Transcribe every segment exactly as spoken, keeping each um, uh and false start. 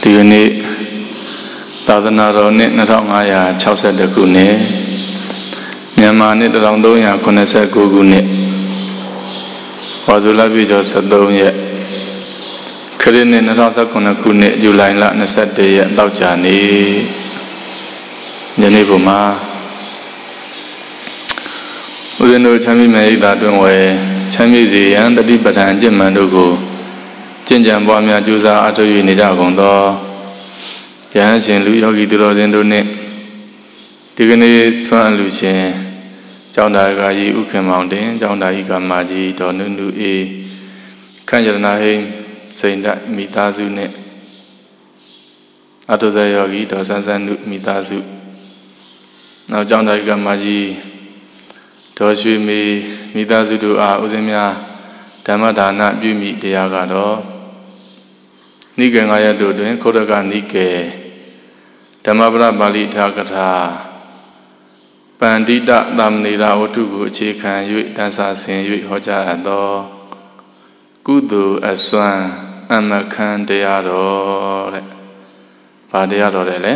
ဒီကနေ့သာသနာတော်နှစ်နှစ်ထောင်ငါးရာခြောက်ဆယ်တစ်ခုနှစ်မြန်မာနှစ်တစ်ထောင်သုံးရာခုနှစ်ဆယ်ကိုခုနှစ်ဝါဆိုလပြည့်ကျော်ဆယ်သုံးရက်ခရစ်နှစ်နှစ်ထောင်ဆယ်ခုနှစ်ခုနှစ်ဇူလိုင်လနှစ်ဆယ်တစ်ရက်တောက်ကြနေ့ယနေ့ပုံမှာဦးဇင်းတို့ချမ်းမြေ့မေတ္တာတွင်ဝယ်ချမ်းမြေ့စေရန်တတိပဋ္ဌာန်ကျင့်မှန်တို့ကိုကျင့်ကြံပွားများကြိုးစားအားထုတ်၍နေကြကုန်သောယဟန်ရှင်လူယောဂီသူတော်စင်တို့နှင့်ဒီကနေ့ဆွမ်းအလူရှင်ကျောင်းသားကကြီးဥခင်မောင်တင်ကျောင်းသားဤကမကြီးဒေါ်နုနုအေးခန့်ရတနာဟိစိန်တမိသားစုနှင့်အတုဇယောဂီဒေါ်ဆန်းဆန်းနုမိသားစုနောက်ကျောင်းသားဤကမကြီးဒေါ်ရွှေမေမိသားစုတို့အားဦးဇင်းများဓမ္မဒါနပြုမိတရားကတော့နိကေငါးရပ်တို့တွင်ခုဒကနိကေဓမ္မပဒပါဠိထာကထာပန္တိတသမဏေရဝတ္ထုကိုအခြေခံ၍တန်ဆာဆင်၍ဟောကြားအပ်သောကုသိုလ်အစွမ်းအမခံတရားတော်တဲ့။ဘာတရားတော်လဲလဲ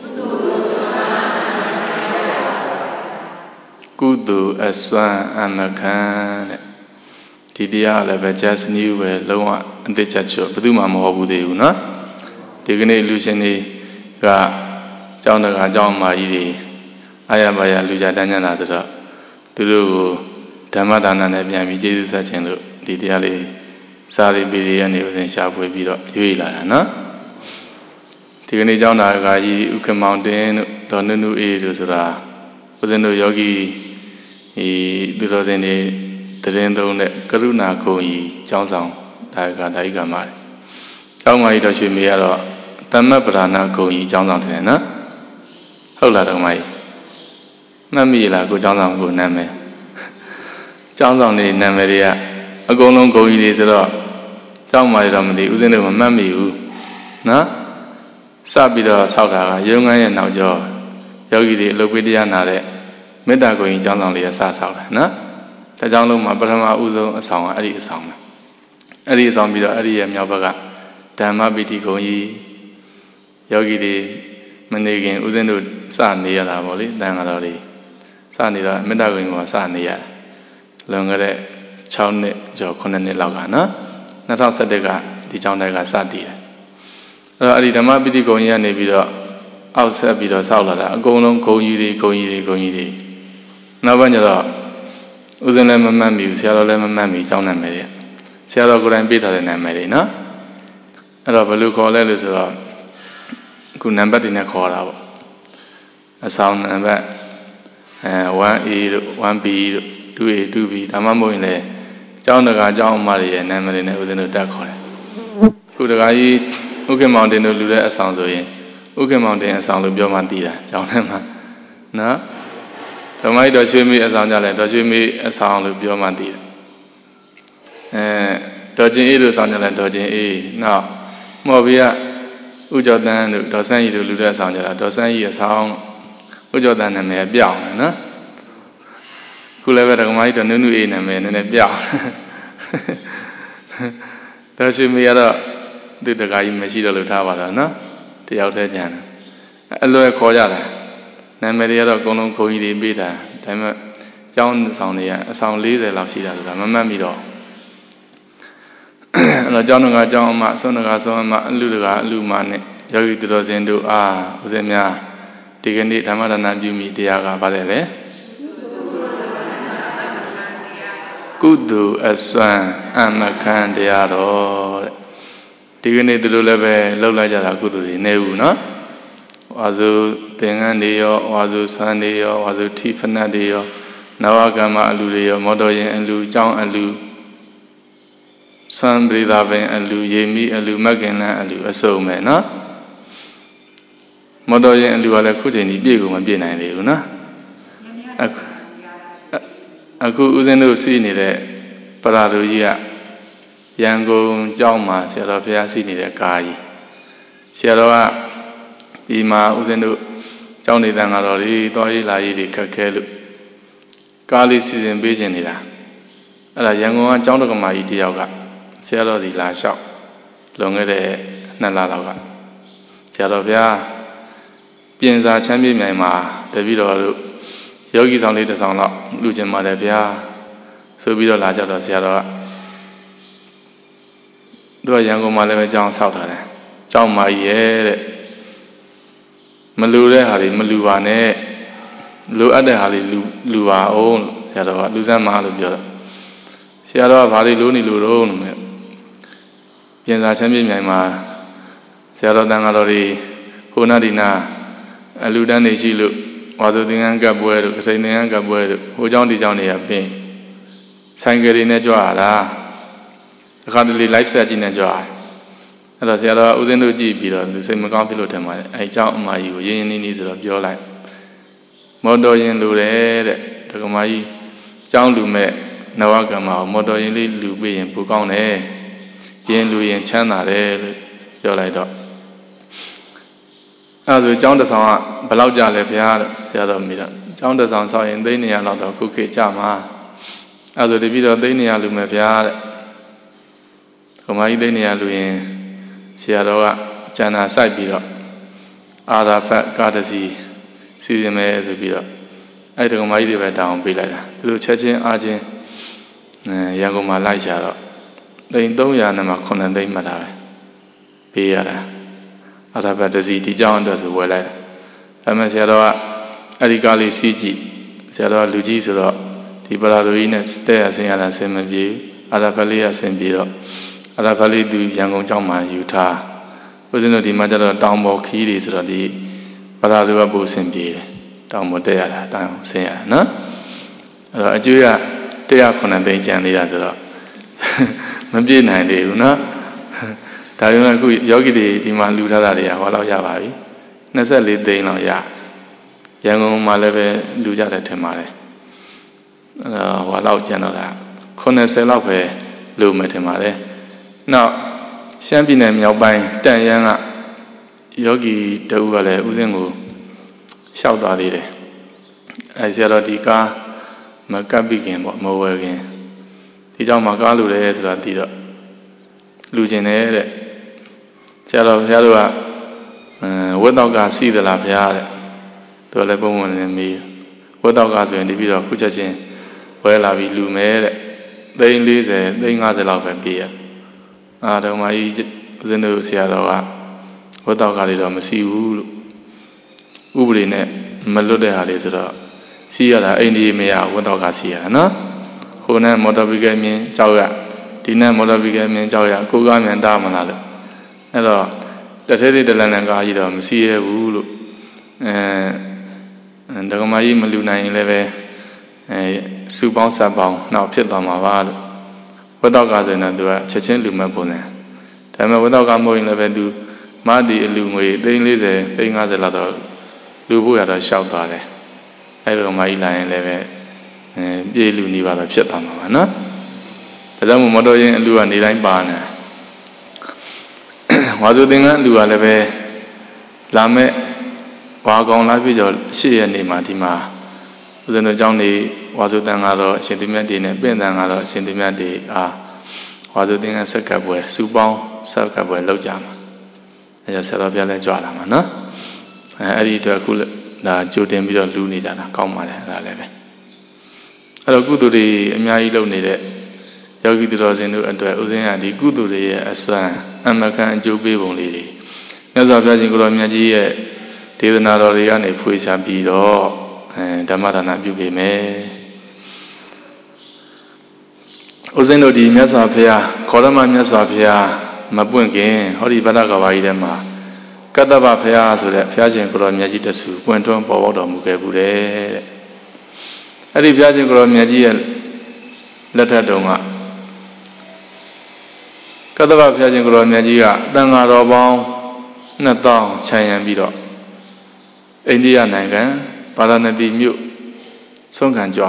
ကုသိုလ်အစွမ်းအမခံတဲ့ဒီတရားလည်းပဲ just new ပဲလုံးဝအတိတ်ချက်ချောဘယ်သူမှမဟုတ်ဘူးသေးဘူးနော်ဒီကနေ့လူရှင်တွေကကျောင်းတကာကျောင်းမာကြီးတွေအာရပါရလူကြတန်းကြတာဆိုတော့သူတို့ကိုဓမ္မဒါနနဲ့ပြန်ပြီးကျေးဇူးဆက်ခြင်းလို့ဒီတရားလေးစာရီပေရကနေဥစဉ်ရှာဖွေပြီးတော့ရွေးလာတာနော်ဒီကနေ့ကျောင်းသားကကြီးဥက္ကမောင်တင်တို့ဒေါ်နုနုအေးတို့ဆိုတာဦးဇင်းတို့ယောဂီဒီသူတော်စင်တွေတရင်သုံးတဲ့ကရုဏာဂုဏ်ကြီးကျောင်းဆောင်ဒါကဒါဤကမှာကျောင်းမကြီးတော်ရွှေမေကတော့တမ္မပဓာနာဂုဏ်ကြီးကျောင်းဆောင်တယ်နော်ဟုတ်လားတော်မကြီးမှတ်မိလားကိုကျောင်းဆောင်ကိုနာမည်ကျောင်းဆောင်နေနာမည်တွေကအကုန်လုံးဂုဏ်ကြီးတွေဆိုတော့ကျောင်းမကြီးတော့မသိဦးဇင်းတို့မမှတ်မိဘူးနော်စပြီးတော့ဆောက်တာကရုံငန်းရဲ့နောက်ကျောယောဂီတွေအလုပ်ပေးတရားနာတဲ့မေတ္တာဂုဏ်ကြီးကျောင်းဆောင်လေးကစဆောက်တာနော်တကြောင်လုံးမှာပထမဦးဆုံးအဆောင်ကအဲ့ဒီအဆောင်ပဲအဲ့ဒီအဆောင်ပြီးတော့အဲ့ဒီရဲ့မြောက်ဘက်ကဓမ္မပိဋိဂုံကြီးယောဂီတွေမနေခင်ဦးဇင်းတို့စနေရတာပေါ့လေတန်ဃာတော်တွေစနေတော့မေတ္တာဂုံကြီးကစနေရလွန်ခဲ့တဲ့၆နှစ်ကျော်ခုနှစ်နှစ်လောက်ကနော်၂၀၁၁ကဒီကျောင်းတိုက်ကစတည်တယ်အဲ့တော့အဲ့ဒီဓမ္မပိဋိဂုံကြီးကနေပြီးတော့အောက်ဆက်ပြီးတော့ဆောက်လာတာအကုန်လုံးဂုံကြီးတွေဂုံကြီးတွေဂုံကြီးတွေနောက်ပိုင်းကျတော့ဦးဇင်းလည်းမမှတ်မိဘူးဆရာတော်လည်းမမှတ်မိကျောင်းနာမည်တွေဆရာတော်ကိုယ်တိုင်ပေးထားတဲ့နာမည်တွေနော်အဲ့တော့ဘယ်လိုခေါ်လဲလို့ဆိုတော့အခုနံပါတ်တွေနဲ့ခေါ်တာပေါ့အဆောင်နံပါတ်အဲ one A တို့ one B တို့ two A two B ဒါမှမဟုတ်ရင်လည်းကျောင်းတကာကျောင်းအမတွေရဲ့နာမည်တွေနဲ့ဦးဇင်းတို့တက်ခေါ်တယ်အခုတကာကြီးဥက္ကမောင်တင်တို့လူတဲ့အဆောင်ဆိုရင်ဥက္ကမောင်တင်အဆောင်လို့ပြောမှသိတာကျောင်းထဲမှာနော်ဓမ္မကြီးတော်ရွှေမေအဆောင်ကြလဲတော်ရွှေမေအဆောင်လို့ပြောမှသိတယ်အဲတော်ချင်းအေးတို့ဆောင်ကြလဲတော်ချင်းအေးနောက်မော်ဘီကဥကျော်တန်းတို့ဒေါ်ဆန်းကြီးတို့လူတဲ့အဆောင်ကြတာဒေါ်ဆန်းကြီးအဆောင်ဥကျော်တန်းနာမည်ပြောင်းတယ်နော်ခုလည်းပဲဓမ္မကြီးတော်နုနုအေးနာမည်နည်းနည်းပြောင်းတော်ရွှေမေကတော့ဒီတကာကြီးမရှိတော့လို့ထားပါတော့နော်တယောက်တည်းကြံတယ်အလွယ်ခေါ်ကြတာနာမည်တွေကတော့အကုန်လုံးခွန်ကြီးတွေပေးတာဒါပေမဲ့ကျောင်းဆောင်တွေကအဆောင်၄၀လောက်ရှိတာဆိုတာမမှတ်မိတော့အဲ့တော့ကျောင်းတော်ကကျောင်းအမဆွမ်းတော်ကဆွမ်းအမအလူတကအလူမနဲ့ယောဂီသူတော်စင်တို့အားဦးဇင်းများဒီကနေ့ဓမ္မဒါနပြုမိတရားကဘာလဲလဲကုသိုလ်အစွမ်းအမခံတရားတော်တဲ့ဒီကနေ့သူတို့လည်းပဲလှုပ်လိုက်ကြတာကုသိုလ်တွေနေဘူးနော်ဝါစုသင်္ကန်းတွေရောဝါစုဆန်းတွေရောဝါစုထိဖနတ်တွေရောနဝကမ္မအလူတွေရောမော်တော်ယာဉ်အလူကျောင်းအလူဆွမ်းပရိသပင်အလူရေမိအလူမက္ကင်လန်းအလူအစုံပဲနော်မော်တော်ယာဉ်အလူကလည်းခုချိန်ကြီးပြည့်ကုန်မပြည့်နိုင်သေးဘူးနော်အခုအခုဦးဇင်းတို့စီးနေတဲ့ပရာလူကြီးကရန်ကုန်ကျောင်းမှာဆရာတော်ဘုရားစီးနေတဲ့ကားကြီးဆရာတော်ကဒီမှာဦးဇင်းတို့ကျောင်းနေတန်းကတော့ဒီတော်ရေးလာရေးတွေခက်ခဲလို့ကားလေးစီစဉ်ပေးခြင်းနေတာအဲ့ဒါရန်ကုန်ကကျောင်းတော်ကမာကြီးတယောက်ကဆရာတော်ဒီလာလျှောက်လွန်ခဲ့တဲ့နှစ်လလောက်ကဆရာတော်ဗျာပြင်စာချမ်းမြေမြိုင်မှာတပည့်တော်တို့ယောဂီဆောင်လေးတစ်ဆောင်တော့လူကျင်ပါတယ်ဗျာဆိုပြီးတော့လာကြတော့ဆရာတော်ကသူကရန်ကုန်မှာလည်းပဲကျောင်းဆောက်ထားတယ်ကျောင်းမကြီးရဲ့တဲ့မလူတဲ့ဟာတွေမလူပါနဲ့လိုအပ်တဲ့ဟာတွေလူလူပါအောင်ဆရာတော်ကလူစမ်းမလို့ပြောတော့ဆရာတော်ကဘာတွေလိုနေလို့တော့ပြင်စာချမ်းမြေမြိုင်မှာဆရာတော်တန်ဃာတော်တွေဟိုနာဒီနာအလူတန်းနေရှိလို့ဝါဆိုသင်္ကန်းကပ်ပွဲတို့အစိမ့်သင်္ကန်းကပ်ပွဲတို့ဟိုเจ้าဒီเจ้าနေရပင်ဆိုင်ကလေးနဲ့ကြွရတာအခါတလေလိုက်ဆက်ကြည့်နေကြွရအဲ့တော့ဆရာတော်ဦးဇင်းတို့ကြည့်ပြီးတော့သူစိတ်မကောင်းဖြစ်လို့ထင်ပါတယ်အဲ့เจ้าအမကြီးကိုရင်းရင်းနှီးနှီးဆိုတော့ပြောလိုက်မော်တော်ရင်လူတယ်တဲ့ဒကမာကြီးเจ้าလူမဲ့နဝကမ္မမော်တော်ရင်လေးလူပေးရင်ပူကောင်းတယ်ရင်လူရင်ချမ်းသာတယ်လို့ပြောလိုက်တော့အဲ့ဒါဆိုကျောင်းတစ်ဆောင်ကဘယ်လောက်ကြလဲဗျာတဲ့ဆရာတော်မိတာကျောင်းတစ်ဆောင်ဆောက်ရင်သိန်းနေရလောက်တော့ခုခေတ်ကြမှာအဲ့ဒါဆိုတပည့်တော်သိန်းနေရလူမယ်ဗျာတဲ့ခမကြီးသိန်းနေရလူရင်ဆရာတော်ကကျန်တာစိုက်ပြီးတော့အာရဖတ်ကာတစီစီစဉ်မယ်ဆိုပြီးတော့အဲ့ဒီခမကြီးတွေပဲတောင်းပေးလိုက်တာသူတို့ချက်ချင်းအားချင်းရန်ကုန်မှာလိုက်ကြတော့သိန်းသုံးရာနဲ့မှခုနှစ်သိန်းမှတ်တာပဲပေးရတာအထာပတစီဒီကြောင်းအတွက်ဆိုဝယ်လိုက်ဒါပေမဲ့ဆရာတော်ကအဲ့ဒီကားလေးစီးကြည့်ဆရာတော်ကလူကြီးဆိုတော့ဒီပရာလိုကြီးနဲ့တဲ့ရဆင်းရတာဆင်မပြေအထာပလေးရဆင်ပြေတော့အထာပလေးသူရန်ကုန်ကျောင်းမှာယူထားဦးဇင်းတို့ဒီမှာကျတော့တောင်ပေါ်ခီးတွေဆိုတော့ဒီပရာလိုကပို့ဆင်ပြေတယ်တောင်ပေါ်တက်ရတာတောင်ဆင်းရတာနော်အဲ့တော့အကျွေးကတစ်ရာခုနှစ်သိန်းကျန်နေတာဆိုတော့မပြေနိုင်သေးဘူးနော်ဒါပေမဲ့အခုယောဂီတွေဒီမှာလူထားတာတွေကဟောတော့ရပါပြီနှစ်ဆယ့်လေးသိန်းလောက်ရရန်ကုန်မှာလည်းပဲလူကြတယ်ထင်ပါတယ်အဲဟောတော့ကျန်တော့တာခုနှစ်ဆယ်လောက်ပဲလူမယ်ထင်ပါတယ်နောက်ရှမ်းပြည်နယ်မြောက်ပိုင်းတန်ရန်ကယောဂီတဦးကလည်းဥစဉ်ကိုလျှောက်သွားသေးတယ်အဲဆရာတော်ဒီကားမကပ်ပြီးခင်ပေါ့မဝယ်ခင်ဒီကြောင့်မကားလူတယ်ဆိုတာသိတော့လူကျင်တယ်တဲ့ဆရာတော်ဘုရားတို့ကဝတ်တော့ကစီးသလားဘုရားတဲ့သူလည်းပုံဝင်နေမေးဝတ်တော့ကဆိုရင်ဒီပြီးတော့ခုချက်ချင်းဝဲလာပြီးလူမဲတဲ့သိန်းလေးဆယ်သိန်းငါးဆယ်လောက်ပဲပေးရအာတော်မကြီးဦးဇင်းတို့ဆရာတော်ကဝတ်တော့ကလေးတော့မစီဘူးလို့ဥပဒေနဲ့မလွတ်တဲ့ဟာလေးဆိုတော့စီးရတာအိန္ဒိယမရဝတ်တော့ကစီးရတာနော်ဟိုနဲ့မော်တော်ဘီကယ်မြင်ကြောက်ရဒီနဲ့မော်တော်ဘီကယ်မြင်ကြောက်ရကိုကားမြန်တာမလားလို့အဲ့တော့တစ်သေးသေးတလန်လန်ကားကြီးတော့မစီးရဘူးလို့အဲဒကမာကြီးမလူနိုင်ရင်လည်းပဲအဲစုပေါင်းဆက်ပေါင်းနောက်ဖြစ်သွားမှာပါလို့ဝတ်တော့ကဆိုရင်တော့သူကချက်ချင်းလူမဲ့ပုံစံဒါပေမဲ့ဝတ်တော့ကမဟုတ်ရင်လည်းပဲသူမတီအလူငွေသိန်းလေးဆယ်သိန်းငါးဆယ်လောက်တော့လူဖို့ရတော့ရှောက်သွားတယ်အဲ့ဒကမာကြီးလာရင်လည်းပဲအဲပြေးလူနေပါတော့ဖြစ်သွားမှာပါနော်ဒါကြောင့်မို့မတော်ရင်အလူကနေတိုင်းပါနေဝါစုသင်္ကန်းအလူကလည်းပဲလာမဲ့ဝါကောင်လာပြီကျော်ရှေ့ရနေမှာဒီမှာဦးဇင်းတို့เจ้าနေဝါစုတန်ကတော့အရှင်သမြတ်တွေနဲ့ပင့်တန်ကတော့အရှင်သမြတ်တွေအားဝါစုသင်္ကန်းဆက်ကပ်ပွဲစူပေါင်းဆက်ကပ်ပွဲလောက်ကြမှာအဲဒါဆရာတော်ပြလဲကြွလာမှာနော်အဲအဲ့ဒီအတွက်အခုဒါကြိုတင်ပြီးတော့လူနေကြတာကောင်းပါတယ်အဲ့ဒါလည်းပဲအဲ့တော့ကုသိုလ်တွေအများကြီးလုပ်နေတဲ့ယောဂီသူတော်စင်တို့အတွက်ဥစဉ်ကဒီကုသိုလ်တွေရဲ့အစွမ်းအမကန်အကျိုးပေးပုံလေးတွေမြတ်စွာဘုရားရှင်ကိုရောမြတ်ကြီးရဲ့ဒေသနာတော်တွေကနေဖွေးချပြီးတော့အဲဓမ္မဒါနပြုပေးမယ်ဥစဉ်တို့ဒီမြတ်စွာဘုရားခေါရမမြတ်စွာဘုရားမပွင့်ခင်ဟောဒီဗဒ္ဒကဘာကြီးထဲမှာကတ္တဗဘုရားဆိုတဲ့ဘုရားရှင်ကိုရောမြတ်ကြီးတဆူပွင့်ထွန်းပေါ်ပေါက်တော်မူခဲ့ဘူးတဲ့အဲ့ဒီဘုရားရှင်ကိုရောမြတ်ကြီးရဲ့လက်ထက်တုန်းကကတ္တဗဘုရားရှင်ကိုရောမြတ်ကြီးကတန်ဃာတော်ပေါင်းနှစ်သောင်းခြံရံပြီးတော့အိန္ဒိယနိုင်ငံပါရဏသီမြို့ဆုံးခံကြွ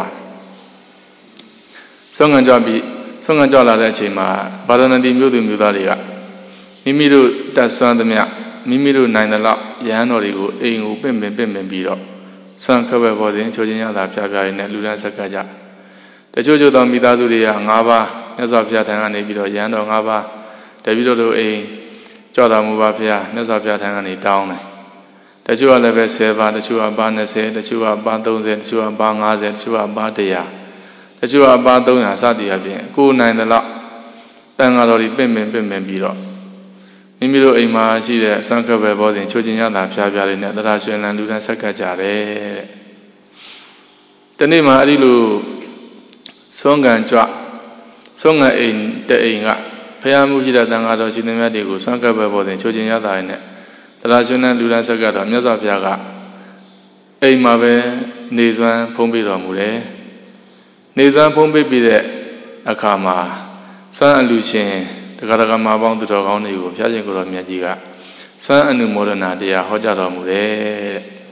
ဆုံးခံကြွပြီးဆုံးခံကြွလာတဲ့အချိန်မှာပါရဏသီမြို့သူမြို့သားတွေကမိမိတို့တက်ဆွမ်းသမျှမိမိတို့နိုင်တဲ့လောက်ရဟန်းတော်တွေကိုအိမ်ကိုပင့်ပင်ပင့်ပင်ပြီးတော့ဆွမ်းခက်ဘက်ပေါ်စဉ်ချိုးချင်းရတာပြပြရင်းနဲ့လူလန်းဆက်ကကြတချို့ချို့သောမိသားစုတွေက၅ပါးမြတ်စွာဘုရားထံကနေပြီးတော့ရဟန်းတော်၅ပါးတပည့်တော်တို့အိမ်ကြောက်တော်မူပါဗျာမြတ်စွာဘုရားထံကနေတောင်းတယ်တချို့ကလည်းပဲဆယ်ပါတချို့ကပါ၂၀တချို့ကပါ၃၀တချို့ကပါ၅၀တချို့ကပါ၁၀၀တချို့ကပါ၃၀၀စသည်အပြင်ကိုယ်နိုင်သလောက်တန်ဃာတော်တွေပြင်ပင်ပြင်ပင်ပြီးတော့မိမိတို့အိမ်မှာရှိတဲ့ဆွမ်းကပ်ပဲဘောစဉ်ချိုးချင်းရတာဖျားဖျားလေးနဲ့တရားရှင်လန်လူတန်းဆက်ကပ်ကြတယ်တနေ့မှအဲ့ဒီလိုဆွမ်းကံကြွဆွမ်းကံအိမ်တဲ့အိမ်ကဖျားမှုရှိတဲ့တန်ဃာတော်ရှင်သမြတ်တွေကိုဆွမ်းကပ်ပဲဘောစဉ်ချိုးချင်းရတာနဲ့တရားရှင်လန်လူတန်းဆက်ကပ်တော့မြတ်စွာဘုရားကအိမ်မှာပဲနေစွမ်းဖုံးပေးတော်မူတယ်နေစွမ်းဖုံးပေးပြီးတဲ့အခါမှာစွမ်းအလူရှင်တရားတော်မှာပေါင်းသူတော်ကောင်းတွေကိုဘုရားရှင်ကိုယ်တော်မြတ်ကြီးကစွမ်းအနုမောဒနာတရားဟောကြားတော်မူတယ်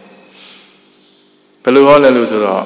ဘယ်လိုဟောလဲလို့ဆိုတော့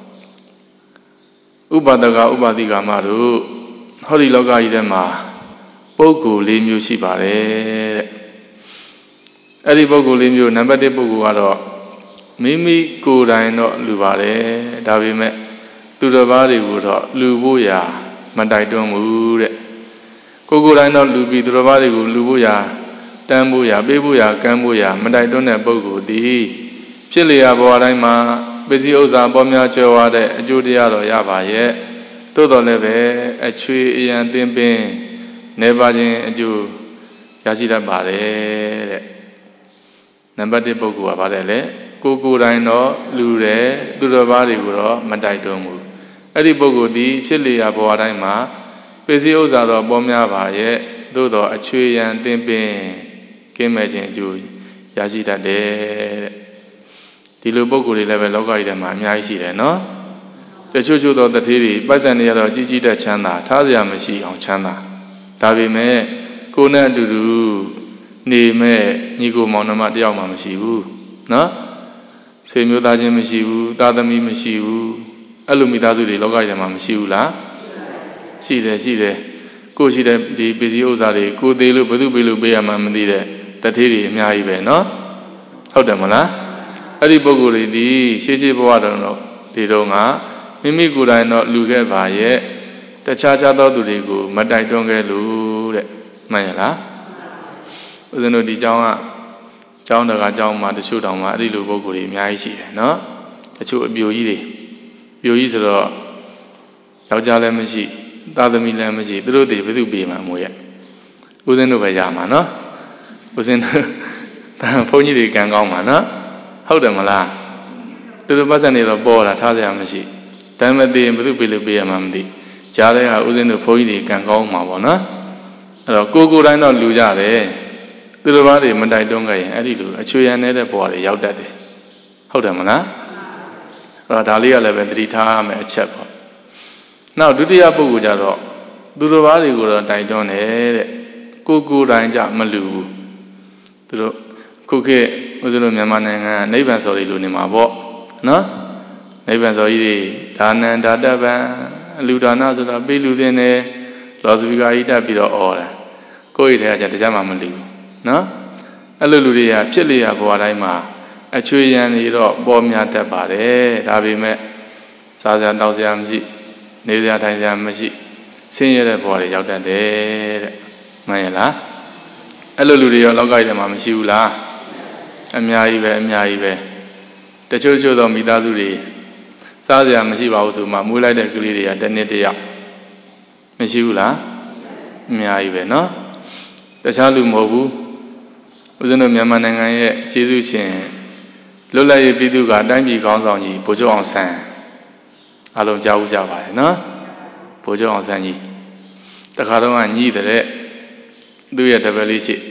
ဥပဒကဥပတိကာမတို့ဟောဒီလောကကြီးထဲမှာပုဂ္ဂိုလ်၄မျိုးရှိပါတယ်တဲ့အဲ့ဒီပုဂ္ဂိုလ်၄မျိုးနံပါတ်၁ပုဂ္ဂိုလ်ကတော့မိမိကိုယ်တိုင်တော့လူပါတယ်ဒါပေမဲ့သူတော်ဘာတွေကိုတော့လူဖို့ရာမတိုက်တွန်းဘူးတဲ့ကိုယ်ကိုယ်တိုင်တော့လူပြီးသူတော်ဘာတွေကိုလူဖို့ရာတန်းဖို့ရာပေးဖို့ရာကမ်းဖို့ရာမတိုက်တွန်းတဲ့ပုဂ္ဂိုလ်ဒီဖြစ်လျာဘဝတိုင်းမှာပစ္စည်းဥစ္စာပေါ်များကြွယ်ဝတဲ့အကျိုးတရားတော့ရပါရဲ့သို့တော်လည်းပဲအချွေအရန်သင်ပင်နေပါခြင်းအကျိုးရရှိတတ်ပါတယ်တဲ့နံပါတ်၁ပုဂ္ဂိုလ်ကပါတယ်လေကိုယ်ကိုယ်တိုင်တော့လူတယ်သူတော်ဘာတွေကိုတော့မတိုက်တွန်းဘူးအဲ့ဒီပုဂ္ဂိုလ်ဒီဖြစ်လျာဘဝတိုင်းမှာပစ္စည်းဥစ္စာတော့ပေါ်များပါရဲ့သို့တော်အချွေရန်သင်ပင်ကင်းမဲ့ခြင်းအကျိုးရရှိတတ်တယ်တဲ့ဒီလိုပုဂ္ဂိုလ်တွေလည်းပဲလောကကြီးထဲမှာအများကြီးရှိတယ်နော်တချို့ချို့သောတထေးတွေပိုက်ဆံတွေကတော့ကြီးကြီးတဲ့ချမ်းသာထားစရာမရှိအောင်ချမ်းသာဒါပေမဲ့ကိုယ်နဲ့အတူတူနေမဲ့ညီကိုမောင်နှမတယောက်မှမရှိဘူးနော်ဆွေမျိုးသားချင်းမရှိဘူးသားသမီးမရှိဘူးအဲ့လိုမိသားစုတွေလောကကြီးထဲမှာမရှိဘူးလားရှိတယ်ရှိတယ်ကိုရှိတဲ့ဒီပစ္စည်းဥစ္စာတွေကိုသေးလို့ဘယ်သူပေးလို့ပေးရမှမသိတဲ့တထေးတွေအများကြီးပဲနော်ဟုတ်တယ်မလားအဲ့ဒီပုဂ္ဂိုလ်တွေဒီရှေးရှေးဘဝတုန်းတော့ဒီတုန်းကမိမိကိုယ်တိုင်တော့လူခဲ့ပါရဲ့တခြားခြားသောသူတွေကိုမတိုက်တွန်းခဲ့လို့တဲ့မှန်ရလားဦးဇင်းတို့ဒီကျောင်းကကျောင်းတကာကျောင်းမှာတချို့တောင်မှအဲ့ဒီလိုပုဂ္ဂိုလ်တွေအများကြီးရှိတယ်နော်တချို့အပြိုကြီးတွေပြိုကြီးဆိုတော့ယောက်ျားလည်းမရှိသားသမီးလည်းမရှိသူတို့တွေဘယ်သူပြေမှာမို့ရဲ့ဦးဇင်းတို့ပဲရမှာနော်ဦးဇင်းတို့ဘုန်းကြီးတွေကံကောင်းမှာနော်ဟုတ်တယ်မလားသူတို့ပတ်စံနေတော့ပေါ်လာထားကြရမရှိဒါမှမသိရင်ဘယ်သူပြေလို့ပြေရမှာမသိကြားတဲ့ဟာဦးဇင်းတို့ဘုန်းကြီးတွေကံကောင်းမှာပေါ့နော်အဲ့တော့ကိုကိုတိုင်းတော့လူကြတယ်သူတို့ဘာတွေမတိုက်တွန်းခဲ့ရင်အဲ့ဒီလိုအချွေရန်နေတဲ့ဘဝတွေရောက်တတ်တယ်ဟုတ်တယ်မလားအဲ့တော့ဒါလေးကလည်းပဲသတိထားရမယ်အချက်ပေါ့နောက်ဒုတိယပုဂ္ဂိုလ်ကြတော့သူတို့ဘာတွေကိုတော့တိုက်တွန်းတယ်တဲ့ကိုကိုတိုင်းကြမလူဘူးသူတို့ခုခေတ်ဦးဇင်းတို့မြန်မာနိုင်ငံကနိဗ္ဗာန်စော်တွေလိုနေမှာပေါ့နော်နိဗ္ဗာန်စော်ကြီးတွေဒါနံဒါတပံအလူဒါနဆိုတာပေးလူတဲ့နဲ့လောစပီကာကြီးတက်ပြီးတော့អော်တာကိုယ့်ရဲ့ထဲကကြတရားမှမလူဘူးနော်အဲ့လိုလူတွေကဖြစ်လျာဘဝတိုင်းမှာအချွေရန်တွေတော့ပေါ်များတတ်ပါတယ်ဒါပေမဲ့စားစရာတောက်စရာမရှိနေစရာထိုင်စရာမရှိဆင်းရဲတဲ့ဘဝတွေရောက်တတ်တယ်တဲ့မှန်ရဲ့လားအဲ့လိုလူတွေရောလောကကြီးထဲမှာမရှိဘူးလားအများကြီးပဲအများကြီးပဲတချို့ချို့သောမိသားစုတွေစားစရာမရှိပါဘူးဆိုမှမွေးလိုက်တဲ့ကလေးတွေကတစ်နှစ်တစ်ယောက်မရှိဘူးလားအများကြီးပဲနော်တခြားလူမဟုတ်ဘူးဦးဇင်းတို့မြန်မာနိုင်ငံရဲ့ကျေးဇူးရှင်လွတ်လပ်ရေးပြည်သူကတိုင်းပြည်ခေါင်းဆောင်ကြီးဗိုလ်ချုပ်အောင်ဆန်းအလုံးကြားဦးကြပါတယ်နော်ဗိုလ်ချုပ်အောင်ဆန်းကြီးတခါတော့ကညီးတဲ့သူ့ရဲ့တပည့်လေးရှိ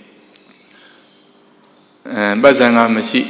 အဲပတ်စံကမရှိ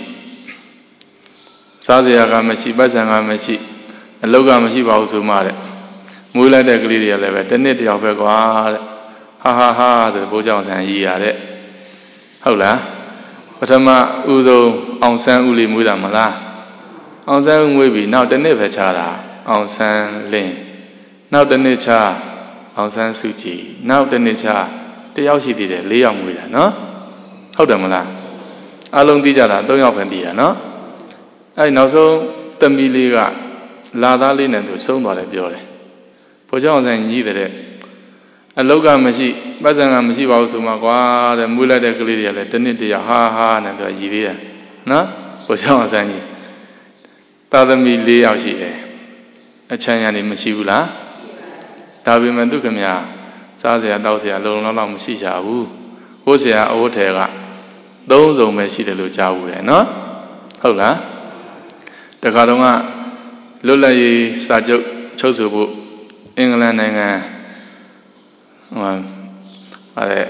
စားစရာကမရှိပတ်စံကမရှိအလုပ်ကမရှိပါဘူးဆိုမှတဲ့မွေးလိုက်တဲ့ကလေးတွေကလည်းပဲတစ်နှစ်တယောက်ပဲကွာတဲ့ဟာဟာဟာဆိုဘိုးကြောင့်ဆန်ကြီးရတဲ့ဟုတ်လားပထမဦးဆုံးအောင်ဆန်းဦးလေးမွေးတာမလားအောင်ဆန်းဦးမွေးပြီးနောက်တစ်နှစ်ပဲခြားတာအောင်ဆန်းလင်းနောက်တစ်နှစ်ခြားအောင်ဆန်းစုကြည်နောက်တစ်နှစ်ခြားတယောက်ရှိသေးတယ်လေးယောက်မွေးတာနော်ဟုတ်တယ်မလားအလုံးသိကြတာသုံးယောက်ပဲသိတာနော်အဲ့နောက်ဆုံးသမီးလေးကလာသားလေးနဲ့သူဆုံးသွားတယ်ပြောတယ်ဘုရားအောင်ဆန်းကြီးတဲ့အလောကမရှိပတ်စံကမရှိပါဘူးဆိုမှကွာတဲ့မွေးလိုက်တဲ့ကလေးတွေကလည်းတနစ်တရဟာဟာနဲ့ပြောရည်သေးတယ်နော်ကိုချောင်းအစမ်းကြီးသာသမီ၄ယောက်ရှိတယ်အချမ်းရနေမရှိဘူးလားဒါပေမဲ့သူခင်ဗျာစားစရာတောက်စရာလုံလုံလောက်မရှိကြဘူးဟိုးစရာအိုးထဲကသုံးစုံပဲရှိတယ်လို့ကြားဘူးတယ်နော်ဟုတ်လားတခါတော့ကလွတ်လပ်ရေးစာချုပ်ချုပ်ဆိုဖို့အင်္ဂလန်နိုင်ငံဟိုအဲ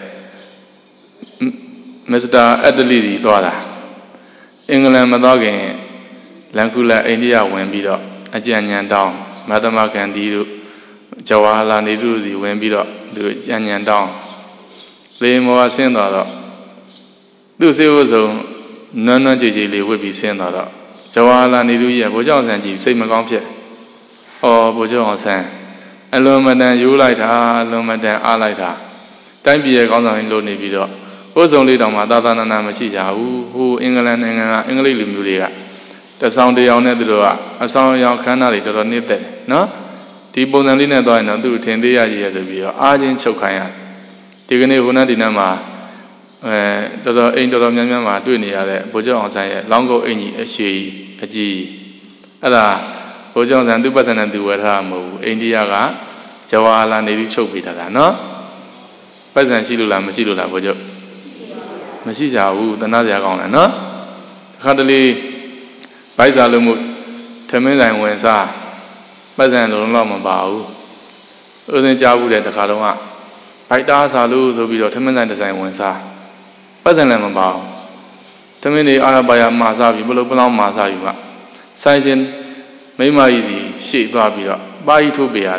မစ္စတာအက်ဒလီကြီးသွားတာအင်္ဂလန်မသွားခင်လန်ကူလာအိန္ဒိယဝင်ပြီးတော့အကြံဉာဏ်တောင်းမဟာတမဂန္ဒီတို့ဂျဝါဟာလာနေတို့စီဝင်ပြီးတော့သူကြံဉာဏ်တောင်းလေမောဆင်းသွားတော့သူ့စေဝစုံနွမ်းနွမ်းကြည်ကြည်လေးဝစ်ပြီးဆင်းသွားတော့ဂျဝါဟာလာနေတို့ရဲ့ဘိုးကျောင်းဆန်ကြီးစိတ်မကောင်းဖြစ်ဩဘိုးကျောင်းဆန်အလွန်မတန်ယူလိုက်တာအလွန်မတန်အားလိုက်တာတိုင်းပြည်ရဲ့ကောင်းဆောင်ရင်လို့နေပြီးတော့ဥဆောင်လေးတောင်မှသာသနာနာမရှိကြဘူးဟိုအင်္ဂလန်နိုင်ငံကအင်္ဂလိပ်လူမျိုးတွေကတဆောင်တရောင်နဲ့သူတို့ကအဆောင်ရောင်ခန်းသားတွေတော်တော်နှိမ့်သက်နော်ဒီပုံစံလေးနဲ့သွားရင်တော့သူ့ထင်သေးရကြီးရဆိုပြီးတော့အားချင်းချုပ်ခိုင်းရဒီကနေ့ဟိုနေ့ဒီနေ့မှာအဲတော်တော်အိမ်တော်တော်များများမှာတွေ့နေရတဲ့ဘိုးကျောင်းအောင်ဆန်းရဲ့လောင်းကုတ်အင်ကြီးအရှိအကြီးအဲ့ဒါဘိုးကျောင်းဆန်းသူ့ပတ်စံနဲ့သူဝယ်ထားမှာမဟုတ်ဘူးအိန္ဒိယကဂျဝါဟာလာနေပြီးချုပ်ပေးထားတာနော်ပတ်စံရှိလို့လားမရှိလို့လားဘိုးကျောင်းမရှိကြဘူးတနာစရာကောင်းတယ်နော်ခါတလေဗိုက်စားလို့မှုထမင်းဆိုင်ဝင်စားပတ်စံလုံးလုံးမပါဘူးဥစဉ်ကြားဘူးတဲ့တခါတော့ကဗိုက်တားစားလို့ဆိုပြီးတော့ထမင်းဆိုင်တစ်ဆိုင်ဝင်စားပတ်စံလည်းမပါဘူးထမင်းတွေအားရပါရမှာစားပြီးဘလို့ပလောင်းမှာစားယူကဆိုင်ရှင်မိမကြီးစီရှေ့သွားပြီးတော့ပါးကြီးထိုးပေးရ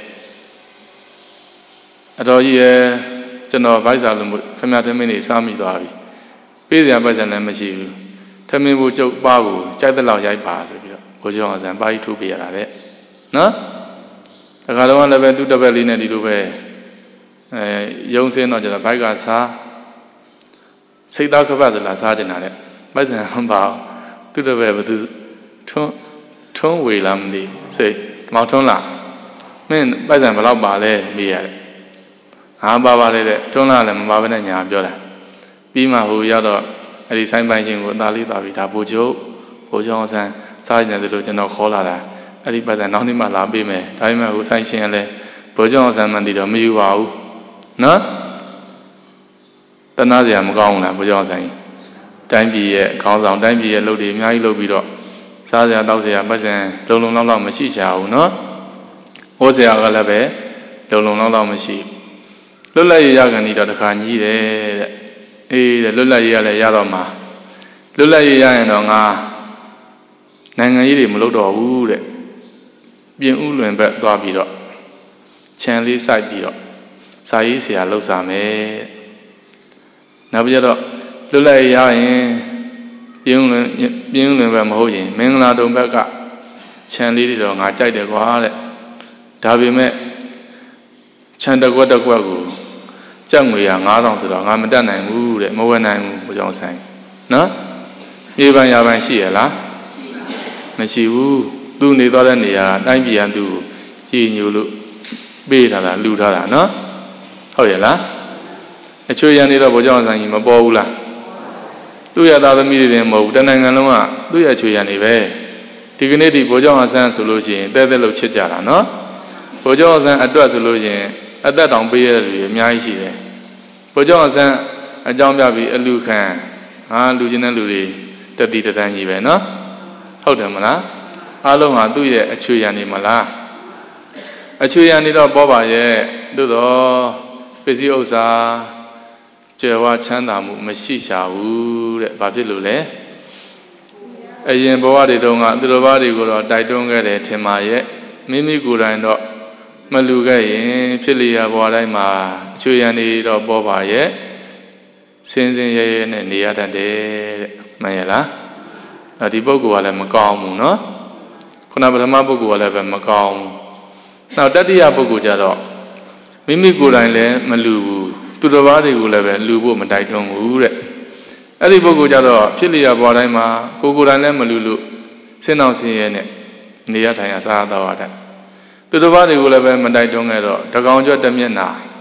တဲ့အတော်ကြီးရဲ့ကျွန်တော်ဗိုက်စားလို့ခမရထမင်းတွေစားမိသွားပြီပေးစရာပတ်စံလည်းမရှိဘူးထမင်းဘူးကျုပ်ပါးကိုကြိုက်တဲ့လောက်ရိုက်ပါဆိုပြီးတော့ဘိုးကျောင်းအစံပါးကြီးထိုးပေးရတာတဲ့နော်တခါတော့လည်းပဲသူ့တပည့်လေးနဲ့ဒီလိုပဲအဲရုံစင်းတော့ကျတော့ဘိုက်ကစားစိတ်သားခပတ်သလားစားကျင်တာတဲ့ပတ်စံမပါသူ့တပည့်ဘသူထွန်းထွန်းဝေလားမသိစိတ်မောင်ထွန်းလားမင်းပတ်စံဘယ်လောက်ပါလဲမေးရတယ်ဟာပါပါလေတဲ့ထွန်းလားလည်းမပါဘဲနဲ့ညာပြောတာပြီးမှဟိုရောက်တော့အဲ့ဒီဆိုင်ပိုင်ချင်းကိုအသားလေးသွားပြီးဒါဘိုးကျုပ်ဘိုးကျောင်းဆန်းစားကြတယ်လို့ကျွန်တော်ခေါ်လာတာအဲ့ဒီပတ်စံနောက်နေ့မှလာပေးမယ်ဒါပေမဲ့ဟိုဆိုင်ရှင်လည်းဘိုးကျောင်းဆန်းမှန်တီတော့မယူပါဘူးနော်တနာစရာမကောင်းဘူးလားဘိုးကျောင်းဆန်းကြီးတိုင်းပြည်ရဲ့ခေါင်းဆောင်တိုင်းပြည်ရဲ့လုပ်တွေအများကြီးလုပ်ပြီးတော့စားစရာတောက်စရာပတ်စံလုံလုံလောက်လောက်မရှိချဘူးနော်ဟိုစရာကလည်းပဲလုံလုံလောက်လောက်မရှိလွတ်လပ်ရေးရကန်ဒီတော့တခါကြီးတယ်တဲ့အေးတဲ့လွတ်လပ်ရေးရလည်းရတော့မှာလွတ်လပ်ရေးရရင်တော့ငါနိုင်ငံရေးတွေမလုပ်တော့ဘူးတဲ့ပြင်ဥလွင်ဘက်သွားပြီးတော့ခြံလေးစိုက်ပြီးတော့စာရေးဆရာလှုပ်ရှားမယ်နောက်ပြီးတော့လွတ်လပ်ရေးရရင်ပြင်ဥလွင်ပြင်ဥလွင်ဘက်မဟုတ်ရင်မင်္ဂလာတုံဘက်ကခြံလေးတွေတော့ငါကြိုက်တယ်ကွာတဲ့ဒါပေမဲ့ခြံတစ်ကွက်တစ်ကွက်ကိုကျပ်ငွေရငါးထောင်ဆိုတော့ငါမတတ်နိုင်ဘူးတဲ့မဝယ်နိုင်ဘူးဘုရားဆိုင်နော်မြေပန်းရပန်းရှိရလားမရှိဘူးသူနေသွားတဲ့နေရာတိုင်းပြည်ကသူ့ကြည်ညိုလို့ပေးထားတာလူထားတာနော်ဟုတ်ရဲ့လားအချွေရံနေတော့ဘုရားဆိုင်ကြီးမပေါ်ဘူးလားသူ့ရသားသမီးတွေတင်မဟုတ်ဘူးတနိုင်ငံလုံးကသူ့ရချွေရံနေပဲဒီကနေ့ဒီဘုရားဆန်းဆိုလို့ရှိရင်တဲတဲလို့ချစ်ကြတာနော်ဘုရားဆန်းအတွက်ဆိုလို့ရှိရင်အသက်တောင်ပေးရတဲ့လူတွေအများကြီးရှိတယ်ဘုရားဆန်းအကြောင်းပြပြီးအလူခံဟာလူချင်းတဲ့လူတွေတတိတန်းကြီးပဲနော်ဟုတ်တယ်မလားအားလုံးဟာသူ့ရဲ့အချွေရံနေမလားအချွေရံနေတော့ပေါ်ပါရဲ့သို့တော့ပစ္စည်းဥစ္စာကျေဝချမ်းသာမှုမရှိရှာဘူးတဲ့ဘာဖြစ်လို့လဲအရင်ဘဝတွေတုန်းကသူတော်ဘာတွေကိုတော့တိုက်တွန်းခဲ့တယ်ထင်ပါရဲ့မိမိကိုယ်တိုင်တော့မလူခဲ့ရင်ဖြစ်လျာဘဝတိုင်းမှာအချွေရံနေတော့ပေါ်ပါရဲ့စင်စင်ရဲရဲနဲ့နေရတတ်တယ်တဲ့မှန်ရဲ့လားဒီပုဂ္ဂိုလ်ကလည်းမကောင်းဘူးနော်ခုနပထမပုဂ္ဂိုလ်ကလည်းပဲမကောင်းဘူးနောက်တတိယပုဂ္ဂိုလ်ကျတော့မိမိကိုယ်တိုင်လည်းမလူဘူးသူတော်ဘာတွေကိုလည်းပဲလူဖို့မတိုက်တွန်းဘူးတဲ့အဲ့ဒီပုဂ္ဂိုလ်ကျတော့ဖြစ်လျာဘဝတိုင်းမှာကိုယ်ကိုယ်တိုင်လည်းမလူလို့စဉ်းအောင်ဆင်းရဲနဲ့နေရထိုင်ရစားတော့တာသူတော်ဘာတွေကိုလည်းပဲမတိုက်တွန်းခဲ့တော့တကောင်ကျွတ်တမျက်နာ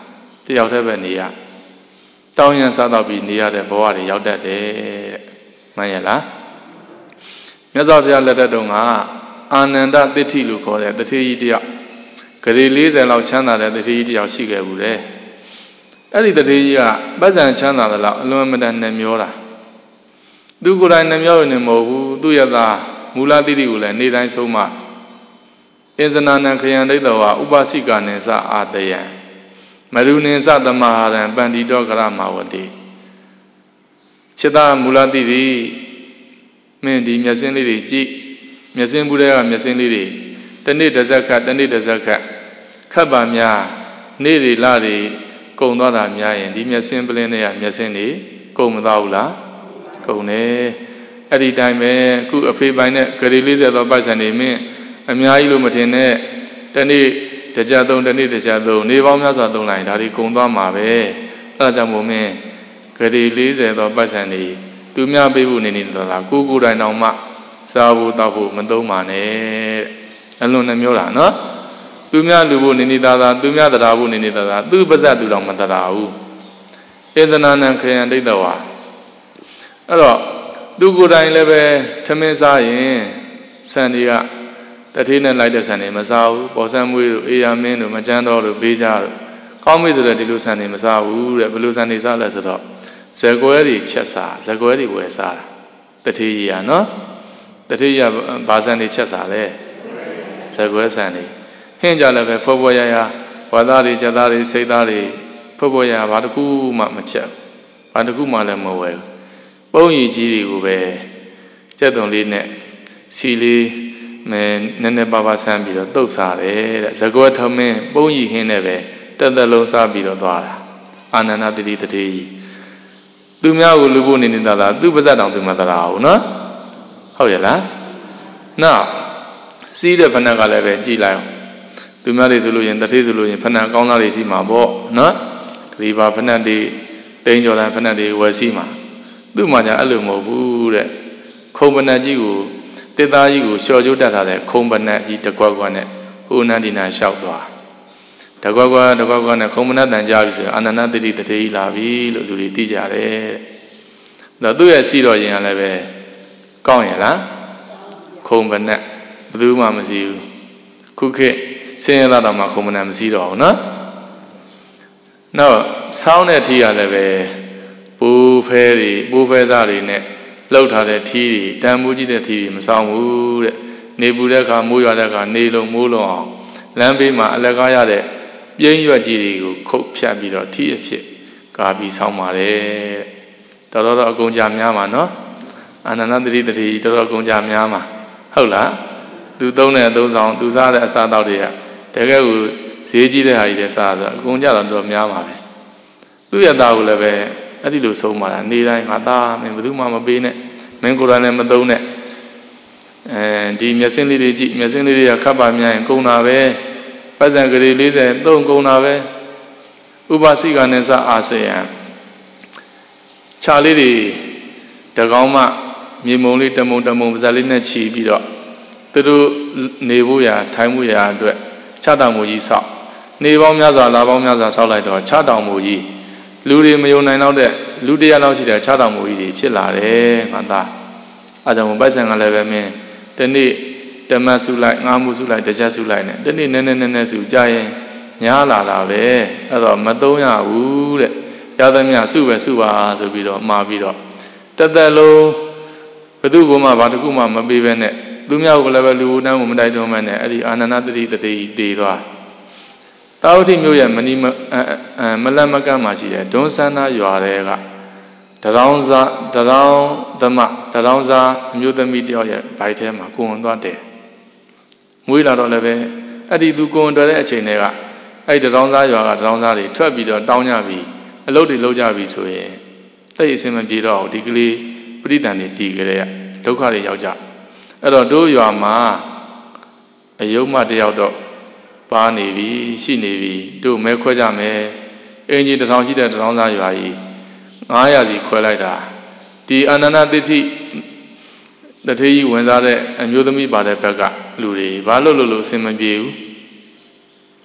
တယောက်တည်းပဲနေရတောင်းရန်စားတော့ပြီးနေရတဲ့ဘဝတွေရောက်တတ်တယ်မှန်ရဲ့လားမြတ်စွာဘုရားလက်ထက်တုန်းကအာနန္ဒသစ္ထိလို့ခေါ်တဲ့တထေကြီးတယောက်ဂရေလေးဆယ်လောက်ချမ်းသာတဲ့တထေကြီးတယောက်ရှိခဲ့ဘူးတဲ့အဲ့ဒီတထေကြီးကပတ်စံချမ်းသာတယ်လို့အလွန်မတန်နှမျောတာသူကိုယ်တိုင်နှမျောနေမဟုတ်ဘူးသူ့ရဲ့သားမူလတိတိကိုလည်းနေတိုင်းဆုံးမအင်ဇနာနံခယံဒိဋ္ဌဝဥပစိကနေသအာတယံမရုဏင်္စသမဟာရံပန္တိတောကရမဝတိခြေသားမူလတိတိမင်းဒီမျက်စင်းလေးတွေကြည့်မျက်စင်းဘူးတွေကမျက်စင်းလေးတွေတနေ့တစ်စက္ကတနေ့တစ်စက္ကခတ်ပါများနေ့တွေလတွေကုံသွားတာများရင်ဒီမျက်စင်းပလင်းတွေကမျက်စင်းတွေကုံမသွားဘူးလားကုံတယ်အဲ့ဒီတိုင်းပဲအခုအဖေပိုင်နဲ့ဂရေလေးဆယ်သောပိုက်ဆံနေမင်းအများကြီးလို့မထင်နဲ့တနေ့တကြသုံးတနေ့တကြသုံးနေပေါင်းများစွာသုံးလိုက်ဒါဒီကုံသွားမှာပဲအဲ့ဒါကြောင့်မို့မင်းဂရေလေးဆယ်သောပိုက်ဆံနေသူများပေးဖို့နေနေတာကိုကိုယ်တိုင်တော်မှစားဖို့တောက်ဖို့မသုံးပါနဲ့အလွန်နှမျောတာနော်သူများလူဖို့နေနေတာသာသူများတရားဖို့နေနေတာသာသူ့ပါဇက်သူတော်မတရားဘူးဧသနာနံခယံဒိဋ္ဌဝါအဲ့တော့သူကိုယ်တိုင်လည်းပဲထမင်းစားရင်ဆန်တွေကတထေးနဲ့လိုက်တဲ့ဆန်တွေမစားဘူးပေါ်ဆန်းမွေးတို့အေးရမင်းတို့မကြမ်းတော်တို့ပေးကြတို့ကောင်းပြီဆိုတဲ့ဒီလိုဆန်တွေမစားဘူးတဲ့ဘယ်လိုဆန်တွေစားလဲဆိုတော့ဇက်ကွဲတွေချက်စားဇက်ကွဲတွေဝယ်စားတာတထေးကြီးอ่ะနော်တထေးကြီးကဘာဆန်တွေချက်စားလဲဇက်ကွဲဆန်တွေဟင်းကြလည်းပဲဖောဖောရရဝါသားတွေချက်သားတွေစိတ်သားတွေဖောဖောရဘာတစ်ခုမှမချက်ဘာတစ်ခုမှလည်းမဝယ်ပုံရည်ကြီးတွေကိုပဲကြက်သွန်လေးနဲ့စီလေးမဲနည်းနည်းပါးပါးဆန်းပြီးတော့တုတ်စားတယ်တဲ့ဇကွဲထမင်းပုံရည်ဟင်းနဲ့ပဲတက်တက်လုံးစားပြီးတော့သွားတာအာနန္ဒတိတိတထေးကြီးသူများကိုလူဖို့နေနေတာလားသူပါဇက်တောင်သူမသလားဘူးနော်ဟုတ်ရဲ့လားနောက်စီးတဲ့ဖဏကလည်းပဲကြည်လိုက်အောင်သူများတွေဆိုလို့ရင်တထေးဆိုလို့ရင်ဖဏကောင်းသားတွေရှိမှာပေါ့နော်ဒီပါဖဏတွေတိန်ကြော်တဲ့ဖဏတွေဝယ်ရှိမှာသူ့မှာညာအဲ့လိုမဟုတ်ဘူးတဲ့ခုံပနတ်ကြီးကိုတစ်သားကြီးကိုလျှော်ကျိုးတတ်ထားတဲ့ခုံပနတ်ကြီးတကွက်ကွက်နဲ့ဟိုနန်းဒီနာလျှောက်သွားတကွက်ကွက်တကွက်ကွက်နဲ့ခုံပနတ်တန်ကြပြီဆိုရင်အာနန္ဒတိတိတထေးကြီးလာပြီလို့လူတွေသိကြတယ်ဒါသူ့ရဲ့စီတော်ရင်ကလည်းပဲကောင်းရလားခုံပနတ်ဘယ်သူမှမရှိဘူးခုခေတ်ဆင်းရဲသားတော်မှာခုံပနတ်မရှိတော့ဘူးနော်နောက်ဆောင်းတဲ့ထီးရလည်းပဲပူဖဲတွေပူဖဲသားတွေနဲ့လှုပ်ထားတဲ့ထီးတွေတန်မိုးကြီးတဲ့ထီးတွေမဆောင်ဘူးတဲ့နေပူတဲ့အခါမိုးရွာတဲ့အခါနေလုံးမိုးလုံးအောင်လမ်းဘေးမှာအလကားရတဲ့ပြင်းရွက်ကြီးတွေကိုခုတ်ဖြတ်ပြီးတော့ထီးအဖြစ်ကာပြီးဆောင်ပါတယ်တော်တော်တော့အကုန်ကြများမှာနော်အာနန္ဒတိတိတထေးတော်တော်အကုန်ကြများမှာဟုတ်လားသူသုံးတဲ့အသုံးဆောင်သူစားတဲ့အစားတောက်တွေကတကယ်ကိုဈေးကြီးတဲ့ဟာကြီးတွေစားဆိုအကုန်ကြတော့တော်များမှာပဲသူ့ရဲ့သားကိုလည်းပဲအဲ့ဒီလိုဆုံးပါလားနေတိုင်းငါသားမင်းဘယ်သူမှမပေးနဲ့မင်းကိုယ်တိုင်လည်းမသုံးနဲ့အဲဒီမျက်စင်းလေးတွေကြည့်မျက်စင်းလေးတွေကခတ်ပါများရင်ကုန်တာပဲပတ်စံကလေးလေးဆယ်သုံးကုန်တာပဲဥပစိကနဲ့စအာဆေယံခြာလေးတွေတကောင်းမှမြေမုံလေးတမုံတမုံပါးစပ်လေးနဲ့ခြီးပြီးတော့သူတို့နေဖို့ရာထိုင်ဖို့ရာအတွက်ခြာတောင်မူကြီးဆောက်နေပေါင်းများစွာလာပေါင်းများစွာဆောက်လိုက်တော့ခြာတောင်မူကြီးလူတွေမယုံနိုင်တော့တဲ့လူတရားလောက်ရှိတဲ့ခြာတောင်မူကြီးတွေဖြစ်လာတယ်ငါသားအဲကြောင့်ပိုက်ဆံကလည်းပဲမင်းဒီနေ့ဓမ္မစုလိုက်ငါးမှုစုလိုက်တစ်ချက်စုလိုက်နဲ့ဒီနေ့နည်းနည်းနည်းနည်းစုကြရင်ညားလာတာပဲအဲ့တော့မသုံးရဘူးတဲ့ရသမျှစုပဲစုပါဆိုပြီးတော့မှာပြီးတော့တသက်လုံးဘယ်သူကမှဘာတစ်ခုမှမပေးဘဲနဲ့သူများကိုလည်းပဲလူတန်းကိုမတိုက်တွန်းမှနဲ့အဲ့ဒီအာနန္ဒတိတိတထေးတည်သွားတာဝတိမြို့ရဲ့မနီမလတ်မကန့်မှာရှိတဲ့ဒွန်းဆန်းသားရွာတွေကတရောင်းစားတရောင်းသမတရောင်းစားအမျိုးသမီးတယောက်ရဲ့ဗိုက်ထဲမှာကိုဝင်သွားတယ်မွေးလာတော့လည်းပဲအဲ့ဒီသူကိုဝင်တော်တဲ့အချိန်တွေကအဲ့ဒီတရောင်းစားရွာကတရောင်းစားတွေထွက်ပြီးတော့တောင်းကြပြီးအလုပ်တွေလုပ်ကြပြီးဆိုရင်သိအစင်မပြေတော့ဒီကလေးပရိဒဏ်တွေတည်ကြတဲ့ဒုက္ခတွေရောက်ကြအဲ့တော့တို့ရွာမှာအယုံမတယောက်တော့ပါနေပြီရှိနေပြီတို့မဲခွဲကြမယ်အင်ကြီးတစ်ထောင်ရှိတဲ့တစ်ထောင်သားရွာကြီးငါးရာစီခွဲလိုက်တာဒီအာနန္ဒတိတိတထေးကြီးဝင်စားတဲ့အမျိုးသမီးပါတဲ့ဘက်ကလူတွေဘာလို့လို့လို့အစင်မပြေဘူး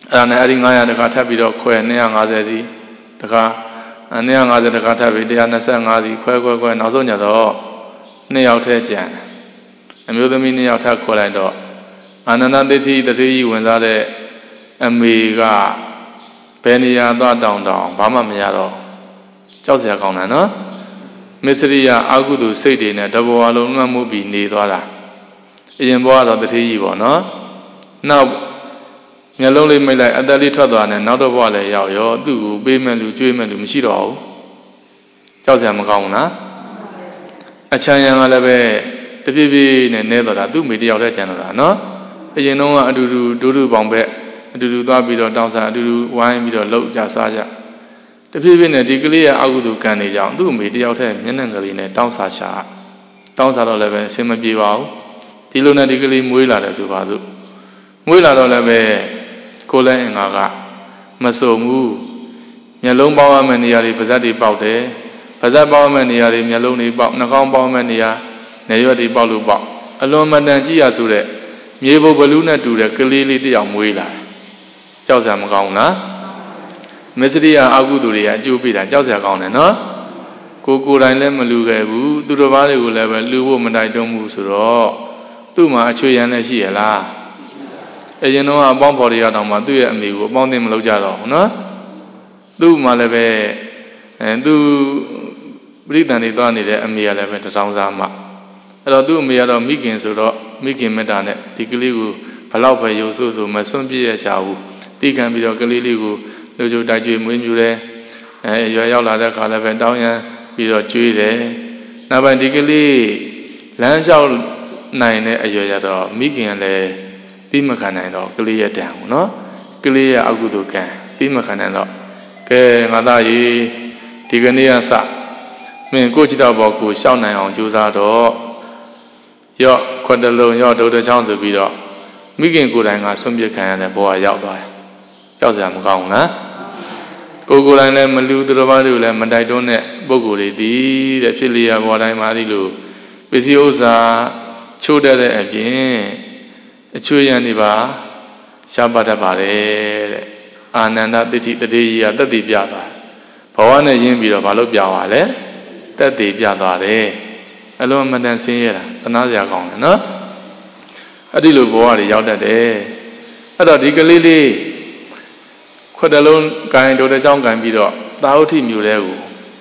အဲ့ဒါနဲ့အဲ့ဒီnine hundredတခါထပ်ပြီးတော့ခွဲtwo hundred fiftyစီတခါtwo hundred fiftyတခါထပ်ပြီးone hundred twenty-fiveစီခွဲခွဲခွဲနောက်ဆုံးညတော့နှစ်ယောက်ထဲကျန်အမျိုးသမီးနှစ်ယောက်ထပ်ခွဲလိုက်တော့အာနန္ဒတိဋ္ဌိတထေကြီးဝင်စားတဲ့အမေကဘယ်နေရာသွားတောင်းတောင်းဘာမှမရတော့ကြောက်စရာကောင်းတယ်နော်မစ္စရိယအာဟုတုစိတ်တွေနဲ့တဘောအလုံးလွှမ်းမိုးပြီးနေသွားတာအရင်ဘဝတော့တထေကြီးပေါ့နော်နောက်မျက်လုံးလေးမိတ်လိုက်အသက်လေးထွက်သွားတယ်နောက်တော့ဘဝလည်းရောက်ရောသူ့ကိုပေးမဲ့လူကြွေးမဲ့လူမရှိတော့ဘူးကြောက်စရာမကောင်းဘူးလားအချမ်းရံကလည်းပဲတပြည့်ပြည့်နဲ့နဲတော့တာသူ့မိတယောက်တည်းကျန်တော့တာနော်အရင်တော့ကအတူတူဒုဒုပေါင်ဘက်အတူတူသွားပြီးတော့တောင်းစားအတူတူဝိုင်းပြီးတော့လှုပ်ကြစားကြတဖြည်းဖြည်းနဲ့ဒီကလေးရဲ့အကုသိုလ်ကံနေကြအောင်သူ့မိတယောက်တည်းမျက်နှာကလေးနဲ့တောင်းစားရှာတောင်းစားတော့လည်းပဲအဆင်မပြေပါဘူးဒီလိုနဲ့ဒီကလေးမွေးလာတယ်ဆိုပါစို့မွေးလာတော့လည်းပဲကိုယ်လည်းအင်္ဂါကမစုံဘူးမျက်လုံးပေါက်ရမယ့်နေရာတွေပါးစပ်တွေပေါက်တယ်ပါးစပ်ပေါက်ရမယ့်နေရာတွေမျက်လုံးတွေပေါက်နှာခေါင်းပေါက်ရမယ့်နေရာနေရွက်တွေပေါက်လို့ပေါက်အလွန်မတန်ကြည့်ရဆိုတဲ့မြေပုတ်ဘလူးနဲ့တူတဲ့ကလေးလေးတစ်ယောက်မွေးလာတယ်ကြောက်စရာမကောင်းဘူးလားမစ္စရိယအကုသိုလ်တွေကအကျိုးပေးတာကြောက်စရာကောင်းတယ်နော်ကိုကိုယ်တိုင်လည်းမလူခဲ့ဘူးသူတစ်ပါးတွေကိုလည်းပဲလူဖို့မတိုက်တွန်းဘူးဆိုတော့သူ့မှာအချွေရန်လည်းရှိရလားအရင်တော့အပေါင်းဖော်တွေရတော့မှသူ့ရဲ့အမိကိုအပေါင်းသိမလုပ်ကြတော့ဘူးနော်သူ့မှာလည်းပဲအဲသူပရိသန်တွေသွားနေတဲ့အမိကလည်းပဲတထောင်စားမှအဲ့တော့သူ့အမိကတော့မိခင်ဆိုတော့မိခင်မေတ္တာနဲ့ဒီကလေးကိုဘလောက်ပဲရိုးဆိုးဆိုမစွန့်ပြည့်ရရှာဘူးတိခံပြီးတော့ကလေးလေးကိုလူချိုတိုက်ကျွေးမွေးမြူတယ်အဲရွယ်ရောက်လာတဲ့ခါလည်းပဲတောင်းရန်ပြီးတော့ကျွေးတယ်နောက်ပိုင်းဒီကလေးလမ်းလျှောက်နိုင်တဲ့အရွယ်ရတော့မိခင်လည်းပြီးမခံနိုင်တော့ကလေးရဲ့တန်ဘူးနော်ကလေးရဲ့အကုသိုလ်ကံပြီးမခံနိုင်တော့ကဲငါသားရေဒီကနေ့ကစမင်းကိုကြည့်တော့ဘောကိုရှောက်နိုင်အောင်ကြိုးစားတော့ရော့ခွက်တလုံးရော့ဒုတ်တချောင်းဆိုပြီးတော့မိခင်ကိုယ်တိုင်ကဆွန့်ပစ်ခံရတဲ့ဘဝရောက်သွားတယ်ကြောက်စရာမကောင်းဘူးလားကိုယ်ကိုယ်တိုင်လည်းမလူသူတော်ဘာတွေကိုလည်းမတိုက်တွန်းတဲ့ပုံကိုယ်တွေဒီတဲ့ဖြစ်လျက်ဘဝတိုင်းမှာဒီလိုပစ္စည်းဥစ္စာချိုးတတ်တဲ့အပြင်အချွေရန်နေပါရှားပါတတ်ပါတယ်တဲ့အာနန္ဒတိဋ္ဌိတထေကြီးကတက်တည်ပြသွားဘဝနဲ့ရင်းပြီးတော့ဘာလို့ပြသွားလဲတက်တည်ပြသွားတယ်အလုံးမတန်ဆင်းရဲတာသနာစရာကောင်းတယ်နော်အဲ့ဒီလိုဘဝတွေရောက်တတ်တယ်အဲ့တော့ဒီကလေးလေးခွက်တလုံးကိုင်တို့တဲ့ကြောင်းကိုင်ပြီးတော့သာဝတိမြို့တဲကို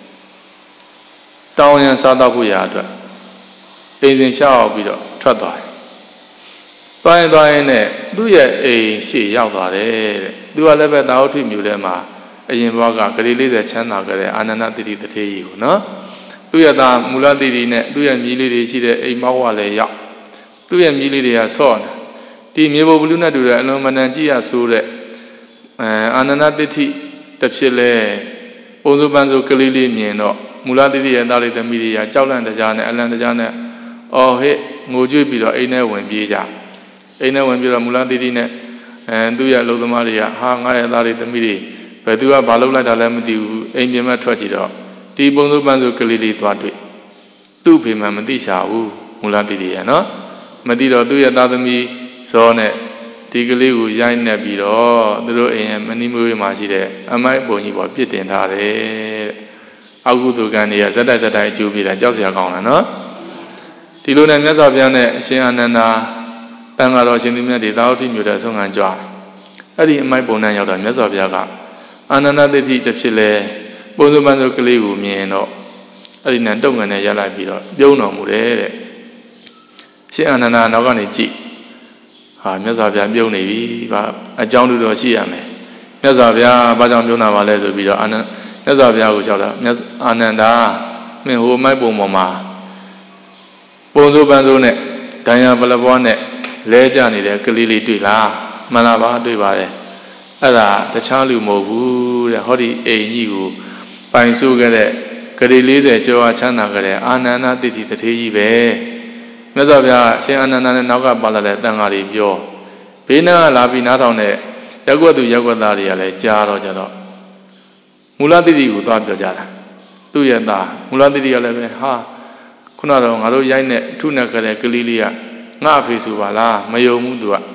တောင်းရန်စားတော့ဖို့ရာအတွက်အိမ်စဉ်ရှောက်ပြီးတော့ထွက်သွားတယ်သွားရင်သွားရင်နဲ့သူ့ရဲ့အိမ်ရှေ့ရောက်သွားတယ်တဲ့သူကလည်းပဲသာဝတိမြို့ထဲမှာအရင်ဘဝကဂရီလေးတွေချမ်းသာကြတဲ့အာနန္ဒတိဋ္ဌိတထေကြီးကိုနော်သူ့ရဲ့သားမူလတိဋ္ဌိနဲ့သူ့ရဲ့မြီးလေးတွေရှိတဲ့အိမ်မောက်ဝလည်းရောက်သူ့ရဲ့မြီးလေးတွေကဆော့နေဒီမြေဘုံဘလူးနဲ့တူတဲ့အလွန်မတန်ကြည့်ရဆိုးတဲ့အဲအာနန္ဒတိဋ္ဌိတစ်ဖြစ်လဲပုံစုပန်းစုကလေးလေးမြင်တော့မူလတိဋ္ဌိရဲ့သားလေးသမီးတွေကကြောက်လန့်တရားနဲ့အလန့်တရားနဲ့အော်ဟဲ့ငိုကြွေးပြီးတော့အိမ်ထဲဝင်ပြေးကြအိမ်ထဲဝင်ပြီးတော့မူလတိဋ္ဌိနဲ့အဲသူ့ရဲ့အလုပ်သမားတွေကဟာငါရဲ့သားလေးသမီးတွေဘယ်သူကဘာလုပ်လိုက်တာလဲမသိဘူးအိမ်ပြင်မဲ့ထွက်ကြည့်တော့ဒီပုံစုပန်းစုကလေးလေးသွားတွေ့သူ့ဖေမှမသိရှာဘူးမူလတိဋ္ဌိရဲ့နော်မသိတော့သူ့ရဲ့သားသမီးဇောနဲ့ဒီကလေးကိုရိုက်နှက်ပြီးတော့သူတို့အိမ်ရဲ့မနီးမွေးမှာရှိတဲ့အမိုက်ပုံကြီးပေါ်ပြစ်တင်ထားတယ်အကုသိုလ်ကံတွေကဇက်တိုက်ဇက်တိုက်အကျိုးပေးတာကြောက်စရာကောင်းတယ်နော်ဒီလိုနဲ့မြတ်စွာဘုရားနဲ့အရှင်အာနန္ဒာတန်ဃာတော်ရှင်သူမြတ်တွေသာဝတိမြို့တဲ့ဆုံးခံကြွအဲ့ဒီအမိုက်ပုံနဲ့ရောက်တော့မြတ်စွာဘုရားကအာနန္ဒတိဋ္ဌိတစ်ဖြစ်လဲပုံစံပန်းစုကလေးကိုမြင်တော့အဲ့ဒီနဲ့တုံငန်နဲ့ရလိုက်ပြီးတော့ပြုံးတော်မူတယ်တဲ့ရှင်အာနန္ဒာနောက်ကနေကြည့်ဟာမြတ်စွာဘုရားပြုံးနေပြီဗာအကြောင်းတူတော်ရှိရမယ်မြတ်စွာဘုရားဘာကြောင့်ပြုံးတာပါလဲဆိုပြီးတော့အာနန္မြတ်စွာဘုရားကိုလျှောက်တာမြတ်အာနန္ဒာမင်းဟိုမိုက်ပုံပေါ်မှာပုံစုပန်းစုနဲ့ဒဏ်ရာပလပွားနဲ့လဲကြနေတဲ့ကလေးလေးတွေ့လားမှန်လားပါတွေ့ပါတယ်အဲ့ဒါတခြားလူမဟုတ်ဘူးတဲ့ဟောဒီအိမ်ကြီးကိုပိုင်ဆိုးခဲ့တဲ့ဂရီလေးဆယ်ကျော်ချမ်းသာခဲ့တဲ့အာနန္ဒတိဋ္ဌိတထေကြီးပဲမြတ်စွာဘုရားရှင်အာနန္ဒာနဲ့နောက်ကပါလာတဲ့တန်ဃာတွေပြောဘေးနားကလာပြီးနားထောင်တဲ့ရက်ွက်သူရက်ွက်သားတွေကလည်းကြားတော့ကြတော့မူလတိဋ္ဌိကိုသွားပြောကြတာသူ့ရဲ့သားမူလတိဋ္ဌိကလည်းပဲဟာခုနတော့ငါတို့ရိုက်နဲ့ထုနဲ့ခဲ့တဲ့ကလေးလေးကငါအဖေဆိုပါလားမယုံဘူးသူကမြ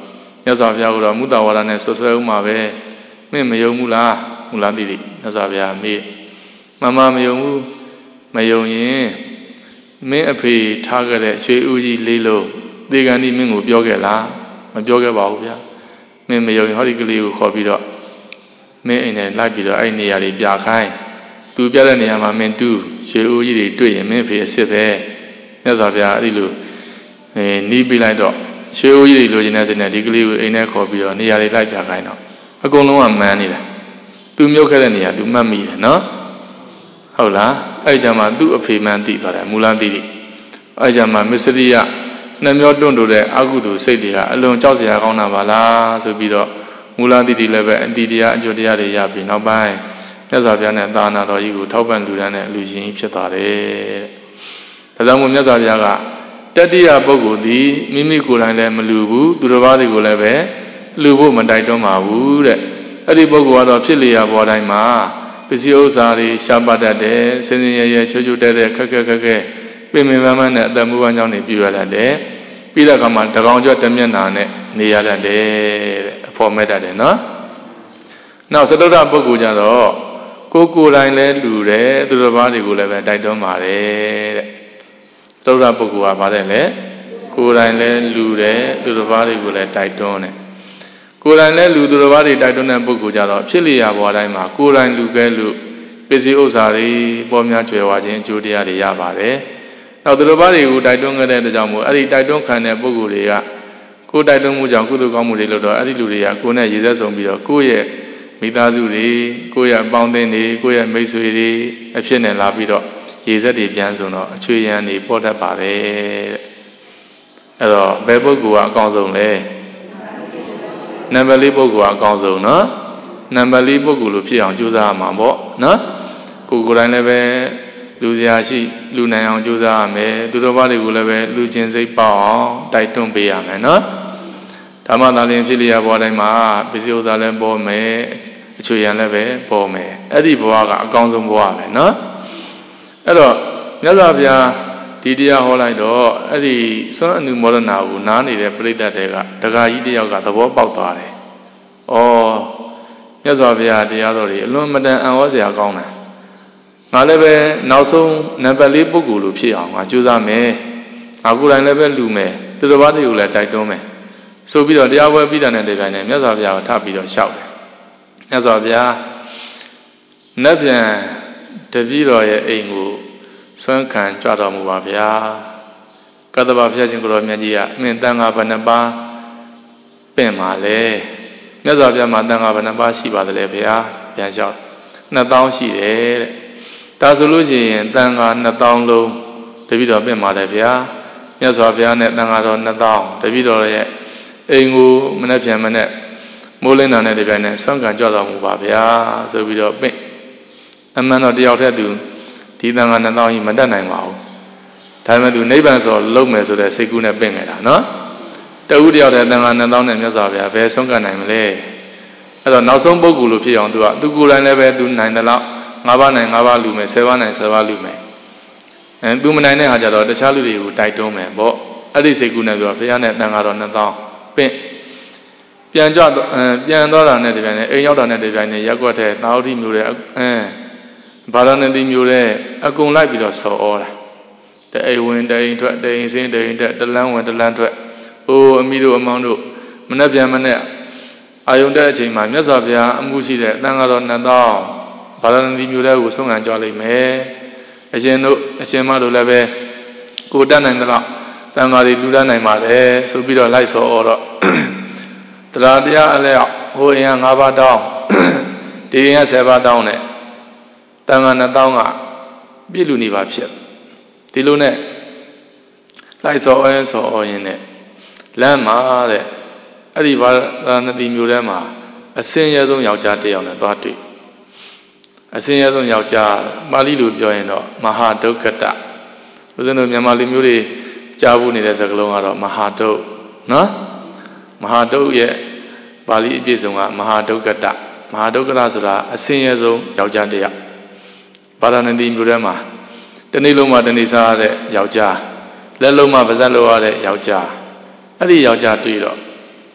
တ်စွာဘုရားကတော့မုဒ္ဒဝါဒနဲ့ဆွဆွဲဥမှာပဲမင်းမယုံဘူးလားမူလားတိတိမြတ်စွာဘုရားမေးမမမယုံဘူးမယုံရင်မင်းအဖေထားခဲ့တဲ့ရွှေဦးကြီးလေးလုံးသေကံဒီမင်းကိုပြောခဲ့လားမပြောခဲ့ပါဘူးဗျာမင်းမယုံရင်ဟောဒီကလေးကိုခေါ်ပြီးတော့မင်းအိမ်နဲ့လိုက်ပြီးတော့အဲ့နေရာလေးပြခိုင်းသူပြတဲ့နေရာမှာမင်းတူးရွှေဦးကြီးတွေတွေ့ရင်မင်းဖေအစ်စ်ပဲမြတ်စွာဘုရားအဲ့ဒီလိုအဲနီးပြလိုက်တော့ရွှေဦးကြီးတွေလိုချင်တဲ့စိတ်နဲ့ဒီကလေးကိုအိမ်ထဲခေါ်ပြီးတော့နေရာလေးလိုက်ပြခိုင်းတော့အကုန်လုံးကမှန်းနေတာသူမြုပ်ခဲ့တဲ့နေရာသူမှတ်မိတယ်နော်ဟုတ်လားအဲ့ကြမှာသူ့အဖေမှန်းသိသွားတယ်မူလသိတိအဲ့ကြမှာမစ္စရိယနှမျောတွန့်တိုတဲ့အကုသိုလ်စိတ်တွေကအလွန်ကြောက်စရာကောင်းတာပါလားဆိုပြီးတော့မူလသိတိလည်းပဲအတိတရားအကျိုးတရားတွေရပြီးနောက်ပိုင်းမြတ်စွာဘုရားနဲ့သာနာတော်ကြီးကိုထောက်ပံ့လူတန်းတဲ့လူရှင်ဖြစ်သွားတယ်ဒါကြောင့်မို့မြတ်စွာဘုရားကတတိယပုဂ္ဂိုလ်သည်မိမိကိုယ်တိုင်လည်းမလူဘူးသူတစ်ပါးတွေကိုလည်းပဲလူဖို့မတိုက်တွန်းပါဘူးတဲ့အဲ့ဒီပုဂ္ဂိုလ်ကတော့ဖြစ်လျာပေါ်တိုင်းမှာပစ္စည်းဥစ္စာတွေရှားပါတတ်တယ်စင်စင်ရရချိုးချိုးတဲ့တဲ့ခက်ခက်ခက်ခက်ပြင်းပြင်းပန်းပန်းနဲ့အတ္တမူဝမ်းကြောင်းတွေပြရတတ်တယ်ပြီးတဲ့အခါမှာတကောင်ကျော်တမျက်နာနဲ့နေရတတ်တယ်တဲ့အဖို့မဲ့တတ်တယ်နော်နောက်သတ္တရပုဂ္ဂိုလ်ကြတော့ကိုယ်ကိုယ်တိုင်လည်းလူတယ်သူတစ်ပါးတွေကိုလည်းပဲတိုက်တွန်းပါတယ်တဲ့သတ္တရပုဂ္ဂိုလ်ကပါတယ်လေကိုယ်တိုင်လည်းလူတယ်သူတစ်ပါးတွေကိုလည်းတိုက်တွန်းတယ်ကိုယ်တိုင်လည်းလူသူတစ်ပါးတွေတိုက်တွန်းတဲ့ပုဂ္ဂိုလ်ကြတော့ဖြစ်လျာဘဝတိုင်းမှာကိုယ်တိုင်လူကဲလူပစ္စည်းဥစ္စာတွေပေါ်များကျွယ်ဝခြင်းအကျိုးတရားတွေရပါတယ်နောက်သူတစ်ပါးတွေကိုတိုက်တွန်းခဲ့တဲ့အတွက်ကြောင့်မို့အဲ့ဒီတိုက်တွန်းခံတဲ့ပုဂ္ဂိုလ်တွေကကိုယ်တိုက်တွန်းမှုကြောင့်ကုသိုလ်ကောင်းမှုတွေလို့တော့အဲ့ဒီလူတွေကကိုယ်နဲ့ရည်သက်ဆုံးပြီးတော့ကိုယ့်ရဲ့မိသားစုတွေကိုယ့်ရဲ့အပေါင်းအသင်းတွေကိုယ့်ရဲ့မိတ်ဆွေတွေအဖြစ်နဲ့လာပြီးတော့ရည်သက်တွေပြန်ဆုံးတော့အချွေရန်တွေပေါ်တတ်ပါတယ်အဲ့တော့ဘယ်ပုဂ္ဂိုလ်ကအကောင်းဆုံးလဲနံပါတ်လေးပုဂ္ဂိုလ်ကအကောင်းဆုံးနော်နံပါတ်လေးပုဂ္ဂိုလ်လိုဖြစ်အောင်ကြိုးစားရမှာပေါ့နော်ကိုယ်ကိုယ်တိုင်လည်းပဲလူစရာရှိလူနိုင်အောင်ကြိုးစားရမယ်သူတော်ဘာတွေကိုလည်းပဲလူချင်းစိတ်ပေါအောင်တိုက်တွန်းပေးရမယ်နော်ဓမ္မသာလင်ဖြစ်လျာဘဝတိုင်းမှာပစ္စည်းဥစ္စာလည်းပေါ်မယ်အချွေရန်လည်းပဲပေါ်မယ်အဲ့ဒီဘဝကအကောင်းဆုံးဘဝပဲနော်အဲ့တော့မြတ်စွာဘုရားဒီတရားဟောလိုက်တော့အဲ့ဒီသွန်အနုမောဒနာကိုနားနေတဲ့ပြိတ္တတွေကဒကာကြီးတယောက်ကသဘောပေါက်သွားတယ်။ဩမြတ်စွာဘုရားတရားတော်တွေအလွန်မတန်အံ့ဩစရာကောင်းတယ်။ငါလည်းပဲနောက်ဆုံးနံပါတ်လေးပုဂ္ဂိုလ်လိုဖြစ်အောင်ငါကြိုးစားမယ်။ငါကိုယ်တိုင်လည်းပဲလူမယ်။သူတော်ဘာတွေကိုလည်းတိုက်တွန်းမယ်။ဆိုပြီးတော့တရားပွဲပြီးတဲ့တဲ့ပိုင်းနဲ့မြတ်စွာဘုရားကိုထပ်ပြီးတော့လျှောက်တယ်။မြတ်စွာဘုရားနတ်ပြန်တပည့်တော်ရဲ့အိမ်ကိုဆွမ်းခံကြွတော်မူပါဗျာကတ္တဗဘုရားရှင်ကိုတော်မြတ်ကြီးကအမင်းတန်ခါဘယ်နှပါးပင့်ပါလဲမြတ်စွာဘုရားမှာတန်ခါဘယ်နှပါးရှိပါသလဲဗျာပြန်လျှောက်နှစ်သောင်းရှိတယ်တဲ့ဒါဆိုလို့ရှိရင်တန်ခါနှစ်သောင်းလုံးတပည့်တော်ပင့်ပါတယ်ဗျာမြတ်စွာဘုရားနဲ့တန်ခါတော်နှစ်သောင်းတပည့်တော်ရဲ့အိမ်ကိုမနေ့ပြန်မနေ့မိုးလင်းတာနဲ့ဒီပိုင်းနဲ့ဆွမ်းခံကြွတော်မူပါဗျာဆိုပြီးတော့ပင့်အမှန်တော့တယောက်တည်းသူဒီတန်ခါနှစ်သောင်းကြီးမတတ်နိုင်ပါဘူးဒါပေမဲ့သူနိဗ္ဗာန်ဆိုလုံးမယ်ဆိုတဲ့စိတ်ကူးနဲ့ပင့်နေတာနော်တဝုတယောက်တည်းတန်ခါနှစ်သောင်းနဲ့မြတ်စွာဘုရားဘယ်ဆုံးကနိုင်မလဲအဲ့တော့နောက်ဆုံးပုဂ္ဂိုလ်လိုဖြစ်အောင်သူကသူကိုယ်တိုင်လည်းပဲသူနိုင်တယ်လို့ငါးပါးနိုင်ငါးပါးလူမယ်ဆယ်ပါးနိုင်ဆယ်ပါးလူမယ်အဲသူမနိုင်တဲ့ဟာကြတော့တခြားလူတွေကိုတိုက်တွန်းမယ်ပေါ့အဲ့ဒီစိတ်ကူးနဲ့သူကဘုရားနဲ့တန်ခါတော်နှစ်သောင်းပင့်ပြန်ကြပြန်သွားတာနဲ့တပြိုင်နက်အိမ်ရောက်တာနဲ့တပြိုင်နက်ရက်ွက်တဲ့သာဝတိမျိုးတဲ့အဲဘာသာနဲ့ဒီမျိုးတဲ့အကုန်လိုက်ပြီးတော့ဆော်ဩတာတအိမ်ဝင်တအိမ်ထွက်တအိမ်စင်းတအိမ်တက်တလန်းဝင်တလန်းထွက်အိုးအမိတို့အမောင်တို့မနေ့ပြန်မနေ့အာယုန်တဲ့အချိန်မှာမြတ်စွာဘုရားအမှုရှိတဲ့တန်ခါတော်နှစ်သောင်းဘာသာနဲ့ဒီမျိုးတဲ့ကိုဆုံးခံကြလိမ့်မယ်အရှင်တို့အရှင်မတို့လည်းပဲကိုတတ်နိုင်သလားတန်ခါတွေလူတတ်နိုင်ပါတယ်ဆိုပြီးတော့လိုက်ဆော်ဩတော့တရားတရားအလဲဟိုအင်ကငါးပါးတောင်းဒီအင်ကဆယ်ပါးတောင်းနဲ့တန်ခါနှစ်သောင်းကပြည့်လူနေပါဖြစ်ဒီလိုနဲ့လိုက်စောအဲစောအရင်နဲ့လမ်းမှာတဲ့အဲ့ဒီဘာသာနတိမျိုးထဲမှာအစင်းရဲဆုံးယောက်ျားတစ်ယောက်နဲ့သွားတွေ့အစင်းရဲဆုံးယောက်ျားပါဠိလိုပြောရင်တော့မဟာဒုက္ခတဦးဇင်းတို့မြန်မာလူမျိုးတွေကြားဖို့နေတဲ့စကားလုံးကတော့မဟာဒုက္ခနော်မဟာဒုက္ခရဲ့ပါဠိအပြည့်စုံကမဟာဒုက္ခတမဟာဒုက္ခတဆိုတာအစင်းရဲဆုံးယောက်ျားတစ်ယောက်ဘာသာနတိမျိုးထဲမှာတနေ့လုံးမှတနေ့စားရတဲ့ယောက်ျားလက်လုံးမှပါးစပ်လို့ရတဲ့ယောက်ျားအဲ့ဒီယောက်ျားတွေ့တော့ဟ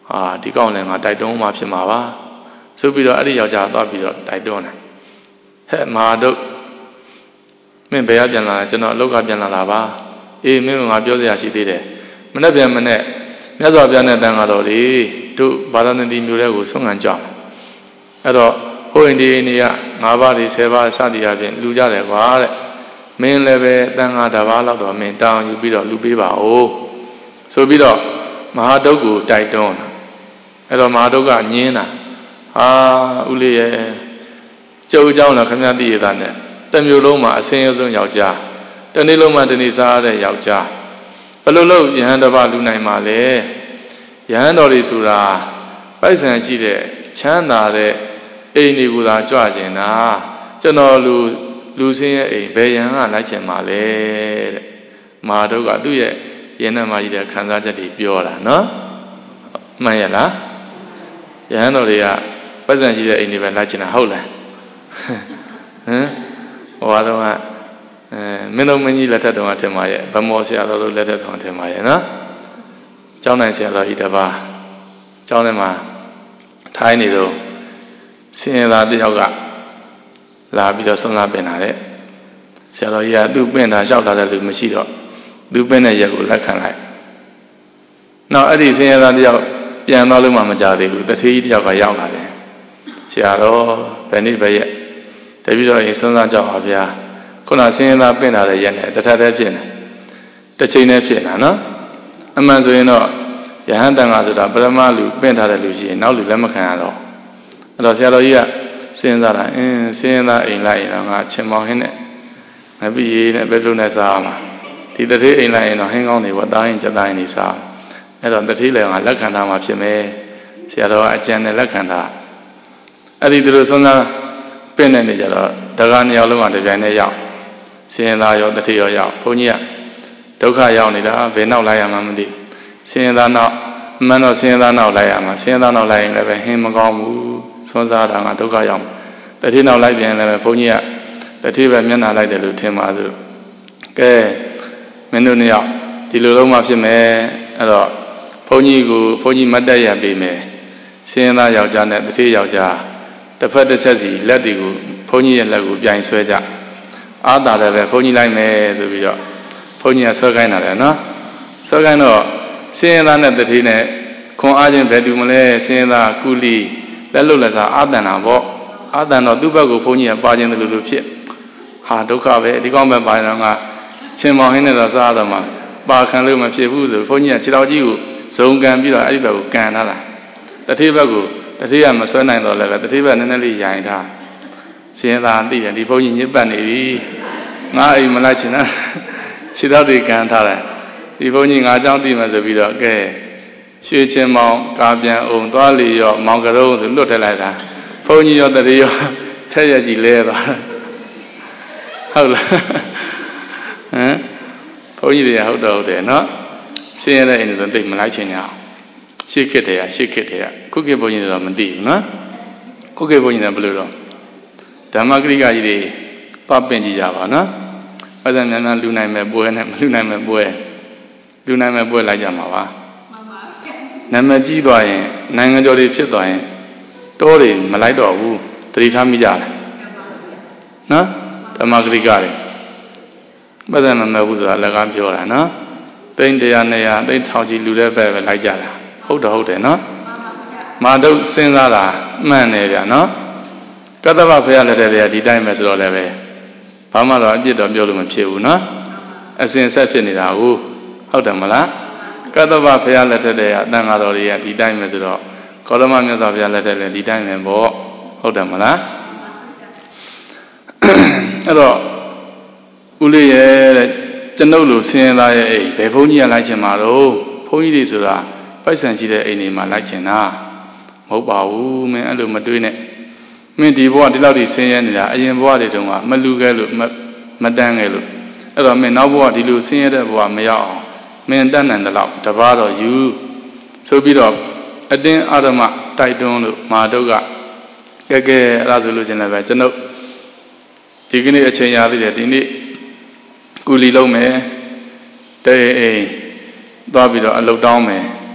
ဟာဒီကောင်းလည်းငါတိုက်တွန်းမှဖြစ်မှာပါဆိုပြီးတော့အဲ့ဒီယောက်ျားသွားပြီးတော့တိုက်တွန်းတယ်ဟဲ့မဟာတို့မင်းဘယ်ကပြန်လာလဲကျွန်တော်အလောက်ကပြန်လာတာပါအေးမင်းကငါပြောစရာရှိသေးတယ်မနေ့ပြန်မနေ့မြတ်စွာဘုရားနဲ့တန်ခါတော်လေတို့ဘာသာနတိမျိုးတွေကိုဆွမ်းခံကြအောင်အဲ့တော့ဟိုအိန္ဒိယနေက၅ပါးတွေ၁၀ပါးစသည်အပြင်လူကြတယ်ကွာတဲ့မင်းလည်းပဲတန်ခါတစ်ပါးလောက်တော့မင်းတောင်းယူပြီးတော့လူပေးပါဦးဆိုပြီးတော့မဟာဒုက္ကိုတိုက်တွန်းတာအဲ့တော့မဟာဒုက္ကညင်းတာဟာဦးလေးရဲ့ကျုပ်เจ้าလည်းခမရသိရတာနဲ့တမျိုးလုံးမှာအစင်းအဆုံးယောက်ျားတနေ့လုံးမှာတနေ့စားတဲ့ယောက်ျားဘယ်လိုလုပ်ယဟန်တစ်ပါးလူနိုင်မှာလဲယဟန်တော်တွေဆိုတာပိုက်ဆံရှိတဲ့ချမ်းသာတဲ့အိမ်တွေကိုသာကြွကျင်တာကျွန်တော်လူလူစင်းရဲ့အိမ်ဘယ်ယဟန်ကလိုက်ချင်မှာလဲတဲ့မဟာဒုက္ကသူ့ရဲ့ယန္တမကြီးတဲ့ခံစားချက်တွေပြောတာနော်မှန်ရလားယဟန်တော်တွေကပိုက်ဆံရှိတဲ့အိမ်တွေပဲလိုက်ချင်တာဟုတ်လားဟမ်ဟိုကတော့အဲမင်းတို့မင်းကြီးလက်ထက်တော်ကထင်ပါရဲ့ဗမောဆရာတော်တို့လက်ထက်တော်ထင်ပါရဲ့နော်ကျောင်းနိုင်ဆရာတော်ကြီးတပါးကျောင်းထဲမှာထိုင်းနေတော့ဆင်းရဲသားတယောက်ကလာပြီးတော့ဆွမ်းစားပင်လာတဲ့ဆရာတော်ကြီးကသူ့ပင်တာလျှောက်လာတဲ့လူမရှိတော့သူ့ပင်တဲ့ရက်ကိုလက်ခံလိုက်နောက်အဲ့ဒီဆင်းရဲသားတယောက်ပြန်သွားလို့မှမကြသေးဘူးတထေးကြီးတယောက်ကရောက်လာတယ်ဆရာတော်ဘယ်နေ့ပဲရက်တပည့်တော်ရင်ဆွမ်းစားကြောက်ပါဗျာခုနဆင်းရဲသားပင်လာတဲ့ရက်နဲ့တစ်ထပ်တည်းဖြစ်နေတစ်ချိန်နဲ့ဖြစ်နေတာနော်အမှန်ဆိုရင်တော့ယဟန်တန်ခါဆိုတာပရမလူပင့်ထားတဲ့လူရှိရင်နောက်လူလက်မခံရတော့အဲ့တော့ဆရာတော်ကြီးကစဉ်းစားတာအင်းစဉ်းစားအိမ်လိုက်ရင်တော့ငါချင်းမောင်ဟင်းနဲ့ငါပြီးရေးနဲ့ဘယ်လိုနဲ့စားမှာဒီတတိအိမ်လိုက်ရင်တော့ဟင်းကောင်းတွေပေါ့တားရင်ကြတိုင်းနေစားအဲ့တော့တတိလည်းငါလက်ခံထားမှာဖြစ်မယ်ဆရာတော်ကအကြံနဲ့လက်ခံထားအဲ့ဒီလိုစဉ်းစားပင့်နေနေကြတော့တက္ကသိုလ်ရောက်လုံးကတပြိုင်တည်းရောက်စဉ်းစားရောတတိရောရောက်ဘုန်းကြီးကဒုက္ခရောက်နေတာဘယ်နောက်လိုက်ရမှမသိဆင်းရဲသားနောက်မှန်တော့ဆင်းရဲသားနောက်လိုက်ရမှာဆင်းရဲသားနောက်လိုက်ရင်လည်းပဲဟင်းမကောင်းဘူးဆွမ်းစားတာကဒုက္ခရောက်တတိနောက်လိုက်ပြန်လည်းပဲဘုန်းကြီးကတတိပဲမျက်နှာလိုက်တယ်လို့ထင်ပါစို့ကဲမင်းတို့နှစ်ယောက်ဒီလိုလုံးမှဖြစ်မယ်အဲ့တော့ဘုန်းကြီးကိုဘုန်းကြီးမတ်တက်ရပေးမယ်ဆင်းရဲသားယောက်ျားနဲ့တတိယောက်ျားတစ်ဖက်တစ်ချက်စီလက်တွေကိုဘုန်းကြီးရဲ့လက်ကိုပြိုင်ဆွဲကြအားတာလည်းပဲဘုန်းကြီးလိုက်မယ်ဆိုပြီးတော့ဘုန်းကြီးကဆွဲခိုင်းတာလေနော်ဆွဲခိုင်းတော့ဆင်းရဲသားနဲ့တတိနဲ့ခွန်အားချင်းဘယ်တူမလဲဆင်းရဲသားကုလီလက်လွတ်လက်စားအာတန်တာပေါ့အာတန်တော့သူ့ဘက်ကိုဘုန်းကြီးကပါခြင်းတယ်လို့လို့ဖြစ်ဟာဒုက္ခပဲဒီကောင်းပဲပါရင်တော့ငါချင်းမောင်ဟင်းနဲ့တော့စားတော့မှပါခံလို့မဖြစ်ဘူးဆိုဘုန်းကြီးကခြေတော်ကြီးကိုဇုံကန်ပြီးတော့အဲ့ဒီဘက်ကိုကန်ထားတာတတိဘက်ကိုတတိကမဆွဲနိုင်တော့လည်းပဲတတိဘက်နည်းနည်းလေးရိုင်ထားဆင်းရဲသားသိတယ်ဒီဘုန်းကြီးညစ်ပတ်နေပြီငါအိမ်မလိုက်ချင်တာခြေတော်တွေကန်ထားတယ်ဒီဘုန်းကြီးငါเจ้าသိမှဆိုပြီးတော့ကဲရွှေချင်းမောင်ကာပြန်အောင်သွားလီရောမောင်ကရုံးဆိုလွတ်ထက်လိုက်တာဘုန်းကြီးရောတရေရောထက်ရကြီးလဲသွားဟုတ်လားဟမ်ဘုန်းကြီးတွေကဟုတ်တော့ဟုတ်တယ်နော်ဆင်းရဲတဲ့အိမ်ဆိုသိမလိုက်ချင်ကြအောင်ရှေ့ခစ်တယ်ရရှေ့ခစ်တယ်ရခုခေတ်ဘုန်းကြီးတွေတော့မသိဘူးနော်ခုခေတ်ဘုန်းကြီးတွေဘယ်လိုတော့ဓမ္မဂရိကကြီးတွေပပင့်ကြည့်ကြပါနော်အဲ့ဒါများများလူနိုင်မဲ့ပွဲနဲ့မလူနိုင်မဲ့ပွဲလူနိုင်မဲ့ပွဲလိုက်ကြမှာပါနာမည်ကြီးသွားရင်နိုင်ငံကျော်တွေဖြစ်သွားရင်တောတွေမလိုက်တော့ဘူးတတိထားမိကြတယ်နော်ဓမ္မဂရိကတွေမသက်မမဲ့ဘူးဆိုတာလည်းကားပြောတာနော်တိန်တရားနဲ့ရတိန်ထောင်ကြီးလူတဲ့ဘက်ပဲလိုက်ကြတာဟုတ်တော့ဟုတ်တယ်နော်မာဒုစဉ်းစားတာမှန်တယ်ဗျာနော်ကတ္တဗဖရာလက်ထက်တည်းဒီတိုင်းပဲဆိုတော့လည်းပဲဘာမှတော့အပြစ်တော့ပြောလို့မဖြစ်ဘူးနော်အစဉ်ဆက်ဖြစ်နေတာဟုတ်ဟုတ်တယ်မလားကတ္တဗဖရာလက်ထက်တည်းကအတန်ဃာတော်တွေကဒီတိုင်းပဲဆိုတော့ကောရမမြတ်စွာဘုရားလက်ထက်လည်းဒီတိုင်းပဲပေါ့ဟုတ်တယ်မလားအဲ့တော့ဦးလေးရဲ့တဲ့ကျွန်ုပ်လိုဆင်းရဲသားရဲ့အိမ်ဘယ်ဘုန်းကြီးကလိုက်ချင်မှာတော့ဘုန်းကြီးတွေဆိုတာပိုက်ဆံရှိတဲ့အိမ်တွေမှာလိုက်ချင်တာမဟုတ်ပါဘူးမင်းအဲ့လိုမတွေးနဲ့မင်းဒီဘဝဒီလောက်ထိဆင်းရဲနေတာအရင်ဘဝတွေတုန်းကမလူခဲ့လို့မတန်းခဲ့လို့အဲ့တော့မင်းနောက်ဘဝဒီလိုဆင်းရဲတဲ့ဘဝမရောက်အောင်မင်းတတ်နိုင်တဲ့လောက်တပါးတော့ယူဆိုပြီးတော့အတင်းအာရမတိုက်တွန်းလို့မာဒုကကဲကဲအဲ့ဒါဆိုလို့ရှင်လည်းပဲကျွန်ုပ်ဒီကနေ့အချိန်ရသေးတယ်ဒီနေ့ကုလီလုံးမယ်တဲ့အိမ်သွားပြီးတော့အလုတ်တောင်းမယ်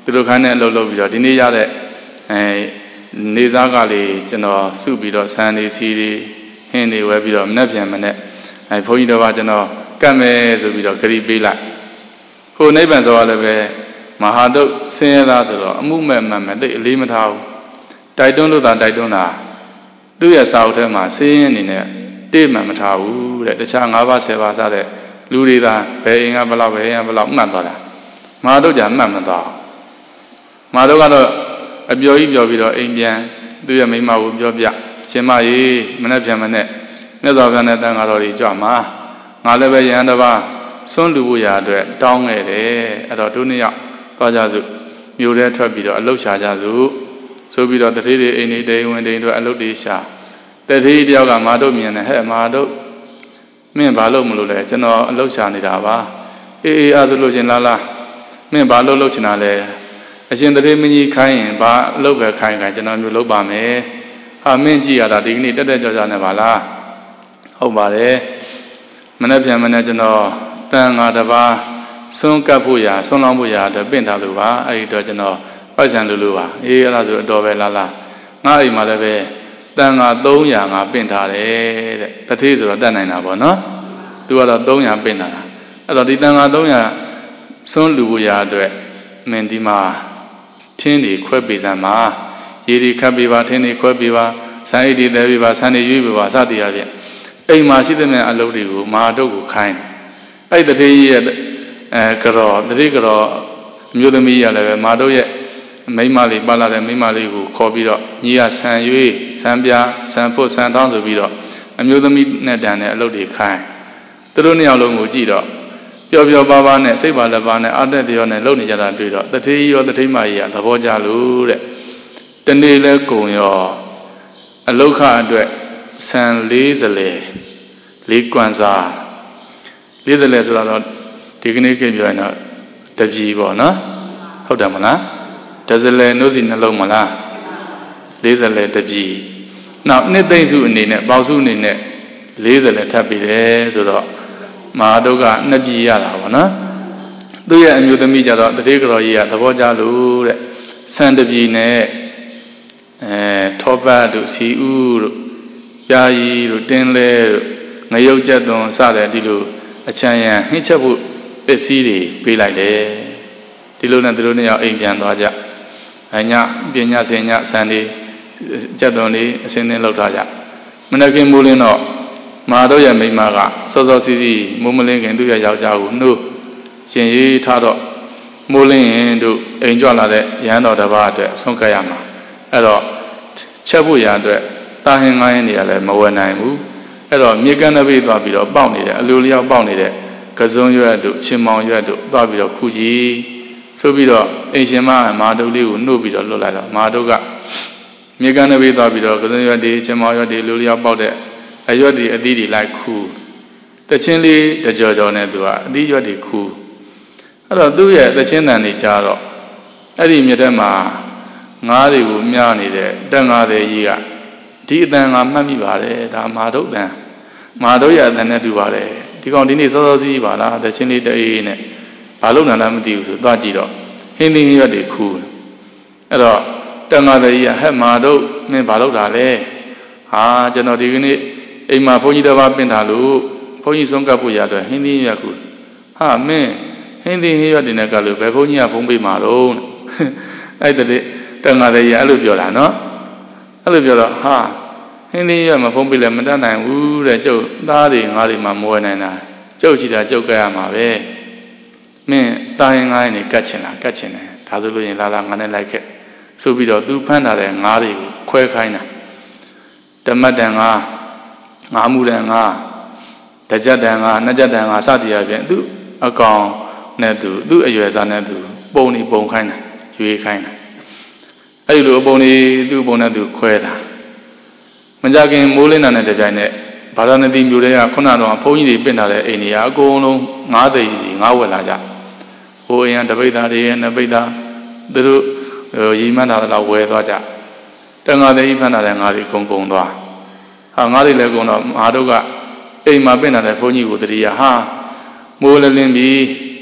သူတို့ခိုင်းတဲ့အလုပ်လုပ်ပြီးတော့ဒီနေ့ရတဲ့အဲနေစားကလေးကျွန်တော်စုပြီးတော့ဆန်နေစီတွေဟင်းတွေဝဲပြီးတော့မနှက်ပြန်မနဲ့အဲဘုန်းကြီးတော်ကကျွန်တော်ကတ်မယ်ဆိုပြီးတော့ခရီးပေးလိုက်ဟိုနိဗ္ဗာန်ဆိုတာလည်းပဲမဟာတုတ်ဆင်းရဲသားဆိုတော့အမှုမဲ့မှန်မဲ့တိတ်အလေးမထားဘူးတိုက်တွန်းလို့သာတိုက်တွန်းတာသူ့ရဲ့စာအုပ်ထဲမှာဆင်းရဲအနေနဲ့တိတ်မှန်မထားဘူးတဲ့တခြား၅ပါး၁၀ပါးစတဲ့လူတွေသာဘယ်အင်ကဘလောက်ဘယ်အင်ကဘလောက်မှတ်သွားတာမဟာတုတ်ကြမှတ်မသွားမဟာတုတ်ကတော့အပျော်ကြီးပြောပြီးတော့အိမ်ပြန်သူ့ရဲ့မိမကိုပြောပြရှင်မကြီးမနဲ့ပြန်မနဲ့မြတ်စွာဘုရားနဲ့တန်ဃာတော်ကြီးကြွမှာငါလည်းပဲယဟန်တစ်ပါးစွန့်လူဖို့ရာအတွက်တောင်းခဲ့တယ်အဲ့တော့တို့နှစ်ယောက်သွားကြစို့မြို့ထဲထွက်ပြီးတော့အလုတ်ရှာကြစို့ဆိုပြီးတော့တတိတွေအိမ်နေတိမ်ဝင်တိမ်တို့အလုတ်တွေရှာတတိတယောက်ကမာတို့မြင်တယ်ဟဲ့မာတို့မင်းဘာလို့မလို့လဲကျွန်တော်အလုတ်ရှာနေတာပါအေးအေးအားဆိုလို့ရှင်လားလားမင်းဘာလို့လှုပ်ချင်တာလဲအရှင်တတိမကြီးခိုင်းရင်ဘာအလုတ်ပဲခိုင်းခိုင်းကျွန်တော်မျိုးလုပ်ပါမယ်ဟာမင်းကြည့်ရတာဒီကနေ့တက်တက်ကြွကြွနေပါလားဟုတ်ပါတယ်မနေ့ပြန်မနေ့ကျွန်တော်တန်ငါတစ်ပါးဆွန်းကပ်ဖို့ရာဆွန်းလောင်းဖို့ရာအတွက်ပင့်ထားလို့ပါအဲ့ဒီတော့ကျွန်တော်ပိုက်ဆံလိုလိုပါအေးအဲ့ဒါဆိုအတော်ပဲလားလားငါအိမ်မှာလည်းပဲတန်ငါသုံးရာငါပင့်ထားတယ်တဲ့တတိဆိုတော့တတ်နိုင်တာပေါ့နော်သူကတော့သုံးရာပင့်ထားတာအဲ့တော့ဒီတန်ငါသုံးရာဆွန်းလူဖို့ရာအတွက်မင်းဒီမှာထင်းတွေခွဲပေးစမ်းပါရေတွေခတ်ပေးပါထင်းတွေခွဲပေးပါဆန်အိတ်တွေတဲပေးပါဆန်တွေရွေးပေးပါစသည်အပြင်အိမ်မှာရှိတဲ့မြန်အလုပ်တွေကိုမဟာတုတ်ကိုခိုင်းအဲ့တတိရဲ့အဲကြောတတိကြောအမျိုးသမီးရလည်းပဲမဟာတုတ်ရဲ့မိန်းမလေးပါလာတဲ့မိန်းမလေးကိုခေါ်ပြီးတော့ညီကဆန်ရွေးဆန်ပြားဆန်ဖို့ဆန်တောင်းဆိုပြီးတော့အမျိုးသမီးနဲ့တန်တဲ့အလုပ်တွေခိုင်းသူတို့နှစ်ယောက်လုံးကိုကြည့်တော့ပျော်ပျော်ပါးပါးနဲ့စိတ်ပါလက်ပါးနဲ့အတက်တရားနဲ့လုပ်နေကြတာတွေ့တော့တတိရောတတိမကြီးကသဘောကျလို့တဲ့တနေ့လဲကုံရောအလုခအတွက်ဆန်လေးစလဲလေးကွမ်စာလေးစလဲဆိုတော့ဒီကနေ့ခင်ပြောရင်တော့တပြီပေါ့နော်ဟုတ်တယ်မလားတစလဲနှုတ်စီနှလုံးမလားလေးစလဲတပြီနောက်နှစ်သိမ့်စုအနေနဲ့ပေါစုအနေနဲ့လေးစလဲထပ်ပြီးတယ်ဆိုတော့မဟာတုတ်ကနှစ်ပြီရတာပေါ့နော်သူ့ရဲ့အမျိုးသမီးကြတော့တတိကတော်ကြီးကသဘောကျလို့တဲ့ဆန်တပြီနဲ့အဲထောပတ်တို့စီဥတို့ယာယီတို့တင်းလဲတို့ငရုတ်ကြက်သွန်စတဲ့ဒီလိုအချမ်းရံဟင်းချက်ဖို့ပစ္စည်းတွေပေးလိုက်တယ်ဒီလိုနဲ့သူတို့နှစ်ယောက်အိမ်ပြန်သွားကြအညပညာစင်ညဆန်တွေကြက်သွန်တွေအစင်းသင်းလောက်ထားကြမနေ့ကမိုးလင်းတော့မဟာတို့ရဲ့မိန်းမကစောစောစီးစီးမိုးမလင်းခင်သူ့ရဲ့ယောက်ျားကိုနှိုးရှင်ရေးထားတော့မိုးလင်းရင်တို့အိမ်ကြွလာတဲ့ရဟန်းတော်တစ်ပါးအတွက်ဆုံးကပ်ရမှာအဲ့တော့ချက်ဖို့ရအတွက်တာဟင်ငိုင်းနေရလဲမဝယ်နိုင်ဘူးအဲ့တော့မြေကမ်းတစ်ပိသွားပြီးတော့ပေါက်နေတယ်အလိုလျောက်ပေါက်နေတဲ့ကစုံရွက်တို့ချင်းမောင်ရွက်တို့သွားပြီးတော့ခုကြီးဆိုပြီးတော့အိမ်ရှင်မမဟာတုတ်လေးကိုနှုတ်ပြီးတော့လွတ်လိုက်တော့မဟာတုတ်ကမြေကမ်းတစ်ပိသွားပြီးတော့ကစုံရွက်တွေချင်းမောင်ရွက်တွေလိုလျောက်ပေါက်တဲ့အရွက်တွေအသီးတွေလိုက်ခူးတချင်းလေးတကြော်ကြော်နဲ့သူကအသီးရွက်တွေခူးအဲ့တော့သူ့ရဲ့တချင်းတန်တွေကြားတော့အဲ့ဒီမြစ်ထဲမှာငါးတွေကိုမြားနေတဲ့တက်ငါးတဲ့ကြီးကဒီအတန်ငါမှတ်မိပါတယ်ဒါမဟာတုတ်တန်မဟာတုတ်ရဲ့အတန်နဲ့တူပါတယ်ဒီကောင်ဒီနေ့စောစောစီးပါလားတချင်းလေးတအေးနဲ့ဘာလို့နာလားမသိဘူးဆိုသွားကြည့်တော့ဟင်းသီးရွက်တွေခူးအဲ့တော့တက်ငါးတဲ့ကြီးကဟဲ့မဟာတုတ်မင်းဘာလုပ်တာလဲဟာကျွန်တော်ဒီကနေ့အိမ်မှာဘုန်းကြီးတစ်ပါးပင့်ထားလို့ဘုန်းကြီးဆုံးကပ်ဖို့ရတော့ဟင်းသီးရွက်ခူးဟာမင်းဟင်းသီးရွက်တွေနဲ့ကလို့ဘယ်ဘုန်းကြီးကဖုံးပေးမှာတော့အဲ့တဲ့တန်ဃာတွေရအဲ့လိုပြောတာနော်အဲ့လိုပြောတော့ဟာဟင်းသီးရွက်မဖုံးပေးလဲမတတ်နိုင်ဘူးတဲ့ကျုပ်သားတွေငါးတွေမှမဝယ်နိုင်တာကျုပ်ရှိတာကျုပ်ကရမှာပဲမင်းသားရင်ငါးရင်နေကတ်ချင်လားကတ်ချင်တယ်ဒါဆိုလို့ရင်လာလာငါနဲ့လိုက်ခဲ့ဆိုပြီးတော့သူဖမ်းထားတဲ့ငါးတွေကိုခွဲခိုင်းတာဓမ္မတန်ငါးငါးမှုတန်ငါးတကြတန်ငါးနှစ်ကြတန်ငါးစသည်အပြင်သူအကောင်နဲ့သူသူ့အရွယ်စားနဲ့သူပုံနေပုံခိုင်းတာရွေးခိုင်းတာအဲ့ဒီလိုအပုံနေသူ့ပုံနဲ့သူခွဲတာမကြခင်မိုးလင်းတာနဲ့တပြိုင်နက်ဗာရာဏသီမြို့တွေကခုနကတော့ဘုန်းကြီးတွေပင့်ထားတဲ့အိမ်တွေကအကုန်လုံးငါးသိန်းစီငါးဝက်လာကြဟိုအိမ်ကတပိတ်သားတွေရဲ့နှစ်ပိတ်သားသူတို့ရီမှန်းထားတဲ့လောက်ဝယ်သွားကြတန်ဃာတွေဖမ်းထားတဲ့ငါးတွေကုန်ကုန်သွားဟာငါးတွေလည်းကုန်တော့ငါတို့ကအိမ်မှာပင့်ထားတဲ့ဘုန်းကြီးကိုတတိယဟာမိုးလည်းလင်းပြီဘ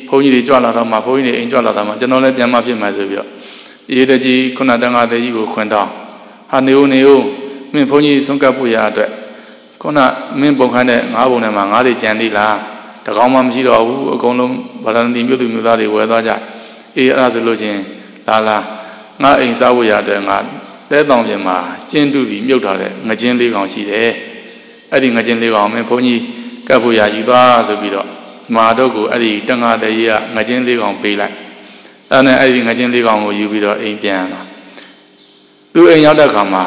ဘုန်းကြီးတွေကြွလာတော့မှဘုန်းကြီးတွေအိမ်ကြွလာတော့မှကျွန်တော်လည်းပြန်မှဖြစ်မှာဆိုပြီးတော့ရေတကြီးခုနတန်ခါတကြီးကိုခွင်တော့ဟာနေဦးနေဦးမင်းဘုန်းကြီးဆုံးကပ်ဖို့ရအတွက်ခုနမင်းပုံခန်းတဲ့ငါးပုံထဲမှာငါးတွေကြံသေးလားတကောင်မှမရှိတော့ဘူးအကုန်လုံးဗလာဏသီမြို့သူမြို့သားတွေဝယ်သွားကြအေးအဲ့ဒါဆိုလို့ချင်းလာလာငါအိမ်စားဖို့ရအတွက်ငါတဲတောင်ပြင်မှာကျင်းတူပြီးမြုပ်ထားတဲ့ငကျင်းလေးကောင်ရှိတယ်အဲ့ဒီငကျင်းလေးကောင်မင်းဘုန်းကြီးကပ်ဖို့ရယူသွားဆိုပြီးတော့မာတို့ကိုအဲ့ဒီတန်ခါတကြီးကငကျင်းလေးကောင်ပေးလိုက်အဲ့နဲ့အဲ့ဒီငကျင်းလေးကောင်ကိုယူပြီးတော့အိမ်ပြန်လာသူအိမ်ရောက်တဲ့အခါမှာ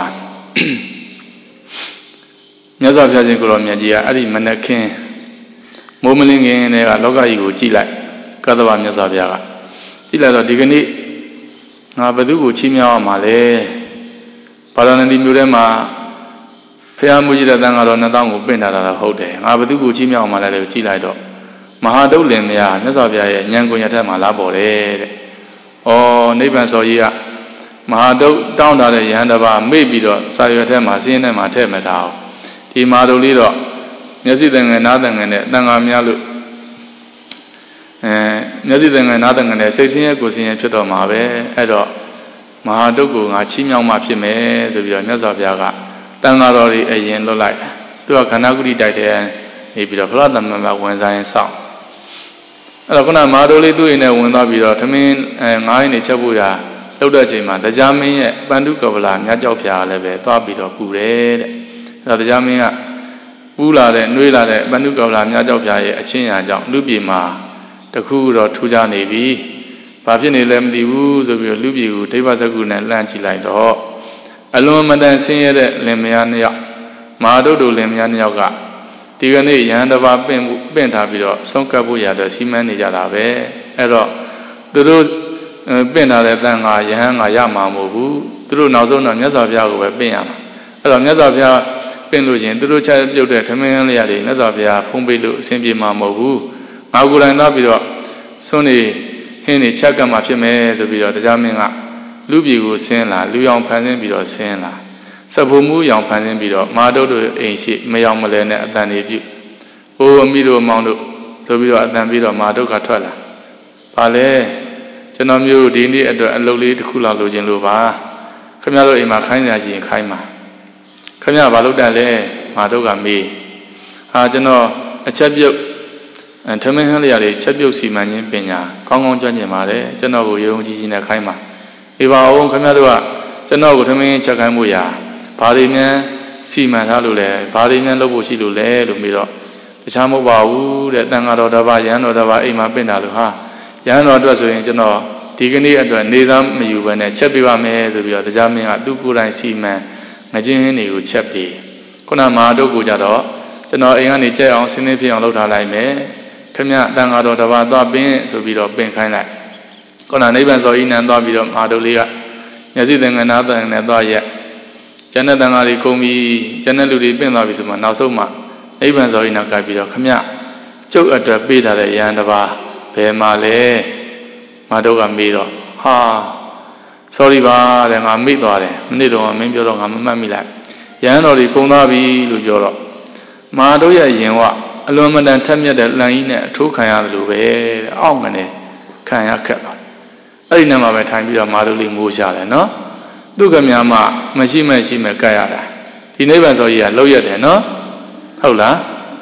မြတ်စွာဘုရားရှင်ကိုရောမြတ်ကြီးကအဲ့ဒီမနက်ခင်းမိုးမလင်းခင်တည်းကလောကကြီးကိုကြည့်လိုက်ကသဗ္ဗမြတ်စွာဘုရားကကြည့်လိုက်တော့ဒီကနေ့ငါဘယ်သူကိုချီးမြှောက်အောင်မှာလဲဗာရာဏသီမြို့ထဲမှာဘုရားမူကြီးတဲ့တန်ခါတော်နှစ်သောင်းကိုပင့်ထားတာဟုတ်တယ်ငါဘယ်သူကိုချီးမြှောက်အောင်မှာလဲလို့ကြည့်လိုက်တော့မဟာတုတ်လင်မယားမြတ်စွာဘုရားရဲ့ဉာဏ်ကိုရထက်မှာလာပေါ်တယ်တဲ့။ဩနိဗ္ဗာန်စော်ကြီးကမဟာတုတ်တောင်းတာတဲ့ယဟန်တစ်ပါးမေ့ပြီးတော့စာရွက်ထဲမှာစင်းထဲမှာထည့်မထားအောင်ဒီမဟာတုတ်လေးတော့မျက်စိတန်ငယ်နားတန်ငယ်နဲ့တန်ခါများလို့အဲမျက်စိတန်ငယ်နားတန်ငယ်နဲ့စိတ်ဆင်းရဲကိုယ်ဆင်းရဲဖြစ်တော့မှာပဲအဲ့တော့မဟာတုတ်ကိုငါချီးမြှောက်မှဖြစ်မယ်ဆိုပြီးတော့မြတ်စွာဘုရားကတန်ခါတော်လေးအရင်လွတ်လိုက်သူကခန္ဓာကုတိတိုက်တဲ့နေပြီးတော့ဘုရားသမ္မာဝင်စားရင်ဆောက်အဲ့တော့ခုနမဟာတုတ်လေးသူ့အိမ်နဲ့ဝင်သွားပြီးတော့သမင်းအဲငါးရင်နေချက်ဖို့ရလောက်တဲ့အချိန်မှာတရားမင်းရဲ့ပန္တုကဗလာမြတ်ကြောက်ဖြာလည်းပဲသွားပြီးတော့ပူတယ်တဲ့အဲ့တော့တရားမင်းကပူလာတဲ့နှွေးလာတဲ့ပန္တုကဗလာမြတ်ကြောက်ဖြာရဲ့အချင်းရာကြောင့်လူပြည်မှာတခုတော့ထူးခြားနေပြီဘာဖြစ်နေလဲမသိဘူးဆိုပြီးတော့လူပြည်ကိုဒိဗ္ဗစကုနဲ့လှမ်းကြည့်လိုက်တော့အလွန်မတန်ဆင်းရဲတဲ့လင်မယားနှစ်ယောက်မဟာတုတ်တို့လင်မယားနှစ်ယောက်ကဒီကနေ့ယဟန်တစ်ပါးပင့်ပင့်ထားပြီးတော့ဆုံးကပ်ဖို့ရတဲ့စီမံနေကြတာပဲအဲ့တော့သူတို့ပင့်ထားတဲ့တန်ခါယဟန်ကရမှာမဟုတ်ဘူးသူတို့နောက်ဆုံးတော့မြတ်စွာဘုရားကိုပဲပင့်ရမှာအဲ့တော့မြတ်စွာဘုရားပင့်လို့ရှင်သူတို့ချက်ပြုတ်တဲ့ခမင်းလေးတွေမြတ်စွာဘုရားဖုံးပေးလို့အဆင်ပြေမှာမဟုတ်ဘူးငါကိုယ်တိုင်သွားပြီးတော့စွန်းနေဟင်းနေချက်ကမှဖြစ်မယ်ဆိုပြီးတော့တရားမင်းကလူပြည်ကိုဆင်းလာလူရောင်ဖန်ဆင်းပြီးတော့ဆင်းလာစပ်ဖို့မှုရောင်ဖန်ဆင်းပြီးတော့မာတုတ်တို့အိမ်ရှိမယောင်မလဲနဲ့အတန်တွေပြု။အိုးအမိတို့မောင်တို့ဆိုပြီးတော့အတန်ပြီးတော့မာတုတ်ကထွက်လာ။ဘာလဲကျွန်တော်မျိုးဒီနေ့အတွက်အလုပ်လေးတစ်ခုလောက်လိုချင်လို့ပါ။ခင်ဗျားတို့အိမ်မှာခိုင်းရရှိရင်ခိုင်းပါ။ခင်ဗျားဘာလုပ်တတ်လဲမာတုတ်ကမေး။ဟာကျွန်တော်အချက်ပြုတ်အဲထမင်းဟန်းလျာတွေချက်ပြုတ်စီမံခြင်းပညာကောင်းကောင်းကျွမ်းကျင်ပါတယ်။ကျွန်တော်ကိုယုံကြည်ကြည်နဲ့ခိုင်းပါ။ဒီပါအောင်ခင်ဗျားတို့ကကျွန်တော်ကိုထမင်းချက်ခိုင်းဖို့ရာဘာတွေများစီမံထားလို့လဲဘာတွေများလုပ်ဖို့ရှိလို့လဲလို့ပြီးတော့တခြားမဟုတ်ပါဘူးတဲ့တန်ဃာတော်တစ်ပါးရဟန်းတော်တစ်ပါးအိမ်မှာပင့်တာလို့ဟာရဟန်းတော်အတွက်ဆိုရင်ကျွန်တော်ဒီကနေ့အတွက်နေသားမယူဘဲနဲ့ချက်ပေးပါမယ်ဆိုပြီးတော့တရားမင်းကသူ့ကိုယ်တိုင်စီမံငကျင်းဟင်းတွေကိုချက်ပေးခုနမဟာတို့ကိုကြတော့ကျွန်တော်အိမ်ကနေကြက်အောင်ဆင်းနေပြအောင်လုပ်ထားလိုက်မယ်ခင်ဗျတန်ဃာတော်တစ်ပါးသွားပင့်ဆိုပြီးတော့ပင့်ခိုင်းလိုက်ခုနနိဗ္ဗာန်စောဤနံသွားပြီးတော့မဟာတို့လေးကမျက်စိသင်္ကနာတန်နဲ့သွားရက်ကျန်တဲ့တန်ဃာတွေကုန်ပြီကျန်တဲ့လူတွေပင့်သွားပြီဆိုမှနောက်ဆုံးမှနိဗ္ဗာန်စောဤနံကပ်ပြီးတော့ခမကျုပ်အတွက်ပေးထားတဲ့ယဟန်တစ်ပါးဘယ်မှာလဲမတို့ကမေးတော့ဟာ sorry ပါတဲ့ငါမေ့သွားတယ်မနေ့တော့မင်းပြောတော့ငါမမှတ်မိလိုက်ယဟန်တော်တွေကုန်သွားပြီလို့ပြောတော့မတို့ရဲ့ယင်ဝအလွန်မတန်ထက်မြက်တဲ့လမ်းကြီးနဲ့အထိုးခံရတယ်လို့ပဲတဲ့အောက်ငနဲ့ခံရခက်သွားအဲ့ဒီနဲ့မှပဲထိုင်ပြီးတော့မတို့လေးငိုးရှာတယ်နော်သူကများမှမရှိမရှိမဲ့ကပ်ရတာဒီနိဗ္ဗာန်ဆိုကြီးကလောက်ရတယ်နော်ဟုတ်လား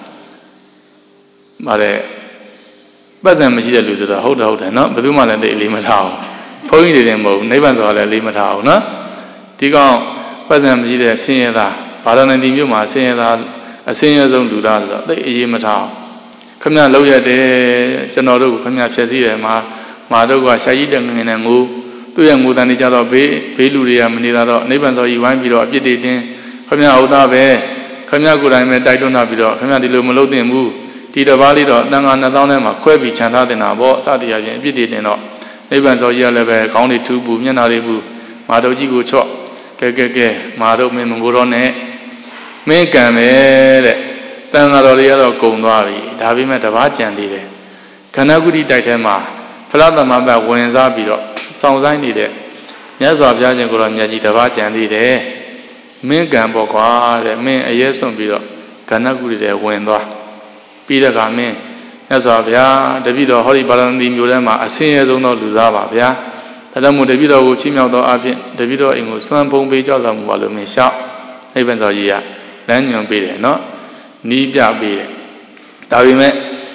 ဗါတဲ့ပတ်သက်မရှိတဲ့လူဆိုတော့ဟုတ်တယ်ဟုတ်တယ်နော်ဘယ်သူမှလည်းသိအလေးမထားဘူးဘုန်းကြီးတွေလည်းမဟုတ်ဘူးနိဗ္ဗာန်ဆိုတာလည်းလေးမထားဘူးနော်ဒီကောင်ပတ်သက်မရှိတဲ့ဆင်းရဲသားဘာသာနဲ့ဒီမြို့မှာဆင်းရဲသားအဆင်းရဲဆုံးလူသားဆိုတော့သိအရေးမထားခမရလောက်ရတယ်ကျွန်တော်တို့ကခမရဖြည့်စည်းတယ်မှာမာတို့ကရှာကြီးတဲ့ငငယ်နဲ့ငိုးသူ့ရဲ့ငိုတန်နေကြတော့ဘေးဘေးလူတွေကမနေတာတော့နိဗ္ဗာန်ဆိုကြီးဝိုင်းပြီးတော့အပြစ်တွေတင်းခမရဟုတ်သားပဲခမရကိုယ်တိုင်ပဲတိုက်တွန်းတာပြီးတော့ခမရဒီလိုမလုပ်သင့်ဘူးဒီတစ်ပါးလေးတော့တန်ခါနှစ်သောင်းထဲမှာခွဲပြီးခြံထားတင်တာပေါ့အစတရားချင်းအပြစ်တွေတင်တော့နိဗ္ဗာန်ဆိုကြီးကလည်းပဲခေါင်းတွေထူးပူမျက်နှာတွေပူမာတို့ကြီးကိုချော့ကဲကဲကဲမာတို့မင်းမငိုတော့နဲ့မင်းကံပဲတဲ့တန်ခါတော်တွေကတော့ကုံသွားပြီဒါပေမဲ့တပါးကြံသေးတယ်ခန္ဓာကုတိတိုက်ထဲမှာဖလားသမဘဝင်စားပြီးတော့စောင့်ဆိုင်နေတဲ့မြတ်စွာဘုရားရှင်ကိုတော်မြတ်ကြီးတပါးကြံသေးတယ်မင်းကံပေါ့ကွာတဲ့မင်းအရေးဆုံးပြီးတော့ခန္ဓာကုတိတွေဝင်သွားပြီးတဲ့အခါမင်းမြတ်စွာဘုရားတပည့်တော်ဟောဒီပါရဏီမျိုးထဲမှာအဆင်းရဲဆုံးသောလူသားပါဗျာဒါကြောင့်မို့တပည့်တော်ကိုချီးမြှောက်သောအဖြစ်တပည့်တော်အိမ်ကိုစွမ်းဖုံးပေးကြောက်တော်မူပါလို့မင်းလျှောက်နိဗ္ဗာန်တော်ကြီးကလမ်းညွှန်ပေးတယ်နော်နီးပြပေးတယ်ဒါပေမဲ့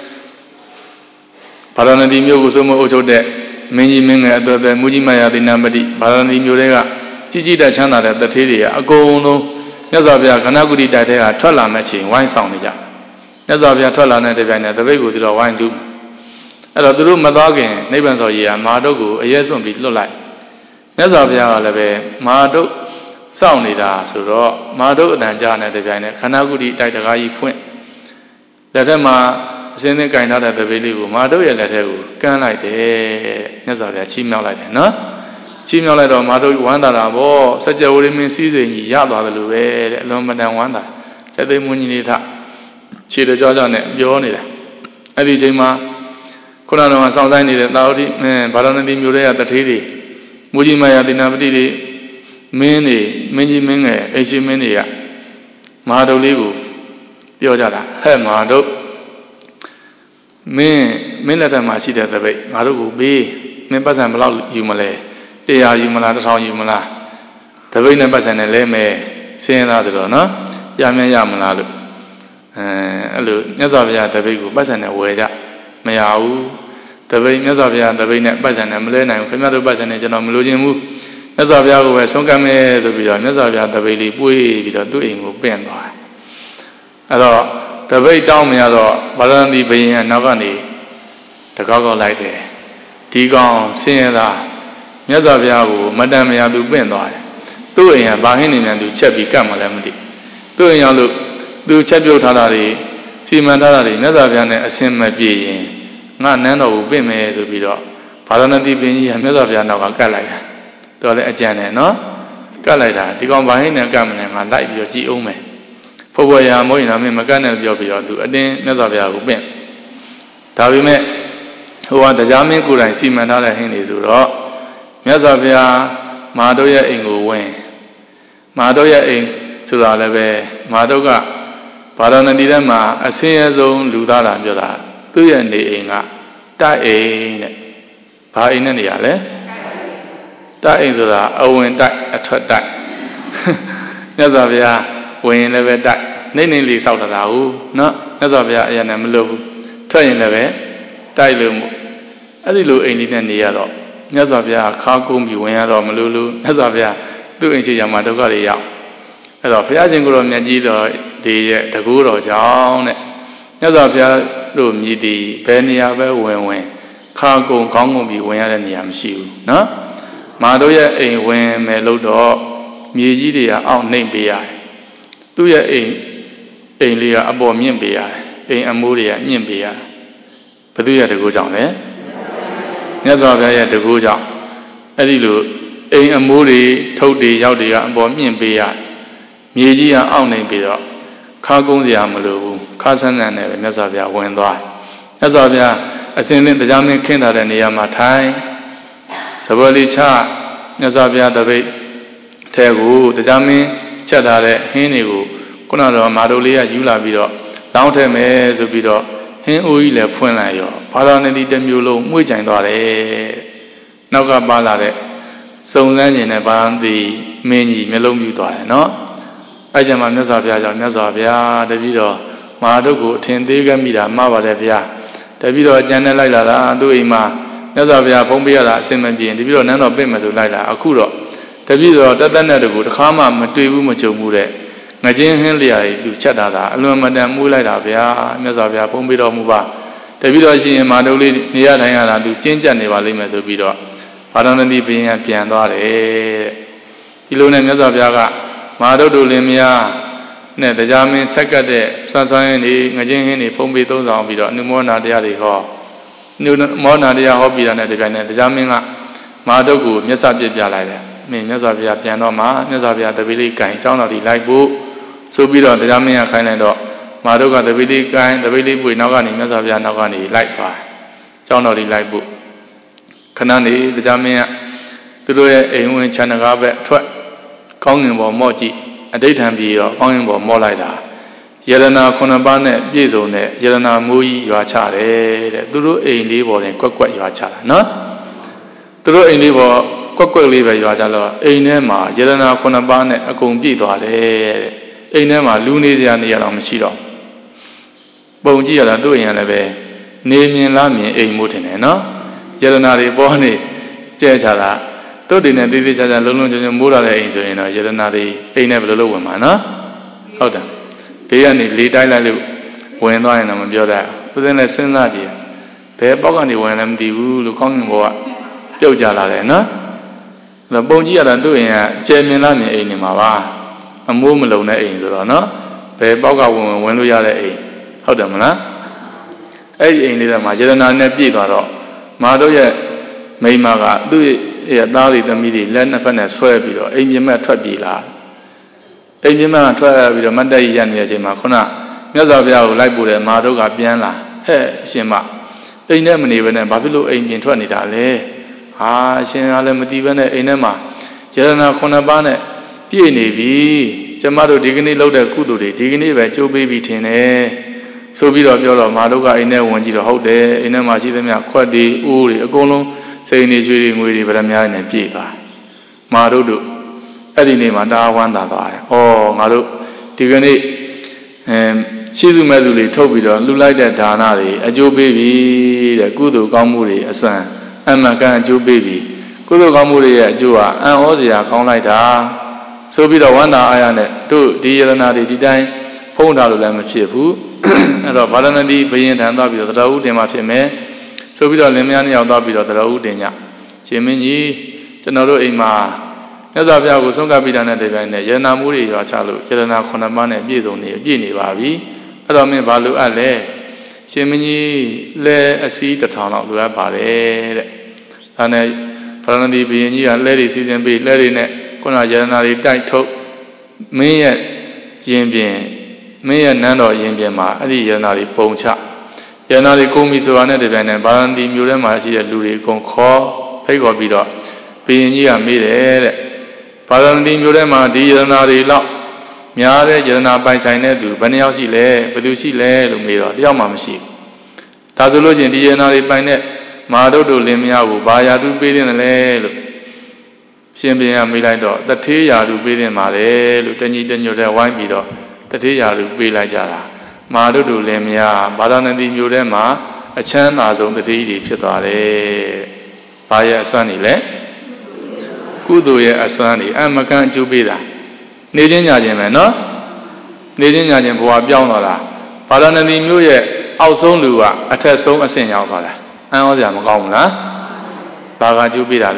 ပါရဏီမျိုးကိုစိုးမိုးအုပ်ချုပ်တဲ့မင်းကြီးမင်းငယ်အတော်တော်မူကြီးမယာတိနာမတိပါရဏီမျိုးတွေကကြီးကြီးတက်ချမ်းသာတဲ့တထေးတွေကအကုန်လုံးမြတ်စွာဘုရားခဏကုတိတိုက်တဲ့ကထွက်လာမဲ့ချိန်ဝိုင်းဆောင်နေကြမြတ်စွာဘုရားထွက်လာတဲ့တပြိုင်နက်တပိတ်ကိုသူတော်ဝိုင်းလူအဲ့တော့သူတို့မသွားခင်နိဗ္ဗာန်တော်ကြီးကမဟာတုတ်ကိုအရဲစွန့်ပြီးလွတ်လိုက်မြတ်စွာဘုရားကလည်းပဲမဟာတုတ်စောင့်နေတာဆိုတော့မဟာတုတ်အတန်ကြားတဲ့တပြိုင်နက်ခဏကုတိတိုက်တကားကြီးဖွင့်လက်ထက်မှာအစင်းနဲ့ကင်ထားတဲ့တပိတ်လေးကိုမဟာတုတ်ရဲ့လက်ထဲကိုကမ်းလိုက်တယ်မြတ်စွာဘုရားချီးမြှောက်လိုက်တယ်နော်ချီးမြှောက်လိုက်တော့မဟာတုတ်ဝမ်းသာတာပေါ့စัจ java ရမင်းစည်းစိမ်ကြီးရသွားတယ်လို့ပဲတဲ့အလွန်မတန်ဝမ်းသာစက်သိမ်းမွန်းကြီးလေးထခြေတကြောကြောနဲ့ပြောနေတာအဲ့ဒီချိန်မှာခုနကတော့စောင့်ဆိုင်နေတဲ့သာဝတိမင်းဗာရာဏသီမြို့ထဲကတထေးတွေမူကြီးမယာတိနာပတိတွေမင်းတွေမင်းကြီးမင်းငယ်အိရှိမင်းတွေကမဟာဒုတ်လေးကိုပြောကြတာဟဲ့မဟာဒုတ်မင်းမင်းလက်ထက်မှာရှိတဲ့သပိတ်ငါတို့ကိုပေးမင်းပတ်စံဘယ်လောက်ယူမလဲတရားယူမလားတစ်ထောင်ယူမလားသပိတ်နဲ့ပတ်စံနဲ့လဲမယ်စဉ်းစားသလိုနော်ရမင်းရမလားလို့အဲအဲ့လိုမြတ်စွာဘုရားတပိတ်ကိုပတ်စံနဲ့ဝယ်ကြမရဘူးတပိတ်မြတ်စွာဘုရားတပိတ်နဲ့ပတ်စံနဲ့မလဲနိုင်ဘူးခင်ဗျားတို့ပတ်စံနဲ့ကျွန်တော်မလိုချင်ဘူးမြတ်စွာဘုရားကိုပဲဆုံးကမ်းမယ်ဆိုပြီးတော့မြတ်စွာဘုရားတပိတ်လေးပွေးပြီးတော့သူ့အိမ်ကိုပင့်သွားတယ်အဲ့တော့တပိတ်တောင်းမရတော့ဗာရာဏသီဘုရင်ကနောက်ကနေတကောက်ကောက်လိုက်တယ်ဒီကောင်ဆင်းရဲသားမြတ်စွာဘုရားကိုမတန်မရသူပင့်သွားတယ်သူ့အိမ်ကဘာဟင်းနေမြန်သူချက်ပြီးကတ်မှလည်းမသိသူ့အိမ်ရောက်လို့သူချက်ပြုတ်ထားတာတွေစီမံထားတာတွေမြတ်စွာဘုရားနဲ့အစင်မပြေရင်ငါနန်းတော်ကိုပြင့်မယ်ဆိုပြီးတော့ဗာရာဏသီပင်ကြီးကမြတ်စွာဘုရားနောက်ကကတ်လိုက်တာတော်လည်းအကြံနဲ့နော်ကတ်လိုက်တာဒီကောင်ဘာဟင်းနဲ့ကတ်မလဲငါလိုက်ပြီးတော့ကြည်အောင်မယ်ဖုတ်ဖွယ်ရာမိုးရင်တော့မင်းမကတ်နဲ့ပြောပြီးတော့သူအတင်းမြတ်စွာဘုရားကိုပြင့်ဒါပေမဲ့ဟိုကတရားမင်းကိုယ်တိုင်စီမံထားတဲ့ဟင်းတွေဆိုတော့မြတ်စွာဘုရားမဟာတို့ရဲ့အိမ်ကိုဝင်မဟာတို့ရဲ့အိမ်ဆိုတာလည်းပဲမဟာတို့ကဗာရာဏသီထဲမှာအဆင်းရဲဆုံးလူသားလာပြောတာသူ့ရဲ့နေအိမ်ကတိုက်အိမ်တဲ့ဘာအိမ်နဲ့နေရလဲတိုက်အိမ်ဆိုတာအဝင်တိုက်အထွက်တိုက်မြတ်စွာဘုရားဝင်ရင်လည်းပဲတိုက်နေနေလေးဆောက်တာဟုတ်နော်မြတ်စွာဘုရားအရင်ကမလုပ်ဘူးထွက်ရင်လည်းပဲတိုက်လို့အဲ့ဒီလိုအိမ်လေးနဲ့နေရတော့မြတ်စွာဘုရားခါကုန်းပြီးဝင်ရတော့မလို့လို့မြတ်စွာဘုရားသူ့အိမ်ရှိရာမှာဒုက္ခတွေရောက်အဲ့တော့ဘုရားရှင်ကိုယ်တော်မြတ်ကြီးတော်ဒီရဲ့တကူတော်ကြောင့်တဲ့မြတ်စွာဘုရားတို့မြည်တည်ဘယ်နေရာပဲဝင်ဝင်ခါကုန်းကောင်းကုန်းပြီးဝင်ရတဲ့နေရာမရှိဘူးနော်မာတို့ရဲ့အိမ်ဝင်မယ်လို့တော့မြေကြီးတွေကအောက်နှိမ့်ပေးရတယ်သူ့ရဲ့အိမ်အိမ်လေးကအပေါ်မြင့်ပေးရတယ်အိမ်အမိုးတွေကမြင့်ပေးရတယ်ဘသူရဲ့တကူကြောင့်လဲမြတ်စွာဘုရားရဲ့တကူကြောင့်အဲ့ဒီလိုအိမ်အမိုးတွေထုတ်တွေရောက်တွေကအပေါ်မြင့်ပေးရမြေကြီးကအောက်နေပြီးတော့ခါကုန်းစရာမလိုဘူးခါဆန်းဆန်းနဲ့ပဲမြတ်စွာဘုရားဝင်သွားမြတ်စွာဘုရားအစဉ်လင်းတရားမင်းခင်းထားတဲ့နေရာမှာထိုင်သဘောလေးချမြတ်စွာဘုရားတပိတ်ထဲကိုတရားမင်းချက်ထားတဲ့ဟင်းတွေကိုခုနကတော့မာတို့လေးကယူလာပြီးတော့တောင်းထဲမယ်ဆိုပြီးတော့ဟင်းအိုးကြီးလည်းဖွင့်လိုက်ရောဘာသာနေတစ်မျိုးလုံးမှု့ကြိုင်သွားတယ်နောက်ကပါလာတဲ့စုံစမ်းခြင်းနဲ့ဘာသိမင်းကြီးမျက်လုံးပြူသွားတယ်နော်အဲ့ကြမှာမြတ်စွာဘုရားကြောင့်မြတ်စွာဘုရားတပည့်တော်မဟာတို့ကိုအထင်သေးခဲ့မိတာမှားပါတယ်ဗျာတပည့်တော်ကြံနဲ့လိုက်လာတာသူ့အိမ်မှာမြတ်စွာဘုရားဖုံးပေးရတာအစင်မပြေရင်တပည့်တော်နန်းတော်ပြင့်မယ်ဆိုလိုက်လာအခုတော့တပည့်တော်တသက်နဲ့တကူတစ်ခါမှမတွေ့ဘူးမကြုံဘူးတဲ့ငချင်းဟင်းလျာကြီးသူချက်တာတာအလွန်မတန်မှုလိုက်တာဗျာမြတ်စွာဘုရားဖုံးပေးတော်မူပါတပည့်တော်ရှိရင်မဟာတို့လေးနေရတိုင်းရတာသူကျင်းကျက်နေပါလိမ့်မယ်ဆိုပြီးတော့ဗာရာဏသီဘုရင်ကပြန်သွားတယ်ဒီလိုနဲ့မြတ်စွာဘုရားကမဟာတို့တို့လင်မယားနဲ့တရားမင်းဆက်ကတ်တဲ့ဆွမ်းဆွမ်းရင်းတွေငချင်းဟင်းတွေဖုံးပေးသုံးဆောင်ပြီးတော့အနုမောဒနာတရားတွေဟောအနုမောဒနာတရားဟောပြီးတာနဲ့ဒီပိုင်းနဲ့တရားမင်းကမဟာတို့ကိုမျက်စပြစ်ပြလိုက်တယ်မင်းမြတ်စွာဘုရားပြန်တော့မှမြတ်စွာဘုရားတပည့်လေးကင်အကြောင်းတော်ဒီလိုက်ဖို့ဆိုပြီးတော့တရားမင်းကခိုင်းလိုက်တော့မဟာတို့ကတပည့်လေးကင်တပည့်လေးပွေနောက်ကနေမြတ်စွာဘုရားနောက်ကနေလိုက်ပါအကြောင်းတော်ဒီလိုက်ဖို့ခဏနေတရားမင်းကသူတို့ရဲ့အိမ်ဝင်ခြံကားဘက်ထွက်ကောင်းငင်ပေါ်မော့ကြည့်အဋိဌံပြီးတော့ကောင်းငင်ပေါ်မော့လိုက်တာ Yelena Konabane, Bizone, Yelena Mui, you are chare, Duru a liver and quack you are chara, no? Duru a liver, quack liver you are jalo, a nema, Yelena Konabane, a combido, a nema, Luni and Yalamashiro. Bonji are doing a leve, naming Lami a mutine, no? Yelena Boni, Jejara, Todin and Division and Lulu Mura angel, Yelena, a never low woman, no? Hold on. Piani lead I when I am a builder, within a synergy. Pay Bogani when I'm the Ulu Congo, Jojala, no? The Bonji are doing a Gemini animal, a Mumulona angel, no? Pay Boga woman when we are a how the mana? A in the Magellan Nebigaro, Mado yet, Maymaga, do it, Dali the midi, Len of an Swabi, Amy Trabila. Ejima try with a Monday Yanima Kona, Yazavia, Libura, Madoga Bianla, He, Shima. They never even a Babilo aim in twenty dale. Ah, Shinalamadivana enema. Jelana Konabane, Pieni, Jamado Digni loaded Kuduri, Digni, Joe baby tene. So be of your Madoga in there one year hold there, in a Majidamia Quadi, Uri, a golem, saying is really movie, but I'm young and Piga. Madodo. Edini Mada Wanda, oh, Maru, Tigani, and Chizu Mazuli, Tobido, Lulai de Danari, a Joe baby, the Gudu Gamuri, a son, and Makan Joe baby, Gudu Gamuri, a Jua, and Ozia, Conlaita. So be the Wanda Iron, two, Dianadi, Didine, Ponda Lamachifu, and of Balanadi, Bayan and Dabi, the Raud de Mafime, so be the Lemiani of Dabi of the Raudenia, Jimini, General Ima. Yazavia was on Gabidana de Vene, Yanamuri, Yachalu, Jelana Konamane, Bizoni, Bini Babi, Adame Balu Ale, Shemini, Le, a seat the town of Luabare, and a Paranadi Bini, and Lady Season B, Lady Net, Kona Janari, Dai Tok, me at Yimbien, me and Nano Yimbiema, Adi Yanari Poncha, Yanari Comiso, and the Vene, Barandi Murema, she had Luri, Conco, Pegobido, Bini, made it. Parandi Murema, Dianari Lock, Miare, Jana by Sinedu, Baniasi Le, Padusi Le, Lumiro, Diamamshi. Tazologian Dianari by net, Mado do Lemiabu, Baya do billion Le, Simbia Milado, the Tia do billion Mare, Lutani Daniel Wine Bido, the Tia do Bilajara, Mado do Lemia, Badanandi Murema, a chan azon the Tidi Pitare, Baya Sunny Le. Kudu ye aswani, Amakan Jubida. Nidin Yajem, no? Nidin Yajem, who are Bianola. Padanani Muye, also Lua, a test so a sing out for that. I know them gone, Baga Jubida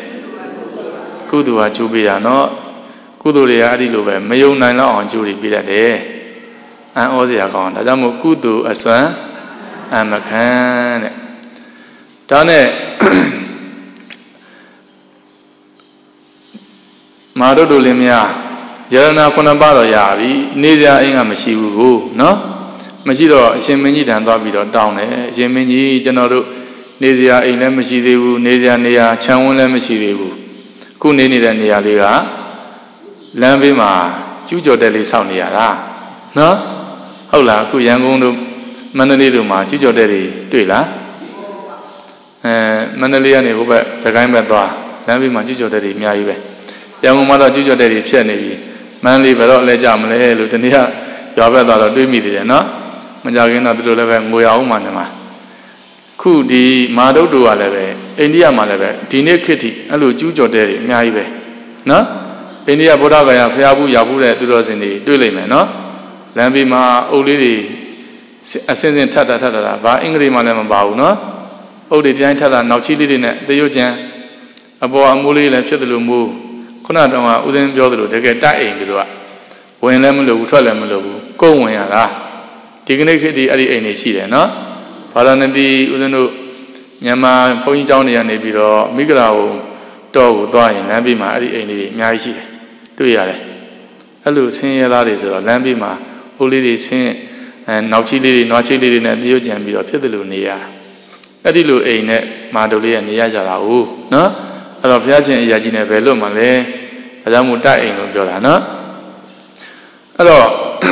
le. Kudu a Jubida, no? Kudu le Adilube, Mayo Nina on Jury Bida de. And all the account, Adamu Kudu aswan, Amakan. Done. Mado do Limia, Jelana Konabaro Yavi, Nidia Inga Mashivu, no? Mashido, Shemini and Davido down there, Shemini, General, Nidia Ina Mashivu, Nidia Nia, Chanwala Mashivu, Kunini and Nialia, Lambima, Jujo Deli Saunia, no? Hola, Kuyangundu, Manaliduma, Jujo Deli, Tuila, Manaliani, Hubert, Tagaimba, Lambima, Jujo Deli, Miaive. Young mother Jujo Daddy Chenny, manly but all legam, Lutania, Yavella, do me there, no? Majagina do level, Moya Manama. Kudi, Mado do Aleve, India Maleve, Tine Kitty, Alu Jujo Daddy, Miaive. No? India Bodagaya, Fiabu Yabu, Duros in the Duleme, no? Lambima, old lady, ascending Tata Tata, by Ingrid Malama Bau, no? Old the giant Tata, now chili in it, the Yojan, about Amuli and Chedulumu. Kunadama, Udin Jodru, they get dying to do it. When Lemulu, Tolamu, go when Allah. Dignity at the Anishi, no? Paranadi, Udenu, Yama, Point down the Anabiro, Migrao, Dog, Dying, Lambima, at the Ani, Miashi. Do ya? Hello, Saint Ladi, Lambima, Holy Saint, and Nauchili, Nauchili, and Diojan, be a Pidalunia. Adilu Aine, Madoli, and Yajarau, no? Of Yajin Yajina Velumale, Adamuta in Gorana. Hello,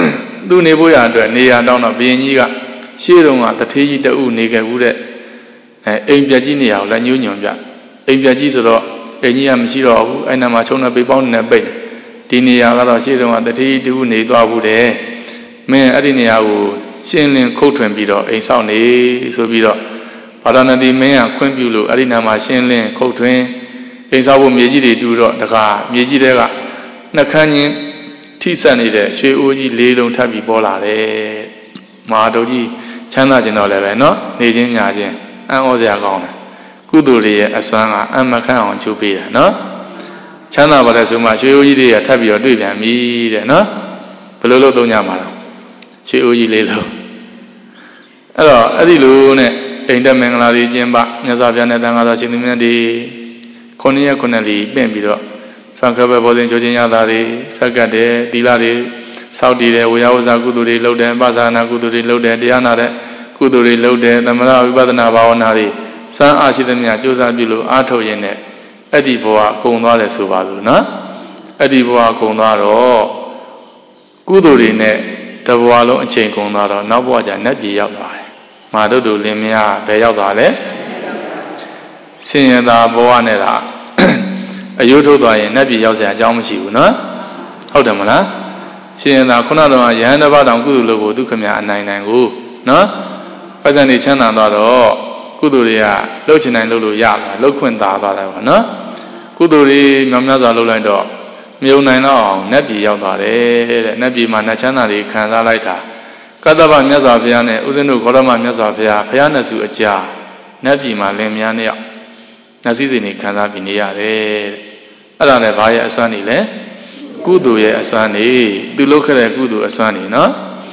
သူနေဖို့ရအတွက်နေရာတောင်းတော့ဘုရင်ကြီးကရှေ့တုန်းကတထေးကြီးတအုပ်နေခဲ့ဘူးတဲ့အဲအိမ်ပြက်ကြီးနေရာကိုလည်းညှို့ညွန်ပြအိမ်ပြက်ကြီးဆိုတော့အိမ်ကြီးကမရှိတော့ဘူးအဲ့နာမှာချုံတဲ့ပိပေါင်းနဲ့ပိတ်ဒီနေရာကတော့ရှေ့တုန်းကတထေးကြီးတအုပ်နေသွားဘူးတဲ့မင်းအဲ့ဒီနေရာကိုရှင်းလင်းခုတ်ထွင်ပြီးတော့အိမ်ဆောင်နေဆိုပြီးတော့ဗာရာဏသီမင်းကခွင့်ပြုလို့အဲ့ဒီနာမှာရှင်းလင်းခုတ်ထွင်အိမ်ဆောင်ဖို့မြေကြီးတွေတူတော့တခါမြေကြီးတွေကနှခမ်းချင်းထိဆက်နေတဲ့ရွှေအိုးကြီးလေးလုံးထပ်ပြီးပေါ်လာတယ်မဟာတို့ကြီးချမ်းသာကျင်တော့လည်းပဲเนาะနေချင်းညာချင်းအံ့ဩစရာကောင်းတယ်ကုသိုလ်တွေရဲ့အစွမ်းကအမခန့်အောင်ချုပ်ပေးတာเนาะချမ်းသာပါတဲ့ဆိုမှရွှေအိုးကြီးတွေကထပ်ပြီးတော့တွေ့ပြန်ပြီတဲ့เนาะဘယ်လိုလုပ်သုံးကြမှာလဲရွှေအိုးကြီးလေးလုံးအဲ့တော့အဲ့ဒီလိုနဲ့အိမ်တက်မင်္ဂလာတွေကျင်းပမြတ်စွာဘုရားနဲ့တန်ခါးတော်ရှင်သူမြတ်တွေခုနှစ်ရက်ခုနှစ်လီပင့်ပြီးတော့သံဃာဘဘောဇင်ချိုးချင်းရတာတွေစက္ကတ်တယ်သီလတွေစောင့်တည်တယ်ဝေယဝဇ္ဇကုသိုလ်တွေလုပ်တယ်ပါဇာနာကုသိုလ်တွေလုပ်တယ်တရားနာတဲ့ကုသိုလ်တွေလုပ်တယ်သမထဝိပဿနာဘာဝနာတွေစမ်းအားရှိသမျှကြိုးစားပြုလို့အားထုတ်ရင်းနဲ့အဲ့ဒီဘဝကုံသွားတယ်ဆိုပါစို့နော်အဲ့ဒီဘဝကုံသွားတော့ကုသိုလ်တွေနဲ့တဘဝလုံးအချိန်ကုံသွားတော့နောက်ဘဝကျနတ်ပြည်ရောက်သွားတယ်မဟာတို့တို့လင်မယားဘယ်ရောက်သွားလဲဆင်းရဲတာဘဝနဲ့လားအယုထုတ်သွားရင်နတ်ပြည်ရောက်စရာအကြောင်းမရှိဘူးနော်ဟုတ်တယ်မလားရှင်သာခုနကတော့ယဟန်တစ်ပါးတောင်ကုသိုလ်လုပ်ဖို့ဒုက္ခမြအနိုင်နိုင်ကိုနော်ပတ်စံနေချမ်းသာသွားတော့ကုသိုလ်တွေကလှုပ်ချင်နိုင်လုပ်လို့ရတာလှုပ်ခွင့်သာသွားတယ်ပေါ့နော်ကုသိုလ်တွေမြောင်များစွာလုပ်လိုက်တော့မြုံနိုင်တော့အောင်နတ်ပြည်ရောက်သွားတယ်တဲ့နတ်ပြည်မှာနတ်ချမ်းသာတွေခံစားလိုက်တာကတ္တဗမြတ်စွာဘုရားနဲ့ဦးဇင်းတို့ဂေါရမမြတ်စွာဘုရားဘုရားနဲ့စုအကြာနတ်ပြည်မှာလင်မယားနဲ့ရောက်နတ်စည်းစိမ်တွေခံစားပြီးနေရတယ်တဲ့အဲ့ဒါလည်းဘာရဲ့အစွမ်းနေလဲကုသိုလ်ရဲ့အစွမ်းနေသူလုပ်ခဲ့တဲ့ကုသိုလ်အစွမ်းနေနော်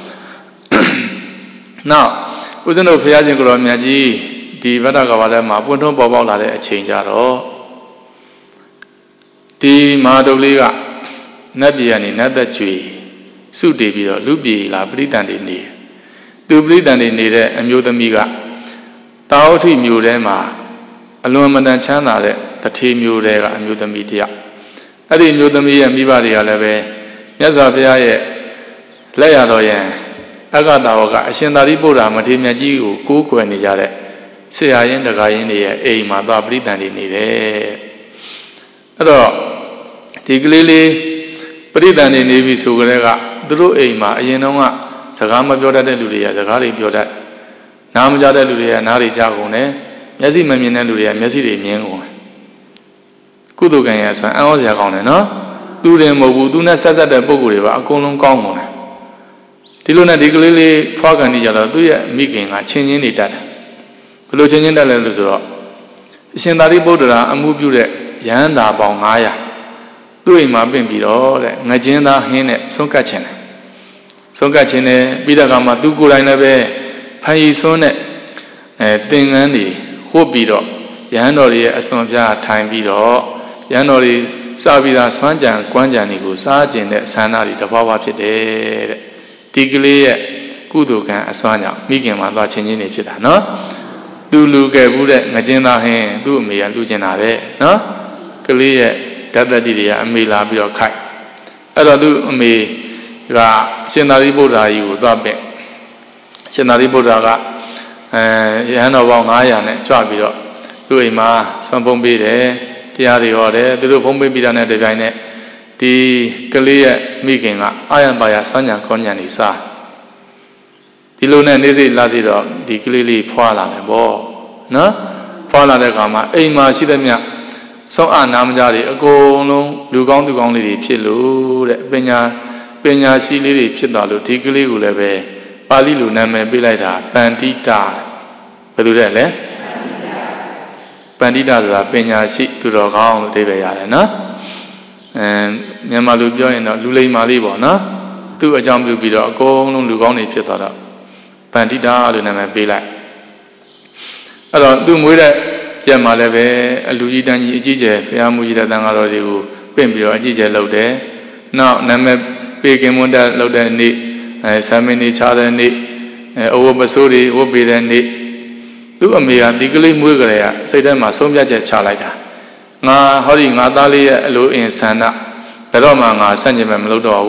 နောက်ဦးဇင်းတို့ဘုရားရှင်ကိုယ်တော်မြတ်ကြီးဒီဗတ္တကဘာထဲမှာပွင့်ထွန်းပေါ်ပေါက်လာတဲ့အချိန်ကြတော့ဒီမဟာတုတ်လေးကနတ်ပြည်ကနေနတ်သက်ကျွေစုတည်ပြီးတော့လူပြည်လာပရိသန်တွေနေသူပရိသန်တွေနေတဲ့အမျိုးသမီးကတာဝတိမျိုးထဲမှာအလွန်မတန်ချမ်းသာတဲ့တထေးမျိုးတွေကအမျိုးသမီးတယောက်အဲ့ဒီမျိုးသမီးရဲ့မိဘတွေကလည်းပဲမြတ်စွာဘုရားရဲ့လက်ရတော်ယံအဂတဝကအရှင်သာရိပုတ္တရာမထေရမြတ်ကြီးကိုကိုးကွယ်နေကြတဲ့ဆရာရင်းတကာရင်းတွေရဲ့အိမ်မှာသွားပရိသန်တွေနေတယ်အဲ့တော့ဒီကလေးလေးပရိသန်တွေနေပြီဆိုကြတဲ့ကသူတို့အိမ်မှာအရင်တုန်းကစကားမပြောတတ်တဲ့လူတွေကစကားတွေပြောတတ်နားမကြားတဲ့လူတွေကနားတွေကြားကုန်တယ်မျက်စိမမြင်တဲ့လူတွေကမျက်စိတွေမြင်ကုန်တယ်ကုသိုလ်ကံရဆိုအံ့ဩစရာကောင်းတယ်နော်သူတယ်မဟုတ်ဘူးသူနဲ့ဆက်ဆက်တဲ့ပုံကိုယ်တွေပါအကုန်လုံးကောင်းကုန်တယ်ဒီလိုနဲ့ဒီကလေးလေးဖွားကန်နေကြတော့သူ့ရဲ့မိခင်ကချင်းချင်းနေတတ်တယ်ဘယ်လိုချင်းချင်းတက်လဲလို့ဆိုတော့အရှင်သာရိပုတ္တရာအမှုပြုတဲ့ယဟန္တာပေါင်းငါးရာသူ့အိမ်မှာပင့်ပြီးတော့တဲ့ငကျင်းသားဟင်းနဲ့ဆုံးကတ်ခြင်းတယ်ဆုံးကတ်ခြင်းနဲ့ပြီးတဲ့အခါမှာသူကိုယ်တိုင်လည်းပဲဖန်ရီဆွန်းနဲ့အဲသင်္ကန်းတွေဝတ်ပြီးတော့ယဟန်တော်ရဲ့အစွန်ပြားထိုင်ပြီးတော့ယဟန်တော်တွေစပြီးသားဆွမ်းကြံကွမ်းကြံတွေကိုစားကျင်တဲ့ဆန္ဒတွေတဘာဝဖြစ်တယ်တဲ့ဒီကလေးရဲ့ကုသိုလ်ကံအစွမ်းကြောင့်မိခင်မှာသွားချင်းချင်းနေဖြစ်တာနော်သူလူခဲ့ဘူးတဲ့ငကျင်းသားဟင်းသူ့အမေကလူကျင်တာတဲ့နော်ကလေးရဲ့ဓာတ်တတိတွေကအမေလာပြီးတော့ခိုက်အဲ့တော့သူ့အမေကရှင်သာရိပုတ္တရာကြီးကိုသွားပင့်ရှင်သာရိပုတ္တရာကအဲရဟန်းတော်ပေါင်းငါးရာနဲ့ကြွပြီးတော့သူ့အိမ်မှာဆွမ်းဖုံးပေးတယ်တရားတွေဟောတယ်သူတို့ဖုံးပေးပြီးတာနဲ့တပြိုင်နက်ဒီကလေးရဲ့မိခင်ကအာယံပါယဆွမ်းကြံခေါညံနေစားဒီလိုနဲ့နေစိလာစီတော့ဒီကလေးလေးဖွာလာတယ်ပေါ့နော်ဖွာလာတဲ့အခါမှာအိမ်မှာရှိတဲ့မြတ်ဆုံးအနာမကြတွေအကုန်လုံးလူကောင်းသူကောင်းလေးတွေဖြစ်လို့တဲ့ပညာပညာရှိလေးတွေဖြစ်သွားလို့ဒီကလေးကိုလည်းပဲပါဠိလိုနာမည်ပေးလိုက်တာပန္တိတာဘယ်လိုလဲလဲပန္တိတာဆိုတာပညာရှိသူတော်ကောင်းလို့အဓိပ္ပာယ်ရတယ်နော်အဲမြန်မာလူပြောရင်တော့လူလိမ္မာလေးပေါ့နော်သူ့အကြောင်းပြုပြီးတော့အကုန်လုံးလူကောင်းတွေဖြစ်သွားတော့ပန္တိတာလို့နာမည်ပေးလိုက်အဲ့တော့သူ့မွေးတဲ့ကျက်မှာလည်းပဲအလူကြီးတန်းကြီးအကြီးကျယ်ဘုရားမူကြီးတဲ့တန်ဃာတော်တွေကိုပင့်ပြီးတော့အကြီးကျယ်လုပ်တယ်နောက်နာမည်ပေးကင်မွန်းတဲ့လုပ်တဲ့နေ့အဲဆမ်းမင်းနေချတဲ့နေ့အဲအဝတ်ပစိုးတွေဝတ်ပေးတဲ့နေ့သူ့အမေကဒီကလေးမွေးကြတဲ့ကစိတ်ထဲမှာဆုံးဖြတ်ချက်ချလိုက်တာငါဟောဒီငါသားလေးရဲ့အလိုအင်ဆန္ဒဘယ်တော့မှငါဆန့်ကျင်မဲ့မလုပ်တော့ဘူး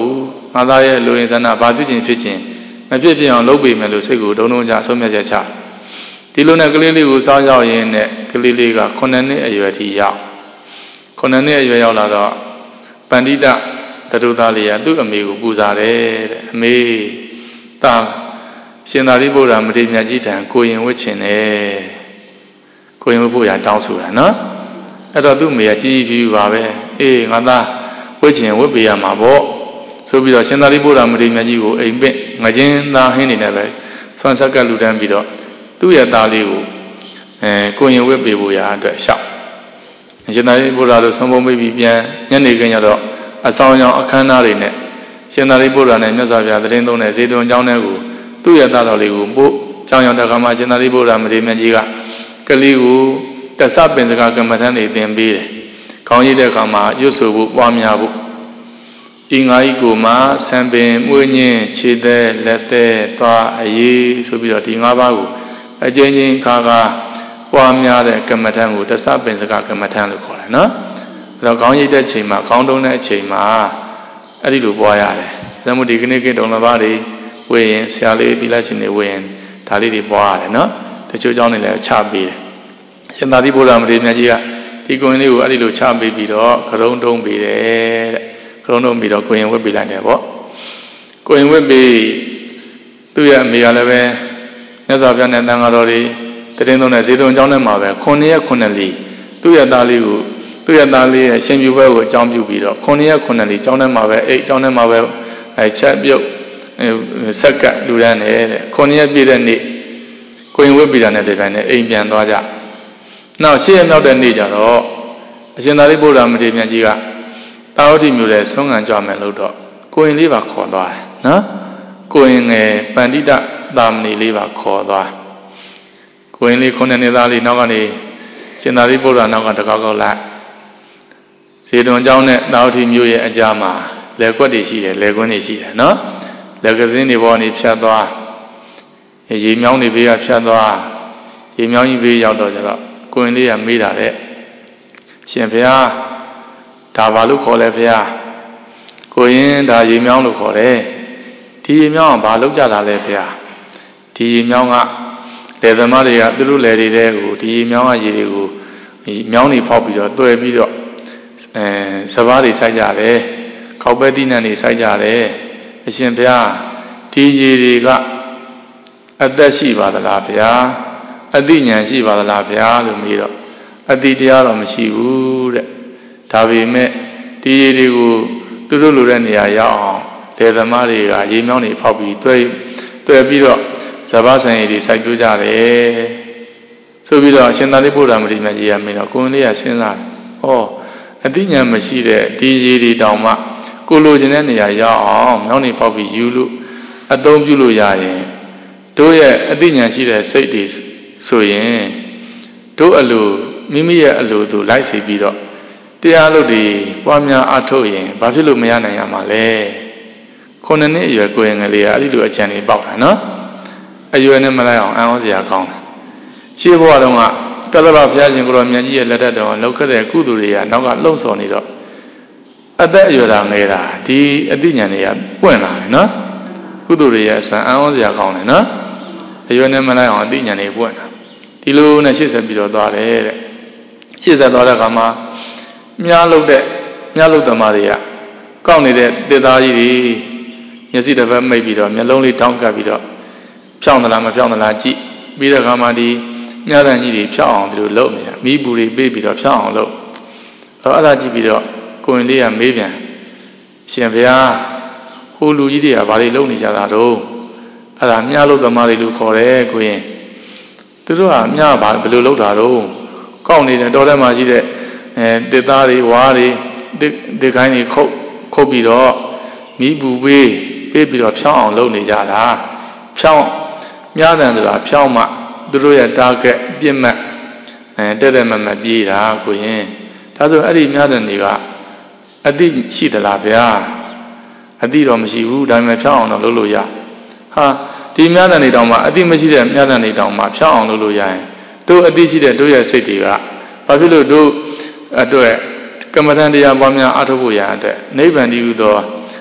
ငါသားရဲ့လူရင်ဆန္ဒဘာဖြစ်ခြင်းဖြစ်ခြင်းမဖြစ်ဖြစ်အောင်လုပ်ပေးမယ်လို့စိတ်ကိုဒုံဒုံချဆုံးဖြတ်ချက်ချဒီလိုနဲ့ကလေးလေးကိုစားရောက်ရင်းနဲ့ကလေးလေးကခုနှစ်နှစ်အရွယ်ထိရောက်ခုနှစ်နှစ်အရွယ်ရောက်လာတော့ပန္တိတတရုသားလေးကသူ့အမေကိုပူဇာတယ်တဲ့အမေတာရှင်သာရိပုတ္တရာမထေရမြတ်ကြီးထံကိုရင်ဝတ်ချင်တယ်ကိုရင်ဝတ်ဖို့ရတောင်းဆိုတာနော်အဲ့တော့သူ့အမေကကြီးကြီးပြူပါပဲအေးငါသားဝတ်ချင်ဝတ်ပေးရမှာပေါ့ဆိုပြီးတော့ရှင်သာရိပုတ္တရာမထေရမြတ်ကြီးကိုအိမ်ပင့်ငချင်းသားဟင်းနေနဲ့ပဲဆွမ်းဆက်ကလူတန်းပြီးတော့သူ့ရဲ့သားလေးကိုအဲကိုရင်ဝတ်ပေးဖို့ရအတွက်ရှောက်ရှင်သာရိပုတ္တရာတို့ဆုံးပုံပေးပြီးပြန်ညနေခင်းကျတော့အဆောင်ရောင်အခမ်းအနားတွေနဲ့ရှင်သာရိပုတ္တရာနဲ့မြတ်စွာဘုရားသတင်းသုံးတဲ့ဇေတဝန်ကျောင်းထဲကိုသူ့ရဲ့သားတော်လေးကိုပို့ကျောင်းရောက်တဲ့အခါမှာရှင်သာရိပုတ္တရာမထေရမြတ်ကြီးကကလေးကိုတသပင်စကားကမ္မထမ်းတွေသင်ပေးတယ်။ခေါင်းရည်တဲ့အခါမှာရွတ်ဆိုဖို့ပွားများဖို့ဤငါဤကိုမှဆံပင်မွေးညင်းခြေသက်လက်သက်သွားအရေးဆိုပြီးတော့ဒီ၅ပါးကိုအကျဉ်းချင်းခါခါပွားများတဲ့ကမ္မထမ်းကိုတသပင်စကားကမ္မထမ်းလို့ခေါ်တယ်နော်။အဲတော့ခေါင်းရည်တဲ့ချိန်မှာခေါင်းတုံးတဲ့အချိန်မှာအဲ့ဒီလိုပွားရတယ်။သမုဒိကနေ့ကိတုံလဘာတွေဝေရင်ဆရာလေးတိလရှင်တွေဝေရင်ဒါလေးတွေပွားရတယ်နော်။တချို့เจ้าတွေလည်းချပေးတယ်။ရှင်သာရိပုတ္တရာမထေရမြတ်ကြီးကဒီကိုရင်လေးကိုအဲ့ဒီလိုချပေးပြီးတော့ခရုံးတုံးပေးတယ်တဲ့ခရုံးတုံးပြီးတော့ကိုရင်ဝတ်ပေးလိုက်တယ်ပေါ့ကိုရင်ဝတ်ပေးသူ့ရဲ့အမေကလည်းပဲမြတ်စွာဘုရားနဲ့တန်ဃာတော်တွေတရင်သုံးတဲ့ဇေတဝန်ကျောင်းထဲမှာပဲခုနှစ်ရက်ခုနှစ်လီသူ့ရဲ့သားလေးကိုသူ့ရဲ့သားလေးရဲ့ရှင်ပြုဘဲကိုအကြောင်းပြုပြီးတော့ခုနှစ်ရက်ခုနှစ်လီကျောင်းထဲမှာပဲအိတ်ကျောင်းထဲမှာပဲအဲချက်ပြုတ်ဆက်ကလူရန်နေတဲ့ခုနှစ်ရက်ပြည့်တဲ့နေ့ကိုရင်ဝတ်ပေးတာနဲ့ဒီတိုင်းနဲ့အိမ်ပြန်သွားကြနောက်ရှေ့ရနောက်တဲ့နေ့ကျတော့အရှင်သာရိပုတ္တရာမထေရမြတ်ကြီးကတာဝတိမြို့ရဲ့ဆုံးခံကြမယ်လို့တော့ကိုရင်လေးပါခေါ်သွားတယ်နော်ကိုရင်ငယ်ပန္တိတသာမဏေလေးပါခေါ်သွားကိုရင်လေးခုနှစ်နှစ်သားလေးနောက်ကနေရှင်သာရိပုတ္တရာနောက်ကတကောက်ကောက်လိုက်ဇေတဝန်ကျောင်းနဲ့တာဝတိမြို့ရဲ့အကြားမှာလယ်ကွက်တွေရှိတယ်လယ်ကွင်းတွေရှိတယ်နော်လယ်ကစင်းတွေပေါ်နေဖြတ်သွားရေမြောင်းတွေဘေးကဖြတ်သွားရေမြောင်းကြီးဘေးရောက်တော့ကျတော့ကိုရင်လေးကမေးတာတဲ့ရှင်ဘုရားဒါဘာလို့ခေါ်လဲဘုရားကိုရင်ဒါရေမြောင်းလို့ခေါ်တယ်ဒီရေမြောင်းကဘာလို့ကြတာလဲဘုရားဒီရေမြောင်းကလယ်သမားတွေကသူတို့လယ်တွေတဲကိုဒီရေမြောင်းကရေတွေကိုဒီမြောင်းတွေဖောက်ပြီးတော့တွဲပြီးတော့အဲစပားတွေစိုက်ကြတယ်ခေါက်ပဲတိနတ်တွေစိုက်ကြတယ်အရှင်ဘုရားဒီရေတွေကအသက်ရှိပါသလားဗျာအသိဉာဏ်ရှိပါသလားဗျာလို့မေးတော့အသိတရားတော့မရှိဘူးတဲ့ဒါပေမဲ့ဒီရေတွေကိုသူတို့လိုတဲ့နေရာရောက်အောင်ဒေသမားတွေကရေမြောင်းတွေဖောက်ပြီးတွဲတွဲပြီးတော့ဇဘာဆိုင်ရည်တွေစိုက်ပျိုးကြတယ်ဆိုပြီးတော့အရှင်သာရိပုတ္တရာမထေရမြတ်ကြီးကမေးတော့ကိုယ်လေးကစဉ်းစားဩအသိဉာဏ်မရှိတဲ့ဒီရေတွေတောင်မှကိုလိုချင်တဲ့နေရာရောက်အောင်မြောင်းတွေဖောက်ပြီးယူလို့အသုံးပြုလို့ရရင်တို့ရဲ့အသိဉာဏ်ရှိတဲ့စိတ်တွေဆိုရင်တို့အလိုမိမိရဲ့အလိုသူလိုက်စီပြီးတော့တရားလို့ဒီပွားများအထုတ်ရင်ဘာဖြစ်လို့မရနိုင်ရမှာလဲခုနှစ်နှစ်အရွယ်ကိုယ်ငယ်လေးကအဲ့ဒီလိုအကြံလေးပေါက်တာနော်အရွယ်နဲ့မလိုက်အောင်အံ့ဩစရာကောင်းတယ်ရှေးဘဝတုန်းကတလဘဘုရားရှင်ကိုရောမြတ်ကြီးရဲ့လက်ထက်တော်လောက်ခဲ့တဲ့ကုသိုလ်တွေကနောက်ကလှုံ့ဆော်နေတော့အသက်အရွယ်သာငယ်တာဒီအသိဉာဏ်တွေကပွင့်လာတယ်နော်ကုသိုလ်တွေရဲ့အဆံအံ့ဩစရာကောင်းတယ်နော်အရွယ်နဲ့မလိုက်အောင်အသိဉာဏ်တွေပွင့်တာဒီလိုနဲ့ရှေ့ဆက်ပြီးတော့သွားတယ်တဲ့ရှေ့ဆက်သွားတဲ့အခါမှာမြားလုတ်တဲ့မြားလုတ်သမားတွေကကောက်နေတဲ့တစ်သားကြီးတွေမျက်စိတစ်ဖက်မိတ်ပြီးတော့မျက်လုံးလေးထောင်းကပ်ပြီးတော့ဖြောင်းသလားမဖြောင်းသလားကြည့်ပြီးတဲ့အခါမှာဒီမြားတန်ကြီးတွေဖြောင်းအောင်ဒီလိုလုပ်နေတာမိဘူးတွေပေးပြီးတော့ဖြောင်းအောင်လုပ်တော့အဲ့ဒါကြည့်ပြီးတော့ကိုရင်လေးကမေးပြန်ရှင်ဘုရားဟိုလူကြီးတွေကဘာတွေလုပ်နေကြတာတော့အဲ့ဒါမြားလုတ်သမားတွေလို့ခေါ်တယ်ကိုရင်သူတို့ကမြားဘာဘယ်လိုလုပ်တာတော့ကောက်နေတဲ့တော်ထဲမှာရှိတဲ့အဲတစ်သားတွေဝါးတွေဒီခိုင်းတွေခုတ်ခုတ်ပြီးတော့မိပူပေးပေးပြီးတော့ဖြောင်းအောင်လုပ်နေကြတာဖြောင်းမြားတယ်ဆိုတာဖြောင်းမှသူတို့ရဲ့ target ပြစ်မှတ်အဲတက်တက်မမပြေးတာကိုရင်ဒါဆိုအဲ့ဒီမြားတယ်တွေကအတိရှိသလားဗျာအတိတော့မရှိဘူးဒါပေမဲ့ဖြောင်းအောင်တော့လုပ်လို့ရဟာဒီမြားတယ်တွေတောင်မှအတိမရှိတဲ့မြားတယ်တွေတောင်မှဖြောင်းအောင်လုပ်လို့ရရင်တို့အတိရှိတဲ့တို့ရဲ့စိတ်တွေကဘာဖြစ်လို့တို့အတွက်ကမ္မဋ္ဌာန်းတရားပွားများအားထုတ်ဖို့ရတဲ့နိဗ္ဗာန်တည်းဟူသော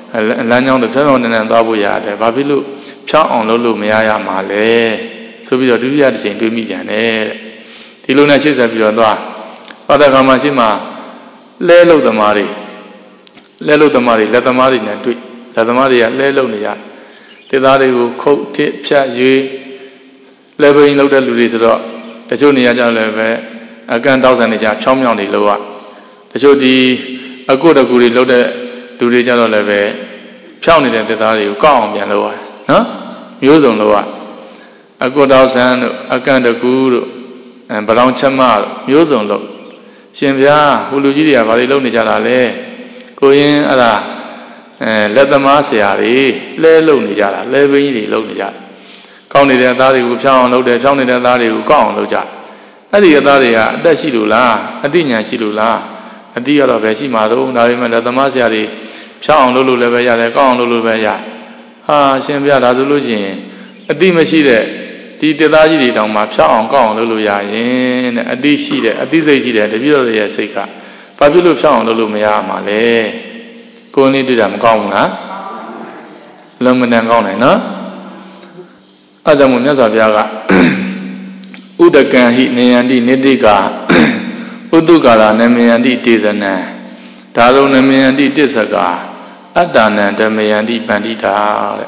လမ်းကြောင်းတစ်ဖြောင်းဖြောင်းနဲ့သွားဖို့ရတယ်ဘာဖြစ်လို့ဖြောင်းအောင်လုပ်လို့မရရမှာလဲဆိုပြီးတော့ဒုတိယတစ်ချိန်တွေးမိပြန်တယ်ဒီလိုနဲ့ရှေ့ဆက်ပြီးတော့သွားဘာသာကမှရှိမှလဲလို့သမားတွေလဲလို့သမားတွေလက်သမားတွေနဲ့တွေ့လက်သမားတွေကလဲလို့နေရတေသားတွေကိုခုတ်ထစ်ဖြတ်ရွေးလဲပင်းလုပ်တဲ့လူတွေဆိုတော့တချို့နေရာကြလည်းပဲအကန်တောက်ဆန်နေကြဖြောင်းမြောင်းတွေလောက်ရတချို့ဒီအကုတ်တကူတွေလုပ်တဲ့လူတွေကြတော့လည်းပဲဖြောင်းနေတဲ့တေသားတွေကိုကောက်အောင်ပြန်လုပ်ရတယ်နော်မျိုးစုံလုပ်ရအကုတ်တောက်ဆန်တို့အကန်တကူတို့အဲဗလောင်ချက်မတို့မျိုးစုံလုပ်ရှင်ဗျာဟိုလူကြီးတွေကဘာတွေလုပ်နေကြတာလဲကိုရင်အဲ့ဒါအဲလက်သမားဆရာတွေလဲလုပ်နေကြတာလဲပင်းကြီးတွေလုပ်နေကြတယ်ကောင်းနေတဲ့အသားတွေကိုဖြောင်းအောင်လုပ်တယ်ဖြောင်းနေတဲ့အသားတွေကိုကောက်အောင်လုပ်ကြအဲ့ဒီအသားတွေကအသက်ရှိလို့လားအသိဉာဏ်ရှိလို့လားအသိရတော့ပဲရှိမှာတော့ဒါပေမဲ့လက်သမားဆရာတွေဖြောင်းအောင်လုပ်လို့လည်းပဲရတယ်ကောက်အောင်လုပ်လို့ပဲရဟာရှင်ဗျာဒါဆိုလို့ရှိရင်အသိမရှိတဲ့ဒီတေသားကြီးတွေတောင်မှဖြောင်းအောင်ကောက်အောင်လုပ်လို့ရရင်တဲ့အသိရှိတဲ့အသိစိတ်ရှိတဲ့တပည့်တော်တွေရဲ့စိတ်ကဘာဖြစ်လို့ဖြောင်းအောင်လုပ်လို့မရမှာလဲကိုယ်လေးတွေ့တာမကောင်းဘူးလားလုံးမတန်ကောင်းတယ်နော်အဲကြောင့်မို့မြတ်စွာဘုရားကဥဒကံဟိနေယန္တိနိတိကာဥတုကာလနမေယန္တိတေဇနံဒါလုံးနမေယန္တိတစ္ဆကာအတ္တနံဓမယန္တိပန္တိတာ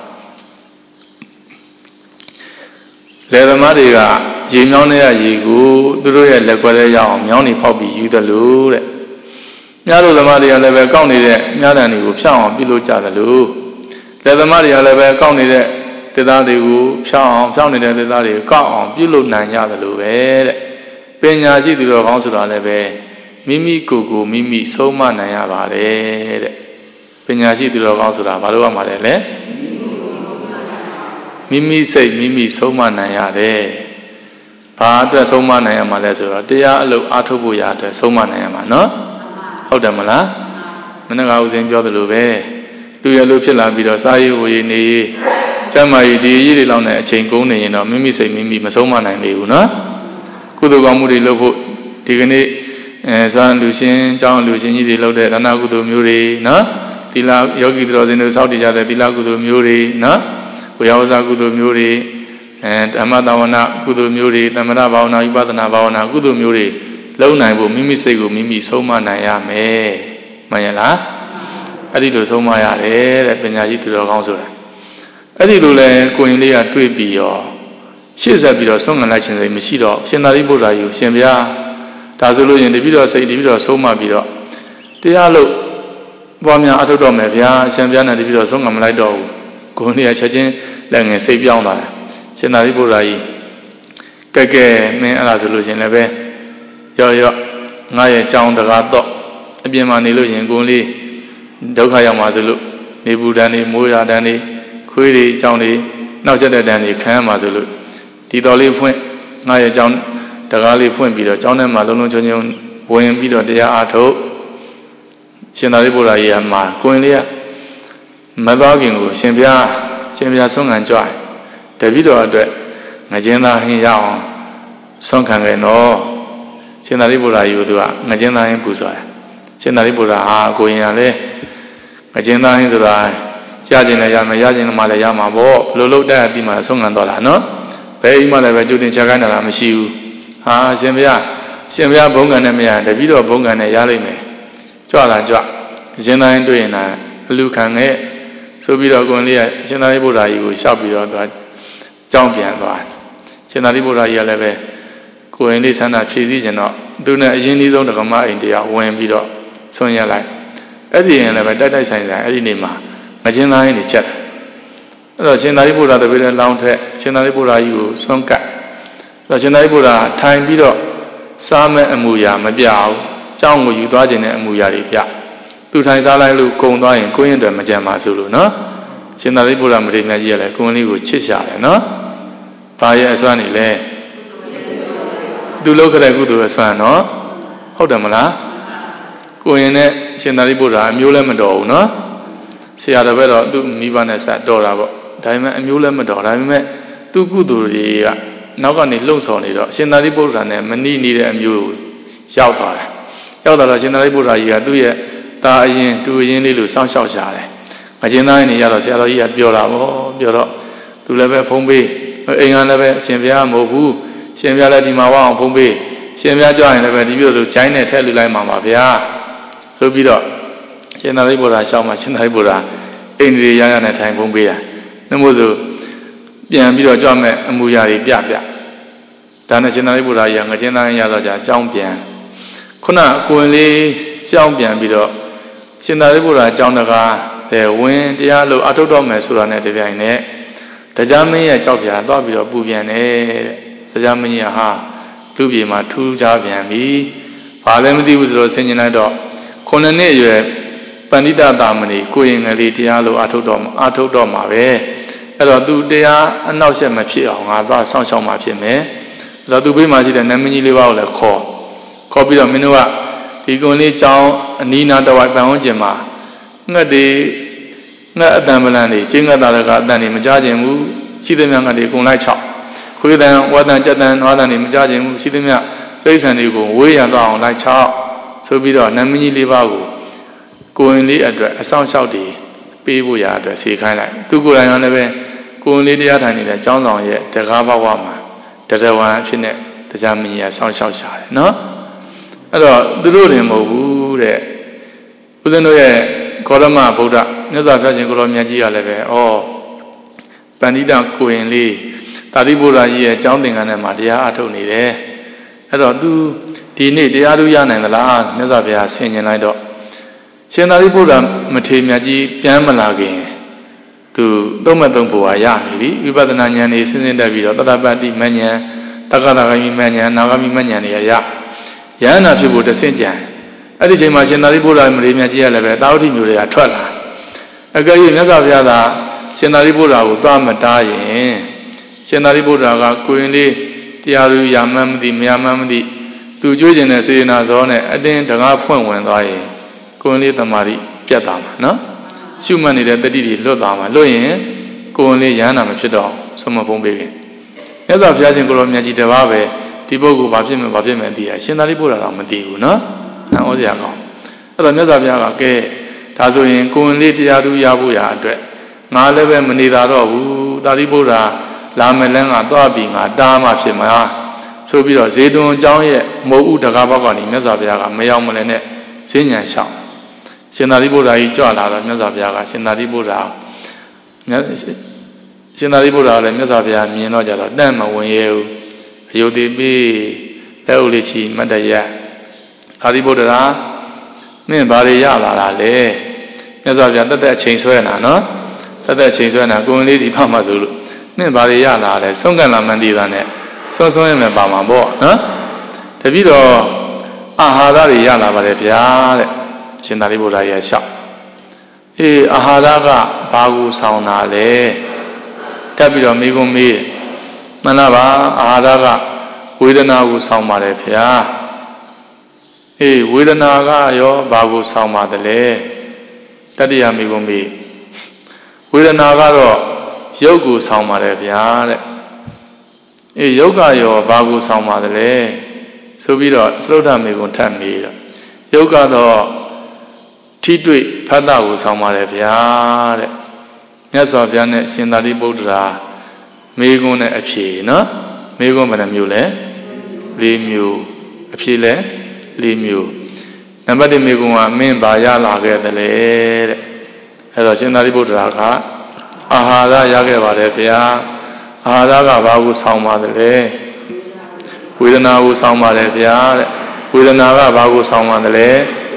တဲ့လေသမားတွေကရေမြောင်းတဲ့ရေကိုသူတို့ရဲ့လက်ကွက်ထဲရောက်အောင်မြောင်းနေဖောက်ပြီးယူသလိုတဲ့မြားတို့သမားတွေကလည်းပဲကောက်နေတဲ့မြားတန်တွေကိုဖြောင်းအောင်ပြုလုပ်ကြသလိုလက်သမားတွေကလည်းပဲကောက်နေတဲ့သေသားတွေကိုဖြောင်းအောင်ဖြောင်းနေတဲ့သေသားတွေကိုကောက်အောင်ပြုလုပ်နိုင်ကြသလိုပဲတဲ့ပညာရှိသူတော်ကောင်းဆိုတာလည်းပဲမိမိကိုယ်ကိုမိမိဆုံးမနိုင်ရပါတယ်တဲ့ပညာရှိသူတော်ကောင်းဆိုတာဘာလို့ရမှာလဲလဲမိမိစိတ်မိမိဆုံးမနိုင်ရတယ်ဘာအတွက်ဆုံးမနိုင်ရမှာလဲဆိုတော့တရားအလုပ်အားထုတ်ဖို့ရအတွက်ဆုံးမနိုင်ရမှာနော်ဟုတ်တယ်မလားမနေ့ကဦးစင်းပြောသလိုပဲလူရလို့ဖြစ်လာပြီးတော့စားရည်ဝေနေကျမ်းမာရေးဒီရည်တွေလောက်နဲ့အချိန်ကုန်နေရင်တော့မိမိစိတ်မိမိမဆုံးမနိုင်လေဘူးနော်ကုသိုလ်ကောင်းမှုတွေလုပ်ဖို့ဒီကနေ့အဲဇာလူရှင်ကျောင်းလူရှင်ကြီးတွေလုပ်တဲ့ဒါနကုသိုလ်မျိုးတွေနော်သီလယောဂီတော်စင်တို့စောင့်တည်ကြတဲ့သီလကုသိုလ်မျိုးတွေနော်ကိုယ်ရောစားကုသိုလ်မျိုးတွေအဲဓမ္မတာဝနာကုသိုလ်မျိုးတွေသမထဘာဝနာဝိပဿနာဘာဝနာကုသိုလ်မျိုးတွေလုံးနိုင်ဖို့မိမိစိတ်ကိုမိမိဆုံးမနိုင်ရမယ်မှန်ရလားအဲ့ဒီလိုဆုံးမရတယ်တဲ့ပညာရှိသူတော်ကောင်းဆိုတာအဲ့ဒီလိုလဲကိုရင်လေးကတွေးပြီးရောရှေ့ဆက်ပြီးတော့ဆုံးငံလိုက်ခြင်းစိတ်မရှိတော့ရှင်သာရိပုတ္တရာကြီးကိုရှင်ဗျာဒါဆိုလို့ရင်တပည့်တော်စိတ်တပည့်တော်ဆုံးမပြီးတော့တရားလို့ပွားများအထုတ်တော့မယ်ဗျာရှင်ဗျာနဲ့တပည့်တော်ဆုံးငံမလိုက်တော့ဘူးကိုရင်လေးကချက်ချင်းလက်ငယ်စိတ်ပြောင်းလာတယ်ရှင်သာရိပုတ္တရာကြီးကဲကဲမင်းအဲ့ဒါဆိုလို့ရှင်လည်းပဲရော့ရော့ငါရဲ့ကြောင်းတကားတော့အပြင်မှာနေလို့ရင်ကိုယ်လေးဒုက္ခရောက်မှာဆိုလို့နေဘူးတန်းနေမိုးရတန်းနေခွေးတွေကြောင်းတွေနောက်ဆက်တဲ့တန်းတွေခံရမှာဆိုလို့ဒီတော်လေးဖွင့်ငါရဲ့ကြောင်းတကားလေးဖွင့်ပြီးတော့ကြောင်းထဲမှာလုံးလုံးချုံချုံဝင်ပြီးတော့တရားအားထုတ်ရှင်သာရိပုတ္တရာကြီးကမှာကိုယ်လေးကမသွားခင်ကိုရှင်ဗျာရှင်ဗျာဆုံးခံကြွတပည့်တော်အတွက်ငကျင်းသားဟင်းရအောင်ဆုံးခံခဲ့နော်ရှင်သာရိပုတ္တရာကြီးကသူကငကျင်းသားဟင်းပူဇော်တယ်ရှင်သာရိပုတ္တရာဟာကိုရင်ကလည်းငကျင်းသားဟင်းဆိုတာရခြင်းလည်းရမယ်ရခြင်းမှလည်းရမှာပေါ့လိုလို့တက်အပြီးမှဆုံးခံတော့လားနော်ဘယ်အိမ်မှလည်းပဲကြိုတင်ချက်ခိုင်းတာမရှိဘူးဟာရှင်ဗျာရှင်ဗျာဘုံကံနဲ့မရတပည့်တော်ဘုံကံနဲ့ရလိမ့်မယ်ကြွလာကြွရှင်သားဟင်းတွေ့ရင်လည်းအလူခံခဲ့ဆိုပြီးတော့ကိုရင်လေးကရှင်သာရိပုတ္တရာကြီးကိုရှောက်ပြီးတော့သွားကြောင်းပြန်သွားရှင်သာရိပုတ္တရာကြီးကလည်းပဲကိုရင်လေးဆန္ဒဖြည့်ဆည်းခြင်းတော့သူနဲ့အရင်ကြီးဆုံးဓမ္မအိမ်တရားဝင်ပြီးတော့ဆွံ့ရလိုက်အဲ့ဒီရင်လည်းပဲတိုက်တိုက်ဆိုင်ဆိုင်အဲ့ဒီနေ့မှာငကျင်းသားရင်တွေချက်တယ်အဲ့တော့ရှင်သာရိပုတ္တရာတပည့်လည်းလောင်းထက်ရှင်သာရိပုတ္တရာကြီးကိုဆွံ့ကတ်အဲ့တော့ရှင်သာရိပုတ္တရာထိုင်ပြီးတော့စားမဲ့အမူအရာမပြအောင်ကြောင်းကိုယူသွားခြင်းနဲ့အမူအရာတွေပြသူထိုင်စားလိုက်လို့ကုံသွားရင်ကိုရင်တွေမကြံပါဘူးလို့နော်ရှင်သာရိပုတ္တရာမထေရမြတ်ကြီးကလည်းကိုယ်လေးကိုချစ်ရှာတယ်နော်ဘာရဲ့အစွမ်းနေလဲသူလောက်ခတဲ့ကုသိုလ်အစွမ်းနော်ဟုတ်တယ်မလားကိုရင်နဲ့ရှင်သာရိပုတ္တရာအမျိုးလည်းမတော်ဘူးနော်ဆရာတော်ဘက်တော့သူ့မိဘနဲ့ဆက်တော်တာပေါ့ဒါပေမဲ့အမျိုးလည်းမတော်ဒါပေမဲ့သူ့ကုသိုလ်တွေကနောက်ကနေလှုပ်ဆော်နေတော့ရှင်သာရိပုတ္တရာနဲ့မနှိနေတဲ့အမျိုးကိုရောက်သွားတယ်ရောက်သွားတော့ရှင်သာရိပုတ္တရာကြီးကသူ့ရဲ့တာအရင်သူအရင်လေးလို့စောင့်ရှောက်ရှာတယ်ငအကျဉ်းသားနေရတော့ဆရာတော်ကြီးကပြောတာဗောပြောတော့သူလည်းပဲဖုံးပေးအိမ်ကလည်းပဲရှင်ဘုရားမဟုတ်ဘူးရှင်ဘုရားလည်းဒီမှာဝအောင်ဖုံးပေးရှင်ဘုရားကြွရင်လည်းပဲဒီမျိုးလိုဂျိုင်းနဲ့ထည့်လူလိုက်မှာပါဗျာဆိုပြီးတော့ရှင်သာရိပုတ္တရာရှောင်းမှာရှင်သာရိပုတ္တရာအိမ်ကြီးရရနဲ့ထိုင်ဖုံးပေးတာနှမို့ဆိုပြန်ပြီးတော့ကြွမဲ့အမှုရာတွေပြပြဒါနဲ့ရှင်သာရိပုတ္တရာကြီးငကျင်းသားရတော့ကြာအကြောင်းပြန်ခုနကိုယ်လေးကြောင်းပြန်ပြီးတော့ရှင်သာရိပုတ္တရာအကြောင်းတကားတဲ့ဝင်တရားလို့အထုတ်တော့မယ်ဆိုတာနဲ့တပြိုင်နက်တရားမင်းရဲ့ကြောက်ပြာသွားပြီးတော့ပူပြန်တယ်တရားမင်းကြီးဟာလူပြေမှာထူးခြားပြန်ပြီဘာလည်းမသိဘူးဆိုတော့ဆင်ញင်လိုက်တော့ခုနှစ်နှစ်အရွယ်ပဏိတတာမဏိကိုရင်ငယ်လေးတရားလို့အထုတ်တော့အထုတ်တော့မှာပဲအဲ့တော့သူတရားအနောက်ရှက်မဖြစ်အောင်ငါသွားဆောင်းရှောင်းမှဖြစ်မယ်အဲ့တော့သူဘေးမှာရှိတဲ့နမင်းကြီးလေးပါးကိုလည်းခေါ်ခေါ်ပြီးတော့မင်းတို့ကဒီကုံလေးကြောင်းအနီးနားတစ်ဝိုက်ပန်ဝန်းကျင်မှာငှက်တွေငှက်အတန်ပလန်တွေချင်းငှက်သားတွေကအတန်တွေမကြားခြင်းဘူးရှိသမျှငှက်တွေကုန်လိုက်ချောက်ခွေးတန်ဝါတန်ကြက်တန်နွားတန်တွေမကြားခြင်းဘူးရှိသမျှစိတ်ဆန်တွေကိုဝေးရသွားအောင်လိုက်ချောက်ဆိုပြီးတော့နမင်းကြီးလေးပါးကိုကိုရင်လေးအတွက်အဆောင်လျှောက်တွေပေးဖို့ရအတွက်စီခိုင်းလိုက်သူကိုယ်တိုင်ရောလည်းပဲကိုရင်လေးတရားထိုင်နေတဲ့ကျောင်းဆောင်ရဲ့တကားဘဝမှာတရားဝန်အဖြစ်နဲ့တရားမင်းကြီးဆောင်းလျှောက်ရှာတယ်နော်အဲ့တော့သူတို့တွေမဟုတ်ဘူးတဲ့ဦးဇင်းတို့ရဲ့ကောရမဗုဒ္ဓမြတ်စွာဘုရားရှင်ကိုရောမြတ်ကြီးကလည်းပဲဩပဏိတကိုရင်လေးသာရိပုတ္တရာကြီးရဲ့ကျောင်းသင်္ကန်းထဲမှာတရားအထုတ်နေတယ်အဲ့တော့သူဒီနေ့တရားသူရနိုင်သလားမြတ်စွာဘုရားဆင်ញင်လိုက်တော့ရှင်သာရိပုတ္တရာမထေရမြတ်ကြီးပြန်မလာခင်သူသုံးမဲ့သုံးဖို့ရနေပြီဝိပဿနာဉာဏ်တွေဆင်းဆင်းတက်ပြီးတော့တတ္တပတ္တိမဉ္ဇဉ်တက္ကသဂမိမဉ္ဇဉ်နာဂမိမဉ္ဇဉ်တွေရရယန္နာဖြစ်ဖို့တဆင့်ကြံအဲ့ဒီချိန်မှာရှင်သာရိပုတ္တရာမထေရမြတ်ကြီးကလည်းပဲတာဝတိမျိုးတွေကထွက်လာအကယ်၍မြတ်စွာဘုရားသာရှင်သာရိပုတ္တရာကိုသွားမတားရင်ရှင်သာရိပုတ္တရာကကိုရင်လေးတရားသူရမှန်းမသိမရမှန်းမသိသူကြွေးကျင်တဲ့စေနာဇောနဲ့အတင်းတကားဖွင့်ဝင်သွားရင်ကိုရင်လေးတမာတိပြတ်သွားမှာနော်ရှုမှတ်နေတဲ့တတိတွေလွတ်သွားမှာလွတ်ရင်ကိုရင်လေးရဟန္တာမဖြစ်တော့ဆုံးမဖုံးပေးခင်မြတ်စွာဘုရားရှင်ကိုရောမြတ်ကြီးတပါးပဲဒီပုဂ္ဂိုလ်ဘာဖြစ်မယ်ဘာဖြစ်မယ်သိရရှင်သာရိပုတ္တရာတော့မသိဘူးနော်ဟောစရာကောင်းအဲ့တော့မြတ်စွာဘုရားကကဲဒါဆိုရင်ကိုရင်လေးတရားသူရဖို့ရအတွက်ငါလည်းပဲမနေတာတော့ဘူးသာရိပုတ္တရာလာမယ်လန်းကသွားပြီးငါတားမှဖြစ်မှာဆိုပြီးတော့ဇေတွန်ကျောင်းရဲ့မုတ်ဥတကားဘောက်ကနေမြတ်စွာဘုရားကမရောက်မလဲနဲ့ဈဉ္ဉံလျှောက်ရှင်သာရိပုတ္တရာကြီးကြွလာတော့မြတ်စွာဘုရားကရှင်သာရိပုတ္တရာမြတ်ရှင်သာရိပုတ္တရာလည်းမြတ်စွာဘုရားမြင်တော့ကြတော့တန့်မဝင်ရဲဘူးအယုဒ္ဓိပိလက်ဥလိချီမတ္တယသာရိပုတ္တရာမင်းဘာတွေရလာတာလဲမြတ်စွာဘုရားတသက်အချိန်ဆွဲနေတာနော်တသက်အချိန်ဆွဲနေတာကိုယ်လေးဒီဖတ်မှဆိုလို့မင်းဘာတွေရလာလဲဆုံးကံလာမှန်တည်တာနဲ့ဆွဆုံးရမယ်ပါမှာပေါ့နော်တပည့်တော်အာဟာရတွေရလာပါတယ်ဗျာတဲ့ရှင်သာရိပုတ္တရာရဲ့လျှောက်အေးအာဟာရကဘာကိုဆောင်တာလဲတက်ပြီးတော့မိကုံးမေးမှန်လားပါအာဟာရကဝေဒနာကိုဆောင်ပါတယ်ဗျာအေးဝေဒနာကရောဘာကိုဆောင်ပါတယ်လဲတတိယမိကုံးမေးဝေဒနာကတော့ရုပ်ကိုဆောင်ပါတယ်ဗျာတဲ့အေးရုပ်ကရောဘာကိုဆောင်ပါတယ်လဲဆိုပြီးတော့သုဒ္ဓမေကုံထပ်မေးတော့ရုပ်ကတော့ထိတွေ့ဖတ်တာကိုဆောင်ပါတယ်ဗျာတဲ့မြတ်စွာဘုရားနဲ့ရှင်သာရိပုတ္တရာမေကုံနဲ့အဖြေနော်မေကုံဘယ်နှမျိုးလဲလေးမျိုးအဖြေလဲလေးမျိုးနံပါတ်တစ်မေကုံကမင်းဘာရလာခဲ့တယ်လဲတဲ့အဲ့တော့ရှင်သာရိပုတ္တရာကအာဟာရရခဲ့ပါတယ်ဗျာအာဟာရကဘာကိုဆောင်ပါတယ်လဲဝေဒနာကိုဆောင်ပါတယ်ဗျာတဲ့ဝေဒနာကဘာကိုဆောင်ပါတယ်လဲ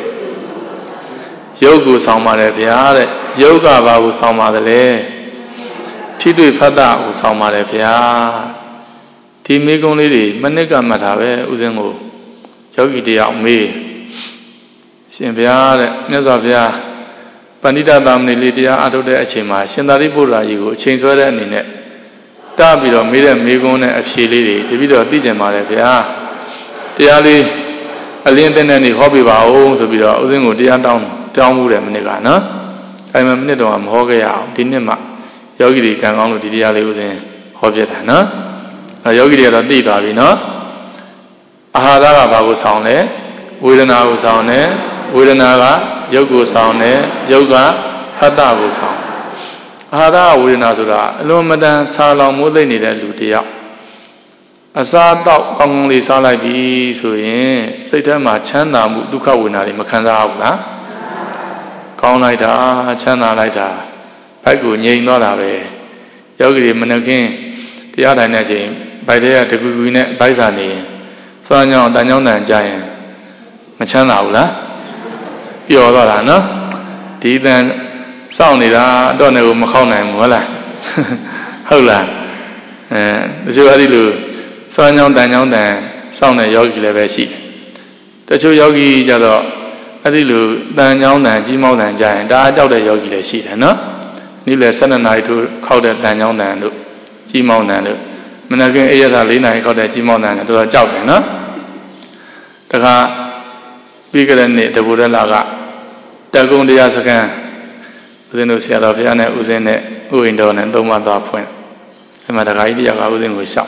ရုပ်ကိုဆောင်ပါတယ်ဗျာတဲ့ရုပ်ကဘာကိုဆောင်ပါတယ်လဲထိတွေ့ဖတ်တာကိုဆောင်ပါတယ်ဗျာဒီမိကုံးလေးတွေမနစ်ကမှတ်တာပဲဥစဉ်ကိုယောဂီတရားမေးရှင်ဗျာတဲ့မြတ်စွာဘုရားပဏိတသာမဏေလေးတရားအထုတ်တဲ့အချိန်မှာရှင်သာရိပုတ္တရာကြီးကိုအချိန်ဆွဲတဲ့အနေနဲ့တပြီးတော့မေးတဲ့မိကုံးနဲ့အဖြေလေးတွေတပြီးတော့သိကြပါတယ်ဗျာတရားလေးအလင်းတဲ့နဲ့နေဟောပြပါဦးဆိုပြီးတော့ဥစဉ်ကိုတရားတောင်းတောင်းမှုတယ်မနစ်ကနော်အဲမှာမနစ်တော့မဟောခဲ့ရအောင်ဒီနှစ်မှယောဂီတွေကံကောင်းလို့ဒီတရားလေးဥစဉ်ဟောပြတာနော်အဲယောဂီတွေကတော့သိသွားပြီနော်အာဟာရကဘာကိုဆောင်လဲဝေဒနာကိုဆောင်တယ်ဝေဒနာကရုပ်ကိုဆောင်တယ်ရုပ်ကဖတ်တာကိုဆောင်အာဟာရဝေဒနာဆိုတာအလွန်မတန်ဆာလောင်မိုးသိနေတဲ့လူတယောက်အစားတော့ကောင်းကောင်းလေးစားလိုက်ပြီဆိုရင်စိတ်ထဲမှာချမ်းသာမှုဒုက္ခဝေဒနာတွေမခံစားဘူးလားကောင်းလိုက်တာချမ်းသာလိုက်တာဘိုက်ကိုငြိမ်သွားတာပဲယောဂီတွေမနှကင်းတရားထိုင်တဲ့အချိန်ဘိုက်ထဲကတကူကူနဲ့ဘိုက်စာနေရင်စွမ်းကြောင်းတန်ကြောင်းတန်ကြရင်မချမ်းသာဘူးလားပျော်သွားတာနော်ဒီတန်စောင့်နေတာတော့လည်းမခောက်နိုင်ဘူးဟုတ်လားဟုတ်လားအဲတချို့အဲ့ဒီလိုစွမ်းကြောင်းတန်ကြောင်းတန်စောင့်တဲ့ယောဂီလည်းပဲရှိတယ်တချို့ယောဂီကြတော့အဲ့ဒီလိုတန်ကြောင်းတန်ကြီးမောင်းတန်ကြရင်ဒါအကြောက်တဲ့ယောဂီလည်းရှိတယ်နော်နေ့လယ်ဆယ်နှစ်နာရီထိုးခောက်တဲ့တန်ကြောင်းတန်တို့ကြီးမောင်းတန်တို့မနက်ကအေးရတာလေးနာရီခောက်တဲ့ကြီးမောင်းတန်တို့တော့ကြောက်တယ်နော်တခါပြီးကြတဲ့နေ့တဘူရလာကတကုံတရားစခန်းဦးဇင်းတို့ဆရာတော်ဘုရားနဲ့ဦးဇင်းနဲ့ဥအိန္ဒောနဲ့သုံးမသွားဖွင့်အဲ့မှာတခါကြီးတရားကဦးဇင်းကိုလျှောက်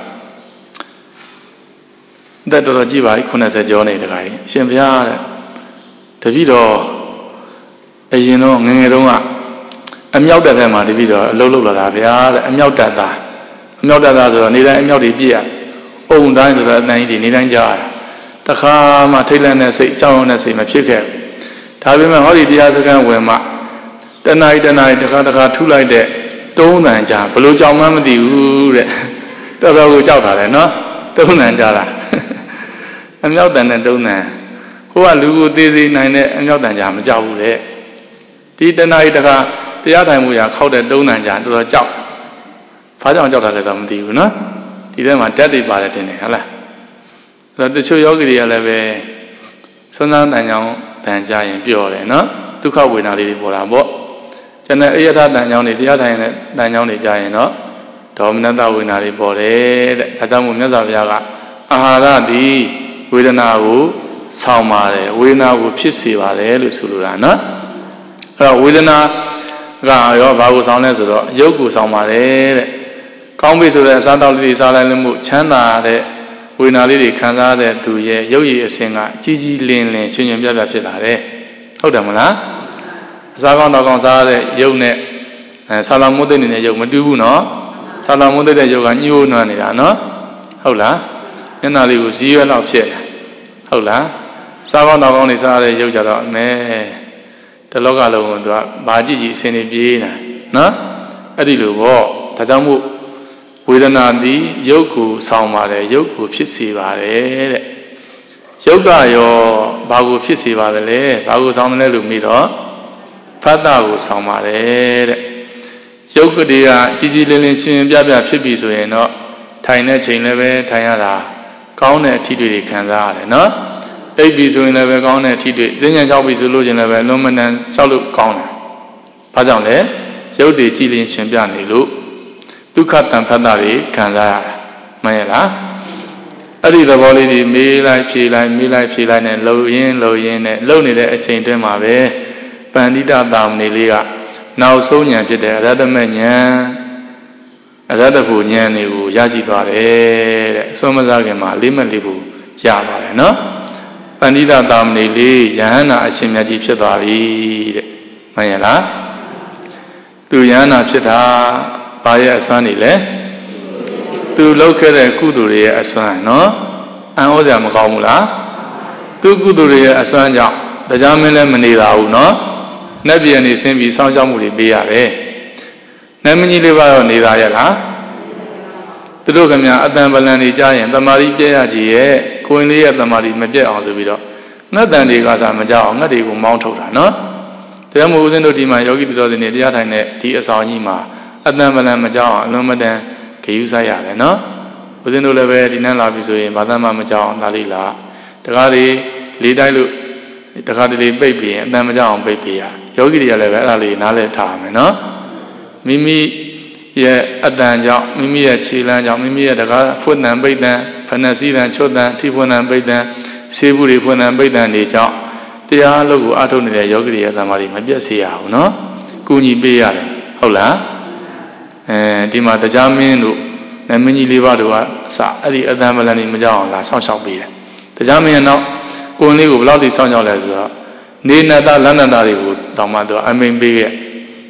တက်တော်တော်ကြည့်ပါခုနှစ်ဆယ်ကျော်နေတခါကြီးရှင်ဘုရားတဲ့တပည့်တော်အရင်တော့ငငယ်တုန်းကအမြောက်တက်ထဲမှာတပည့်တော်အလုပ်လုပ်လာတာဗျာတဲ့အမြောက်တက်သားအမြောက်တက်သားဆိုတော့နေတိုင်းအမြောက်တွေပြည့်ရအုံတိုင်းဆိုတော့အတန်ကြီးတွေနေတိုင်းကြားရတခါမှထိတ်လန့်တဲ့စိတ်ကြောက်ရွံ့တဲ့စိတ်မဖြစ်ခဲ့ဒါပေမဲ့ဟောဒီတရားစခန်းဝင်မှတဏှာတဏှာတခါတခါထူလိုက်တဲ့တုံးတန်ကြဘလို့ကြောင်မှမသိဘူးတဲ့တော်တော်ကိုကြောက်တာလေနော်တုံးတန်ကြတာအမြောက်တန်နဲ့တုံးတန်ဟိုကလူကိုသေးသေးနိုင်တဲ့အမြောက်တန်ကြမကြောက်ဘူးတဲ့ဒီတဏှာတခါတရားထိုင်မှုရခောက်တဲ့တုံးတန်ကြတော်တော်ကြောက်ဘာကြောင့်ကြောက်တာလဲဆိုတော့မသိဘူးနော်ဒီထဲမှာတက်တွေပါတယ်တင်တယ်ဟုတ်လားအဲ့တော့တချို့ယောဂီတွေကလည်းပဲဆွမ်းစားတန်ကြောင်တန်ကြရင်ပြောတယ်နော်ဒုက္ခဝေဒနာလေးတွေပေါ်တာပေါ့ကျန်တဲ့အယထတန်ကြောင်တွေတရားထိုင်တဲ့တန်ကြောင်တွေကြရင်တော့ဒေါမနတဝေဒနာတွေပေါ်တယ်တဲ့ဒါကြောင့်မို့မြတ်စွာဘုရားကအာဟာရသည်ဝေဒနာကိုဆောင်းပါတယ်ဝေဒနာကိုဖြစ်စေပါတယ်လို့ဆိုလိုတာနော်အဲ့တော့ဝေဒနာကရောဘာကိုဆောင်းလဲဆိုတော့ရုပ်ကိုဆောင်းပါတယ်တဲ့ကောင်းပြီဆိုတဲ့အစားတောက်လေးတွေစားလိုက်လို့မှုချမ်းသာတဲ့ဝေဒနာလေးတွေခံစားတဲ့သူရဲ့ရုပ်ရည်အစဉ်ကကြီးကြီးလင်းလင်းရှင်ရှင်ပြပြဖြစ်လာတယ်ဟုတ်တယ်မလားအစားကောင်းတော့ကောင်းစားတဲ့ရုပ်နဲ့အဲဆာလောင်မုတ်သိနေတဲ့ရုပ်မတူဘူးနော်ဆာလောင်မုတ်သိတဲ့ရုပ်ကညှိုးနွမ်းနေတာနော်ဟုတ်လားမျက်နှာလေးကိုဇီးရွက်လောက်ဖြစ်တယ်ဟုတ်လားစားကောင်းတော့ကောင်းနေစားတဲ့ရုပ်ကြတော့အမဲတလောကလုံးကသူကဘာကြည့်ကြည့်အစဉ်နေပြေးနေတာနော်အဲ့ဒီလိုပေါ့ဒါကြောင့်မို့ဝေဒနာသည်ရုပ်ကိုဆောင်းပါတယ်ရုပ်ကိုဖြစ်စေပါတယ်တဲ့ရုပ်ကရောဘာကိုဖြစ်စေပါသလဲဘာကိုဆောင်းတယ်လဲလို့မေးတော့ဖတ်တာကိုဆောင်းပါတယ်တဲ့ရုပ်ကလေးကကြီးကြီးလင်းလင်းရှင်းရှင်းပြပြဖြစ်ပြီဆိုရင်တော့ထိုင်တဲ့ချိန်လည်းပဲထိုင်ရတာကောင်းတဲ့အထီးတွေခံစားရတယ်နော်အိပ်ပြီဆိုရင်လည်းပဲကောင်းတဲ့အထီးတွေသိဉာဏ်လျှောက်ပြီဆိုလို့ရှင်လည်းပဲလုံးမနန်လျှောက်လို့ကောင်းတယ်ဘာကြောင့်လဲရုပ်တွေကြည်လင်းရှင်းပြနေလို့ဒုက္ခတန်ဖတ်တာတွေခံစားရတာမှန်ရဲ့လားအဲ့ဒီသဘောလေးတွေမေးလိုက်ဖြေလိုက်မေးလိုက်ဖြေလိုက်နဲ့လှုပ်ရင်းလှုပ်ရင်းနဲ့လှုပ်နေတဲ့အချိန်တွင်းမှာပဲပန္တိတတာမဏေလေးကနောက်ဆုံးဉာဏ်ဖြစ်တဲ့အရဟတမဉာဏ်အရဟတဖို့ဉာဏ်တွေကိုရရှိသွားတယ်တဲ့အစွမ်းမစားခင်မှာလေးမလေးဖို့ရပါတယ်နော်ပန္တိတတာမဏေလေးယဟန္တာအရှင်မြတ်ကြီးဖြစ်သွားပြီတဲ့မှန်ရဲ့လားသူယဟန္တာဖြစ်တာဘာရဲ့အစွမ်းနေလဲသူလုပ်ခဲ့တဲ့ကုသိုလ်တွေရဲ့အစွမ်းနော်အံ့ဩစရာမကောင်းဘူးလားသူကုသိုလ်တွေရဲ့အစွမ်းကြောင့်တရားမင်းလည်းမနေတာဘူးနော်နတ်ပြည်နေဆင်းပြီးစောင့်ရှောက်မှုတွေပေးရတယ်နတ်မင်းကြီးလေးပါတော့နေတာရဲ့လားသူတို့ကများအတန်ပလန်နေကြရင်တမာရီပြည့်ရကြည်ရဲ့ကိုရင်လေးရဲ့တမာရီမပြည့်အောင်ဆိုပြီးတော့ငှက်တန်တွေကစားမကြောက်အောင်ငှက်တွေကိုမောင်းထုတ်တာနော်တရားမို့ဦးဇင်းတို့ဒီမှာယောဂီတော်စင်တွေတရားထိုင်တဲ့ဒီအဆောင်ကြီးမှာအတန်ပလန်မကြောက်အောင်အလုံးမတန်ဂေယူဆိုင်ရတယ်နော်ဦးဇင်းတို့လည်းပဲဒီနေ့လာပြီဆိုရင်ဘာသာမှမကြောက်အောင်ဒါလေးလားတကားလေးလေးတိုက်လို့တခါတလေပိတ်ပြီးရင်အတန်မကြောက်အောင်ပိတ်ပြရယောဂီတွေကလည်းပဲအဲ့ဒါလေးနားလည်ထားရမယ်နော်မိမိရဲ့အတန်ကြောင့်မိမိရဲ့ခြေလမ်းကြောင့်မိမိရဲ့တကားဖွင့်တန်ပိတ်တန်ဖဏစီတန်ချွတ်တန်ထိဖွင့်တန်ပိတ်တန်ဆေးဘူးတွေဖွင့်တန်ပိတ်တန်တွေကြောင့်တရားအလုပ်ကိုအားထုတ်နေတဲ့ယောဂီတွေရဲ့သမာဓိမပြတ်စေရဘူးနော်ကုညီပေးရတယ်ဟုတ်လားအဲဒီမှာတရားမင်းတို့နမင်းကြီးလေးပါးတို့ကအစအဲ့ဒီအတန်မလန်နေမကြောက်အောင်လာဆောင်းရှောက်ပေးတယ်တရားမင်းရဲ့နောက်ကိုယ်လေးကိုဘယ်လောက်ထိဆောင်းရှောက်လဲဆိုတော့နေနတလန္နတာတွေကိုတောင်မှသူအမိန်ပေးခဲ့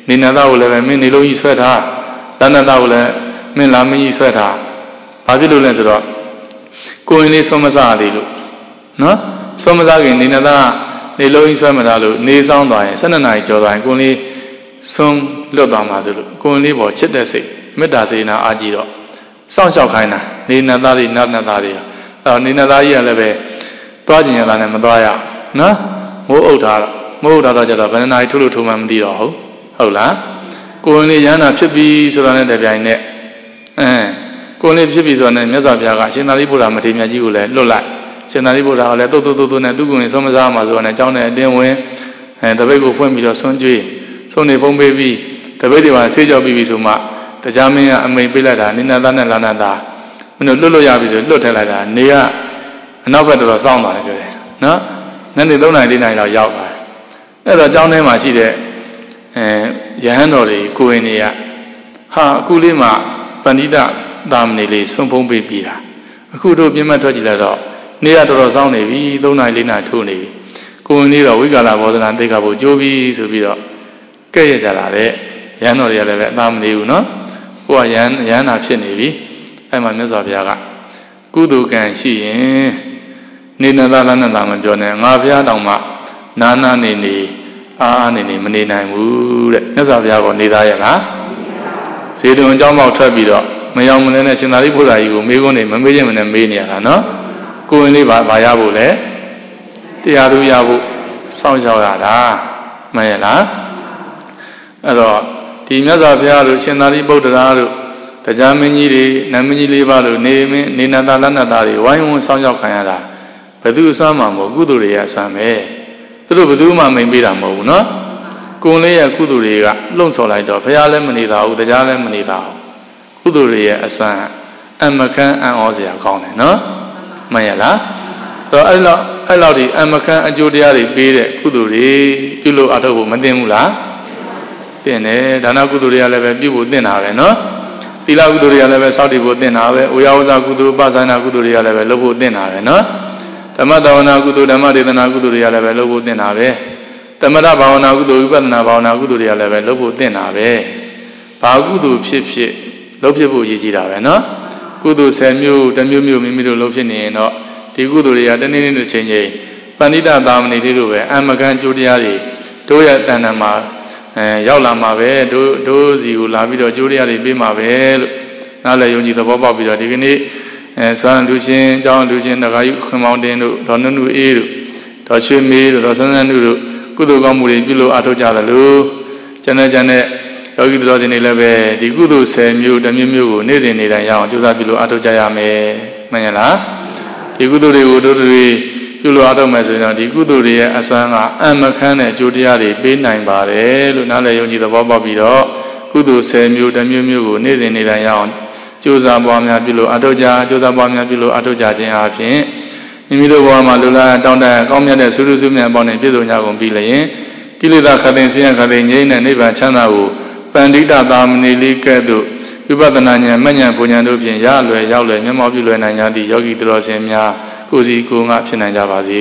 နေနသာကိုလည်းပဲမင်းနေလုံးကြီးဆွဲထားလန္နသာကိုလည်းမင်းလာမင်းကြီးဆွဲထားဘာဖြစ်လို့လဲဆိုတော့ကိုရင်လေးဆုံးမစားသေးလို့နော်ဆုံးမစားခင်နေနသာနေလုံးကြီးဆွဲမထားလို့နေဆောင်သွားရင်၁၂နာရီကျော်သွားရင်ကိုရင်လေးဆုံးလွတ်သွားမှာဆိုလို့ကိုရင်လေးပေါ်ချစ်တဲ့စိတ်မေတ္တာစေနာအားကြီးတော့စောင့်ရှောက်ခိုင်းတာနေနသာတွေနတ်နသာတွေအဲနေနသာကြီးကလည်းပဲသွားကျင်ရတာနဲ့မသွားရနော်မိုးအုပ်ထားတော့မိုးအုပ်ထားတော့ကျတော့ဘယ်နာရီထုတ်လို့ထုံမှမသိတော့ဟုတ်ဟုတ်လားကိုရင်လေးရဟန္တာဖြစ်ပြီဆိုတာနဲ့တပြိုင်နက်အဲကိုရင်လေးဖြစ်ပြီဆိုတာနဲ့မြတ်စွာဘုရားကအရှင်သာရိပုတ္တရာမထေရမြတ်ကြီးကိုလည်းလွတ်လိုက်ရှင်သာရိပုတ္တရာကလည်းတုတ်တုတ်တုတ်တုတ်နဲ့သူ့ကိုယ်ရင်ဆုံးမစားမှာဆိုတာနဲ့အကြောင်းနဲ့အတင်းဝင်အဲတပိတ်ကိုဖွင့်ပြီးတော့ဆွန့်ကြွေးဆုံးနေဖုံးပေးပြီးတပိတ်တွေမှာဆေးကြောပြီးပြီဆိုမှတရားမင်းကအမိန်ပေးလိုက်တာနိနသာနဲ့လာနသာမင်းတို့လွတ်လွတ်ရပြီဆိုလွတ်ထည့်လိုက်တာနေကအနောက်ဘက်တော်စောင်းသွားတယ်ပြောတယ်နော်ညနေ၃နာရီ၄နာရီလောက်ရောက်သွားတယ်အဲ့တော့ကျောင်းထဲမှာရှိတဲ့အဲယဟန်တော်တွေကိုရင်တွေကဟာအခုလေးမှပဏိတသာမဏေလေးဆုံးဖုံးပေးပြီးတာအခုတို့ပြင်းမထွက်ကြည့်လိုက်တော့နေရတော်တော်စောင်းနေပြီ၃နာရီ၄နာရီထိုးနေပြီကိုရင်လေးတော့ဝိကာလဘောဓနာသိက္ခာပုကျိုးပြီးဆိုပြီးတော့ကဲ့ရကြတာတဲ့ယဟန်တော်တွေကလည်းပဲအသာမနေဘူးနော်ကိုကယဟန်ယဟန်နာဖြစ်နေပြီအဲ့မှာမြတ်စွာဘုရားကကုသိုလ်ကံရှိရင်နေနသာလနသာမပြောနဲ့ငါဘုရားတောင်မှနာနာနေနေအာအာနေနေမနေနိုင်ဘူးတဲ့မြတ်စွာဘုရားကနေသားရဲ့လားဇေတုံအကြောင်းပေါက်ထွက်ပြီးတော့မယောင်မလဲနဲ့ရှင်သာရိပုတ္တရာကြီးကိုမေးခွန်းနေမမေးခြင်းမနဲ့မေးနေရတာနော်ကိုရင်လေးပါဘာရဖို့လဲတရားသူရဖို့စောင့်ရှောက်ရတာမှန်ရဲ့လားအဲ့တော့ဒီမြတ်စွာဘုရားတို့ရှင်သာရိပုတ္တရာတို့တရားမင်းကြီးတွေနတ်မင်းကြီးလေးပါတို့နေမင်းနေနသာလနသာတွေဝိုင်းဝန်းစောင့်ရှောက်ခံရတာဘယ်သူအစွမ်းမှမဟုတ်ကုသိုလ်တွေရဲ့အစွမ်းပဲသူတို့ဘယ်သူမှမိန်ပေးတာမဟုတ်ဘူးနော်ကိုယ်လေးရဲ့ကုသိုလ်တွေကလှုံ့ဆော်လိုက်တော့ဘုရားလည်းမနေတာဘူးတရားလည်းမနေတာဘူးကုသိုလ်တွေရဲ့အစွမ်းအမကန်းအံ့ဩစရာကောင်းတယ်နော်မှန်ရလားတော့အဲ့လောက်အဲ့လောက်ဒီအမကန်းအကျိုးတရားတွေပေးတဲ့ကုသိုလ်တွေပြုလို့အထောက်ဖို့မသိဘူးလားတင်တယ်ဒါနကုသိုလ်တွေကလည်းပဲပြုဖို့သင့်တာပဲနော်သီလကုသိုလ်တွေကလည်းပဲစောင့်တည်ဖို့သင့်တာပဲဝေယဝဇကုသိုလ်ပသနာကုသိုလ်တွေကလည်းပဲလုပ်ဖို့သင့်တာပဲနော်ဓမ္မတဝနာကုသိုလ်ဓမ္မဒေသနာကုသိုလ်တွေကလည်းပဲလုပ်ဖို့သင့်တာပဲသမထဘာဝနာကုသိုလ်ဝိပဿနာဘာဝနာကုသိုလ်တွေကလည်းပဲလုပ်ဖို့သင့်တာပဲဘာကုသိုလ်ဖြစ်ဖြစ်လုပ်ဖြစ်ဖို့ရည်ကြီးတာပဲနော်ကုသိုလ်ဆယ်မျိုးတစ်မျိုးမျိုးမိမိတို့လုပ်ဖြစ်နေရင်တော့ဒီကုသိုလ်တွေကတနေ့နေ့တစ်ချိန်ချိန်ပဏိတသာမဏေတွေလိုပဲအမကန်ကျိုးတရားတွေတို့ရဲ့တဏ္ဍာမှာအဲရောက်လာမှာပဲတို့တို့စီကိုလာပြီးတော့ကျိုးတရားတွေပေးမှာပဲလို့နားလည်ယုံကြည်သဘောပေါက်ပြီးတော့ဒီကနေ့အဲဆွမ်းလူချင်းအကြောင်းလူချင်းတခါယူခွန်မောင်တင်တို့ဒေါ်နုနုအေးတို့ဒေါ်ရွှေမေးတို့ဒေါ်ဆန်းဆန်းနုတို့ကုသိုလ်ကောင်းမှုတွေပြုလို့အားထုတ်ကြတယ်လို့ကျန်တဲ့ကျန်တဲ့ယောဂီတော်တွေနေလည်းပဲဒီကုသိုလ်ဆယ်မျိုးတစ်မျိုးမျိုးကိုနေ့စဉ်နေ့တိုင်းရအောင်ကြိုးစားပြုလို့အားထုတ်ကြရမယ်မှန်ရလားဒီကုသိုလ်တွေကိုတို့တွေပြုလို့အားထုတ်မယ်ဆိုရင်တော့ဒီကုသိုလ်တွေရဲ့အစွမ်းကအံ့မခန်းတဲ့အကျိုးတရားတွေပေးနိုင်ပါတယ်လို့နားလည်ယုံကြည်သဘောပေါက်ပြီးတော့ကုသိုလ်ဆယ်မျိုးတစ်မျိုးမျိုးကိုနေ့စဉ်နေ့တိုင်းရအောင်ကြိုးစားပွားများပြုလို့အားထုတ်ကြကြိုးစားပွားများပြုလို့အားထုတ်ကြခြင်းအပြင်မိမိတို့ဘဝမှာလူလာတောင်းတကောင်းမြတ်တဲ့သုရုစုမြတ်ပေါင်းနဲ့ပြည့်စုံကြကုန်ပြီလျင်ကိလေသာခတ်သိမ်းဆင်းရဲခတ်သိမ်းငြိမ်းတဲ့နိဗ္ဗာန်ချမ်းသာကိုပန္တိတသာမဏေလေးကဲ့သို့ဝိပဿနာဉာဏ်မဉဏ်ပူဉဏ်တို့ဖြင့်ရလွယ်ရောက်လွယ်မျက်မှောက်ပြုလွယ်နိုင်ကြသည့်ယောဂီတော်စင်များကိုယ်စီကိုယ်ငါဖြစ်နိုင်ကြပါစေ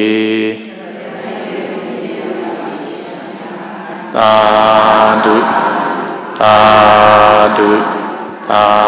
သာဓုသာဓုသာ